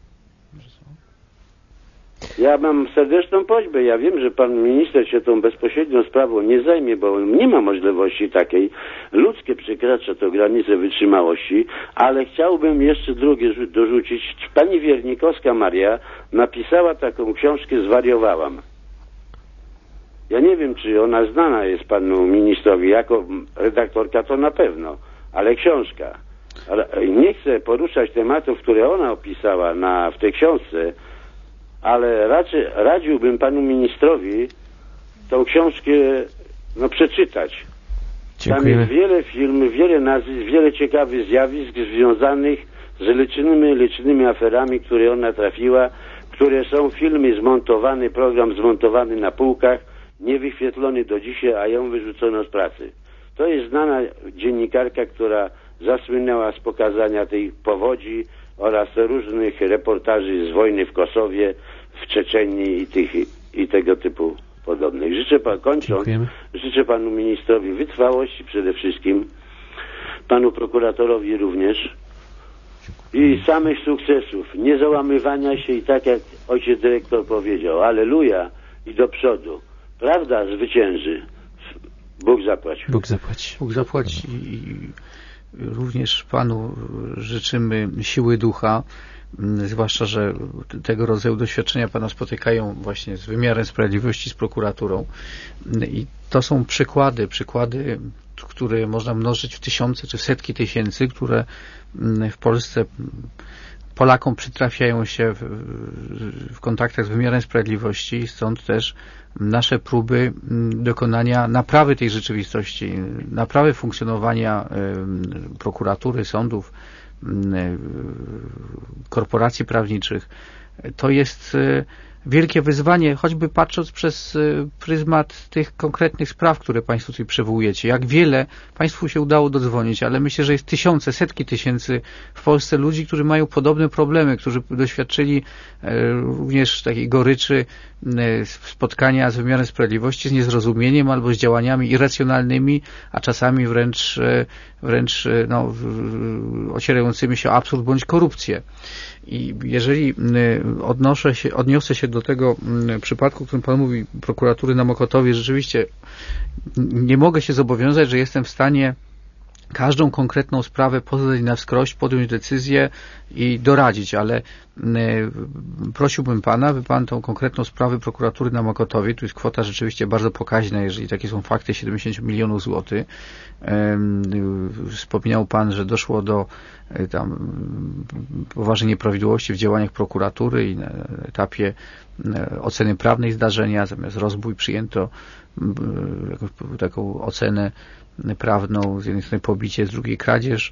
Ja mam serdeczną prośbę. Ja wiem, że pan minister się tą bezpośrednią sprawą nie zajmie, bo nie ma możliwości takiej. Ludzkie przekracza to granicę wytrzymałości, ale chciałbym jeszcze drugie dorzucić. Pani Wiernikowska Maria napisała taką książkę Zwariowałam. Ja nie wiem, czy ona znana jest panu ministrowi. Jako redaktorka to na pewno, ale książka. Nie chcę poruszać tematów, które ona opisała w tej książce, ale radziłbym panu ministrowi tą książkę przeczytać. Tam jest wiele filmów, wiele nazwisk, wiele ciekawych zjawisk związanych z licznymi aferami, które ona trafiła, które są filmy zmontowane, program zmontowany na półkach, niewyświetlony do dzisiaj, a ją wyrzucono z pracy. To jest znana dziennikarka, która zasłynęła z pokazania tej powodzi oraz różnych reportaży z wojny w Kosowie, w Czeczenii i tego typu podobnych. Kończąc, życzę panu ministrowi wytrwałości przede wszystkim, panu prokuratorowi również i samych sukcesów, nie załamywania się i tak jak ojciec dyrektor powiedział, alleluja i do przodu. Prawda zwycięży. Bóg zapłaci. Bóg zapłaci. Bóg zapłaci. I również panu życzymy siły ducha, zwłaszcza, że tego rodzaju doświadczenia pana spotykają właśnie z wymiarem sprawiedliwości, z prokuraturą. I to są przykłady, które można mnożyć w tysiące czy w setki tysięcy, które w Polsce Polakom przytrafiają się w kontaktach z wymiarem sprawiedliwości, stąd też nasze próby dokonania naprawy tej rzeczywistości, naprawy funkcjonowania prokuratury, sądów, korporacji prawniczych. To jest wielkie wyzwanie, choćby patrząc przez pryzmat tych konkretnych spraw, które państwo tutaj przywołujecie. Jak wiele państwu się udało dodzwonić, ale myślę, że jest tysiące, setki tysięcy w Polsce ludzi, którzy mają podobne problemy, którzy doświadczyli również takiej goryczy spotkania z wymiarem sprawiedliwości, z niezrozumieniem albo z działaniami irracjonalnymi, a czasami wręcz ocierającymi się o absurd bądź korupcję. I jeżeli odniosę się do tego przypadku, o którym pan mówi, prokuratury na Mokotowie, rzeczywiście nie mogę się zobowiązać, że jestem w stanie każdą konkretną sprawę poznać na wskroś, podjąć decyzję i doradzić, ale prosiłbym pana, by pan tą konkretną sprawę prokuratury na Mokotowie, tu jest kwota rzeczywiście bardzo pokaźna, jeżeli takie są fakty, 70 milionów złotych. Wspominał pan, że doszło do tam poważnej nieprawidłowości w działaniach prokuratury i na etapie oceny prawnej zdarzenia, zamiast rozbój przyjęto jakąś taką ocenę prawną, z jednej strony pobicie, z drugiej kradzież.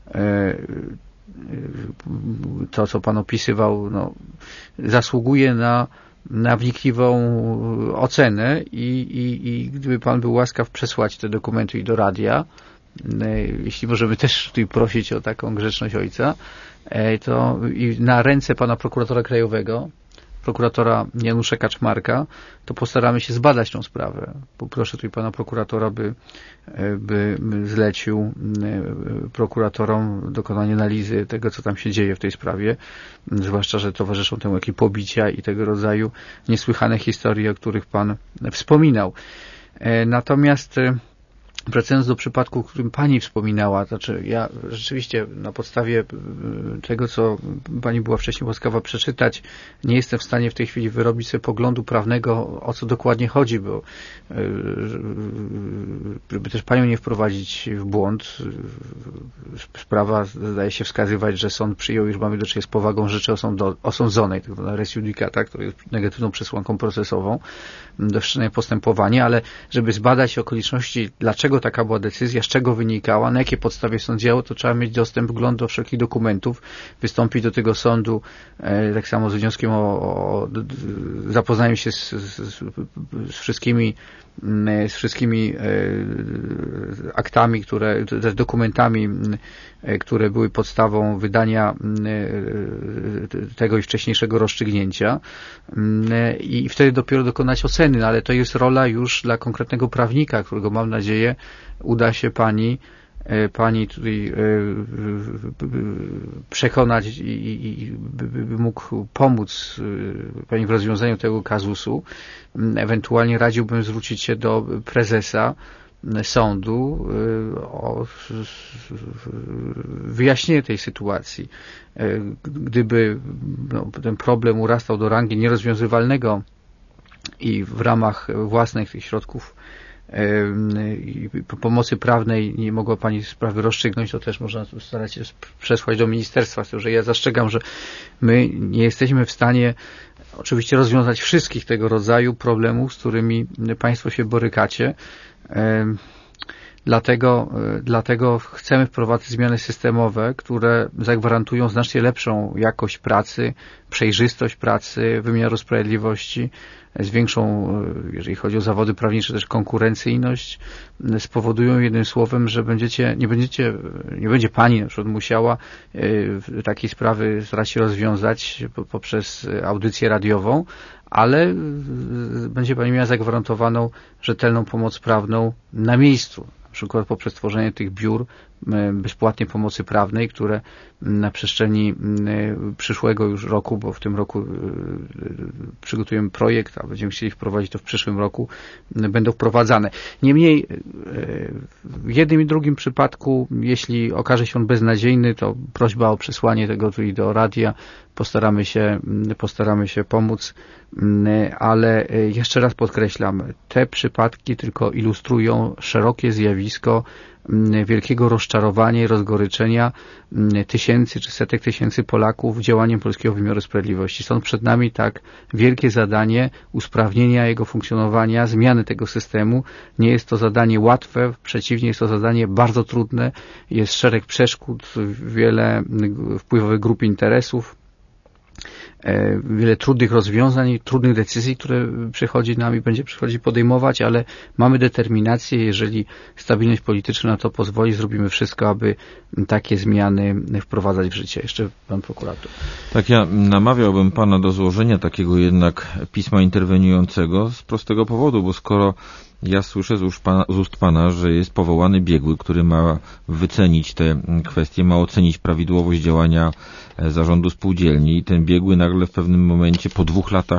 To, co pan opisywał, zasługuje na wnikliwą ocenę i gdyby pan był łaskaw przesłać te dokumenty i do radia, jeśli możemy też tutaj prosić o taką grzeczność ojca, to i na ręce pana prokuratora krajowego, prokuratora Janusza Kaczmarka, to postaramy się zbadać tą sprawę. Poproszę tutaj pana prokuratora, by zlecił prokuratorom dokonanie analizy tego, co tam się dzieje w tej sprawie, zwłaszcza, że towarzyszą temu jakieś pobicia i tego rodzaju niesłychane historie, o których pan wspominał. Natomiast wracając do przypadku, o którym pani wspominała, znaczy ja rzeczywiście na podstawie tego, co pani była wcześniej łaskawa przeczytać, nie jestem w stanie w tej chwili wyrobić sobie poglądu prawnego, o co dokładnie chodzi, bo żeby też panią nie wprowadzić w błąd, sprawa zdaje się wskazywać, że sąd przyjął, iż mamy do czynienia z powagą rzeczy osądzonej, tak zwana res judicata, która jest negatywną przesłanką procesową do wszczęcia postępowania, ale żeby zbadać okoliczności, dlaczego taka była decyzja, z czego wynikała, na jakiej podstawie sąd działał, to trzeba mieć dostęp, wgląd do wszelkich dokumentów, wystąpić do tego sądu, tak samo z wnioskiem o zapoznaniu się z wszystkimi aktami, z dokumentami, które były podstawą wydania tego i wcześniejszego rozstrzygnięcia i wtedy dopiero dokonać oceny, no ale to jest rola już dla konkretnego prawnika, którego mam nadzieję uda się pani tutaj przekonać i by mógł pomóc pani w rozwiązaniu tego kazusu. Ewentualnie radziłbym zwrócić się do prezesa sądu o wyjaśnienie tej sytuacji. Gdyby ten problem urastał do rangi nierozwiązywalnego i w ramach własnych tych środków i pomocy prawnej nie mogła pani sprawy rozstrzygnąć, to też można starać się przesłać do ministerstwa, z tym, że ja zastrzegam, że my nie jesteśmy w stanie oczywiście rozwiązać wszystkich tego rodzaju problemów, z którymi państwo się borykacie. Dlatego chcemy wprowadzać zmiany systemowe, które zagwarantują znacznie lepszą jakość pracy, przejrzystość pracy, wymiaru sprawiedliwości, zwiększą, jeżeli chodzi o zawody prawnicze, też konkurencyjność, spowodują jednym słowem, że nie będzie pani na przykład musiała takiej sprawy starać się rozwiązać poprzez audycję radiową, ale będzie pani miała zagwarantowaną rzetelną pomoc prawną na miejscu. Na przykład poprzez tworzenie tych biur bezpłatnej pomocy prawnej, które na przestrzeni przyszłego już roku, bo w tym roku przygotujemy projekt, a będziemy chcieli wprowadzić to w przyszłym roku, będą wprowadzane. Niemniej w jednym i drugim przypadku, jeśli okaże się on beznadziejny, to prośba o przesłanie tego tu i do radia, postaramy się pomóc, ale jeszcze raz podkreślam, te przypadki tylko ilustrują szerokie zjawisko wielkiego rozczarowania i rozgoryczenia tysięcy czy setek tysięcy Polaków działaniem polskiego wymiaru sprawiedliwości. Stąd przed nami tak wielkie zadanie usprawnienia jego funkcjonowania, zmiany tego systemu. Nie jest to zadanie łatwe, przeciwnie, jest to zadanie bardzo trudne. Jest szereg przeszkód, wiele wpływowych grup interesów, wiele trudnych rozwiązań, trudnych decyzji, które będzie przychodzi podejmować, ale mamy determinację, jeżeli stabilność polityczna na to pozwoli, zrobimy wszystko, aby takie zmiany wprowadzać w życie. Jeszcze pan prokurator. Tak, ja namawiałbym pana do złożenia takiego jednak pisma interweniującego z prostego powodu, bo skoro ja słyszę z ust pana, że jest powołany biegły, który ma wycenić te kwestie, ma ocenić prawidłowość działania zarządu spółdzielni i ten biegły nagle w pewnym momencie po 2 latach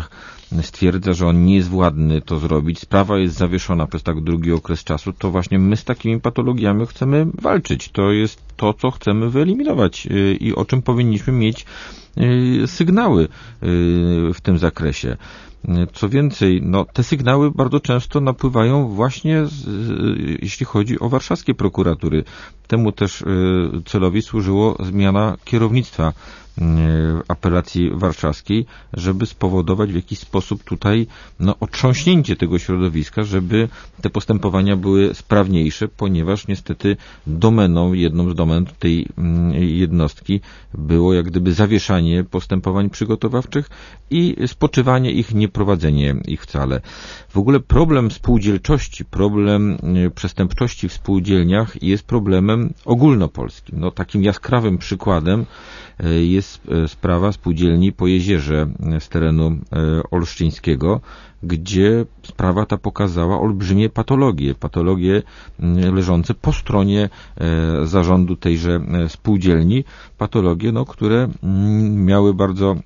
stwierdza, że on nie jest władny to zrobić, sprawa jest zawieszona przez tak długi okres czasu, to właśnie my z takimi patologiami chcemy walczyć. To jest to, co chcemy wyeliminować i o czym powinniśmy mieć sygnały w tym zakresie. Co więcej, te sygnały bardzo często napływają właśnie jeśli chodzi o warszawskie prokuratury. Temu też celowi służyło zmiana kierownictwa apelacji warszawskiej, żeby spowodować w jakiś sposób tutaj otrząśnięcie tego środowiska, żeby te postępowania były sprawniejsze, ponieważ niestety jedną z domen tej jednostki było jak gdyby zawieszanie postępowań przygotowawczych i spoczywanie ich, nieprowadzenie ich wcale. W ogóle problem spółdzielczości, problem przestępczości w spółdzielniach jest problemem ogólnopolskim. Takim jaskrawym przykładem jest sprawa spółdzielni po Jezierze z terenu olsztyńskiego, gdzie sprawa ta pokazała olbrzymie patologie leżące po stronie zarządu tejże spółdzielni, patologie, które miały bardzo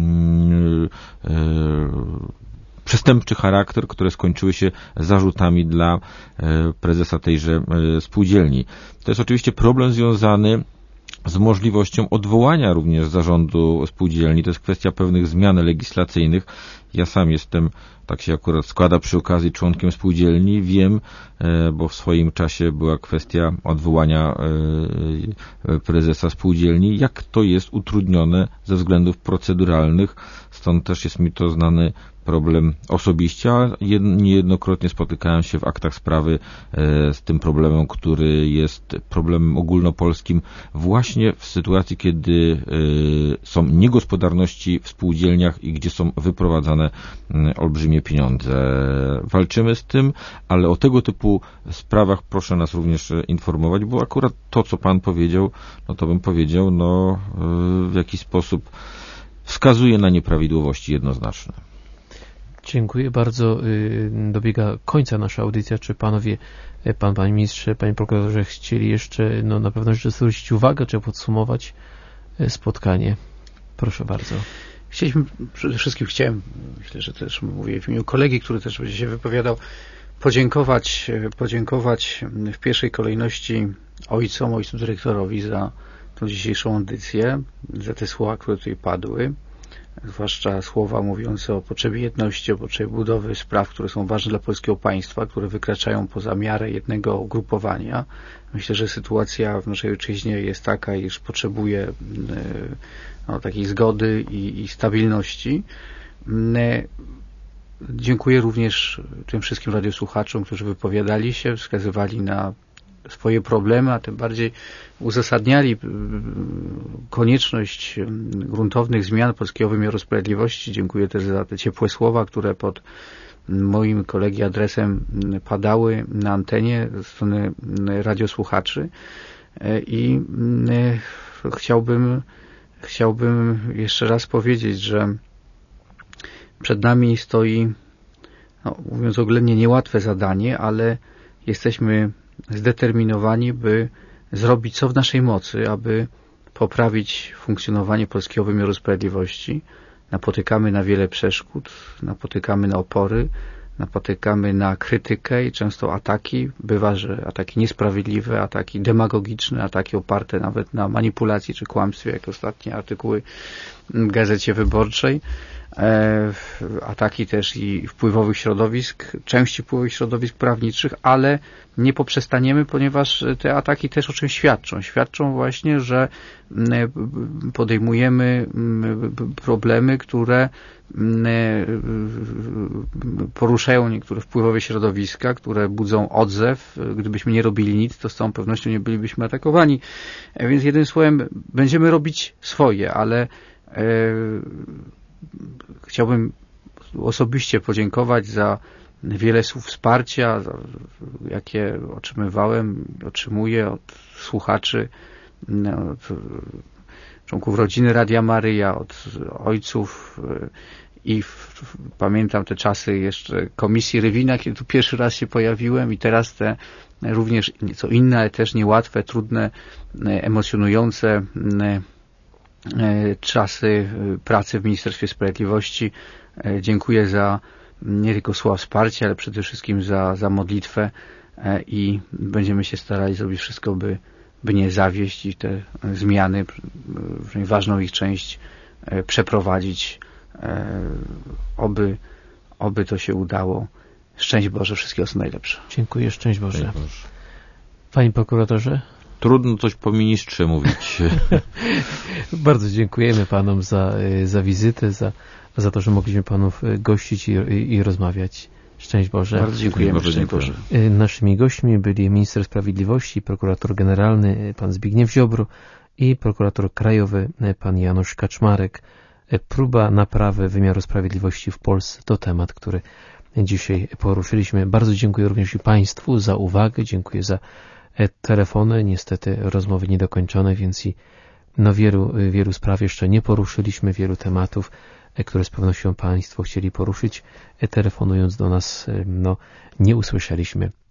przestępczy charakter, które skończyły się zarzutami dla prezesa tejże spółdzielni. To jest oczywiście problem związany z możliwością odwołania również zarządu spółdzielni. To jest kwestia pewnych zmian legislacyjnych. Ja sam jestem, tak się akurat składa przy okazji, członkiem spółdzielni. Wiem, bo w swoim czasie była kwestia odwołania prezesa spółdzielni, jak to jest utrudnione ze względów proceduralnych. Stąd też jest mi to znany problem osobiście, a niejednokrotnie spotykałem się w aktach sprawy z tym problemem, który jest problemem ogólnopolskim właśnie w sytuacji, kiedy są niegospodarności w spółdzielniach i gdzie są wyprowadzane olbrzymie pieniądze. Walczymy z tym, ale o tego typu sprawach proszę nas również informować, bo akurat to, co pan powiedział, to bym powiedział, w jakiś sposób wskazuje na nieprawidłowości jednoznaczne. Dziękuję bardzo. Dobiega końca nasza audycja. Czy panowie, panie ministrze, panie prokuratorze chcieli jeszcze na pewno zwrócić uwagę, czy podsumować spotkanie? Proszę bardzo. Przede wszystkim chciałem, myślę, że też mówię w imieniu kolegi, który też będzie się wypowiadał, podziękować w pierwszej kolejności ojcu dyrektorowi za tą dzisiejszą audycję, za te słowa, które tutaj padły. Zwłaszcza słowa mówiące o potrzebie jedności, o potrzebie budowy spraw, które są ważne dla polskiego państwa, które wykraczają poza miarę jednego ugrupowania. Myślę, że sytuacja w naszej ojczyźnie jest taka, iż potrzebuje takiej zgody i stabilności. Dziękuję również tym wszystkim radiosłuchaczom, którzy wypowiadali się, wskazywali na swoje problemy, a tym bardziej uzasadniali konieczność gruntownych zmian polskiego wymiaru sprawiedliwości. Dziękuję też za te ciepłe słowa, które pod moim kolegi adresem padały na antenie ze strony radiosłuchaczy i chciałbym jeszcze raz powiedzieć, że przed nami stoi, mówiąc oględnie, niełatwe zadanie, ale jesteśmy zdeterminowani, by zrobić co w naszej mocy, aby poprawić funkcjonowanie polskiego wymiaru sprawiedliwości. Napotykamy na wiele przeszkód, napotykamy na opory, napotykamy na krytykę i często ataki. Bywa, że ataki niesprawiedliwe, ataki demagogiczne, ataki oparte nawet na manipulacji czy kłamstwie, jak ostatnie artykuły w Gazecie Wyborczej. Ataki też i wpływowych środowisk, części wpływowych środowisk prawniczych, ale nie poprzestaniemy, ponieważ te ataki też o czym świadczą. Świadczą właśnie, że podejmujemy problemy, które poruszają niektóre wpływowe środowiska, które budzą odzew. Gdybyśmy nie robili nic, to z całą pewnością nie bylibyśmy atakowani. Więc jednym słowem będziemy robić swoje, ale chciałbym osobiście podziękować za wiele słów wsparcia, jakie otrzymuję od słuchaczy, od członków rodziny Radia Maryja, od ojców i pamiętam te czasy jeszcze Komisji Rywina, kiedy tu pierwszy raz się pojawiłem i teraz te również nieco inne, ale też niełatwe, trudne, emocjonujące czasy pracy w Ministerstwie Sprawiedliwości. Dziękuję za nie tylko słowa wsparcia, ale przede wszystkim za modlitwę i będziemy się starali zrobić wszystko, by nie zawieść i te zmiany, ważną ich część przeprowadzić. Oby to się udało. Szczęść Boże, wszystkiego co najlepsze. Dziękuję, szczęść Boże. Panie prokuratorze? Trudno coś po ministrze mówić. Bardzo dziękujemy panom za wizytę, za to, że mogliśmy panów gościć i rozmawiać. Szczęść Boże. Bardzo dziękujemy. Szczęść Boże. Naszymi gośćmi byli minister sprawiedliwości, prokurator generalny pan Zbigniew Ziobro i prokurator krajowy pan Janusz Kaczmarek. Próba naprawy wymiaru sprawiedliwości w Polsce to temat, który dzisiaj poruszyliśmy. Bardzo dziękuję również i państwu za uwagę. Dziękuję za telefony. Niestety rozmowy niedokończone, więc i wielu spraw jeszcze nie poruszyliśmy, wielu tematów, które z pewnością państwo chcieli poruszyć. Telefonując do nas, nie usłyszeliśmy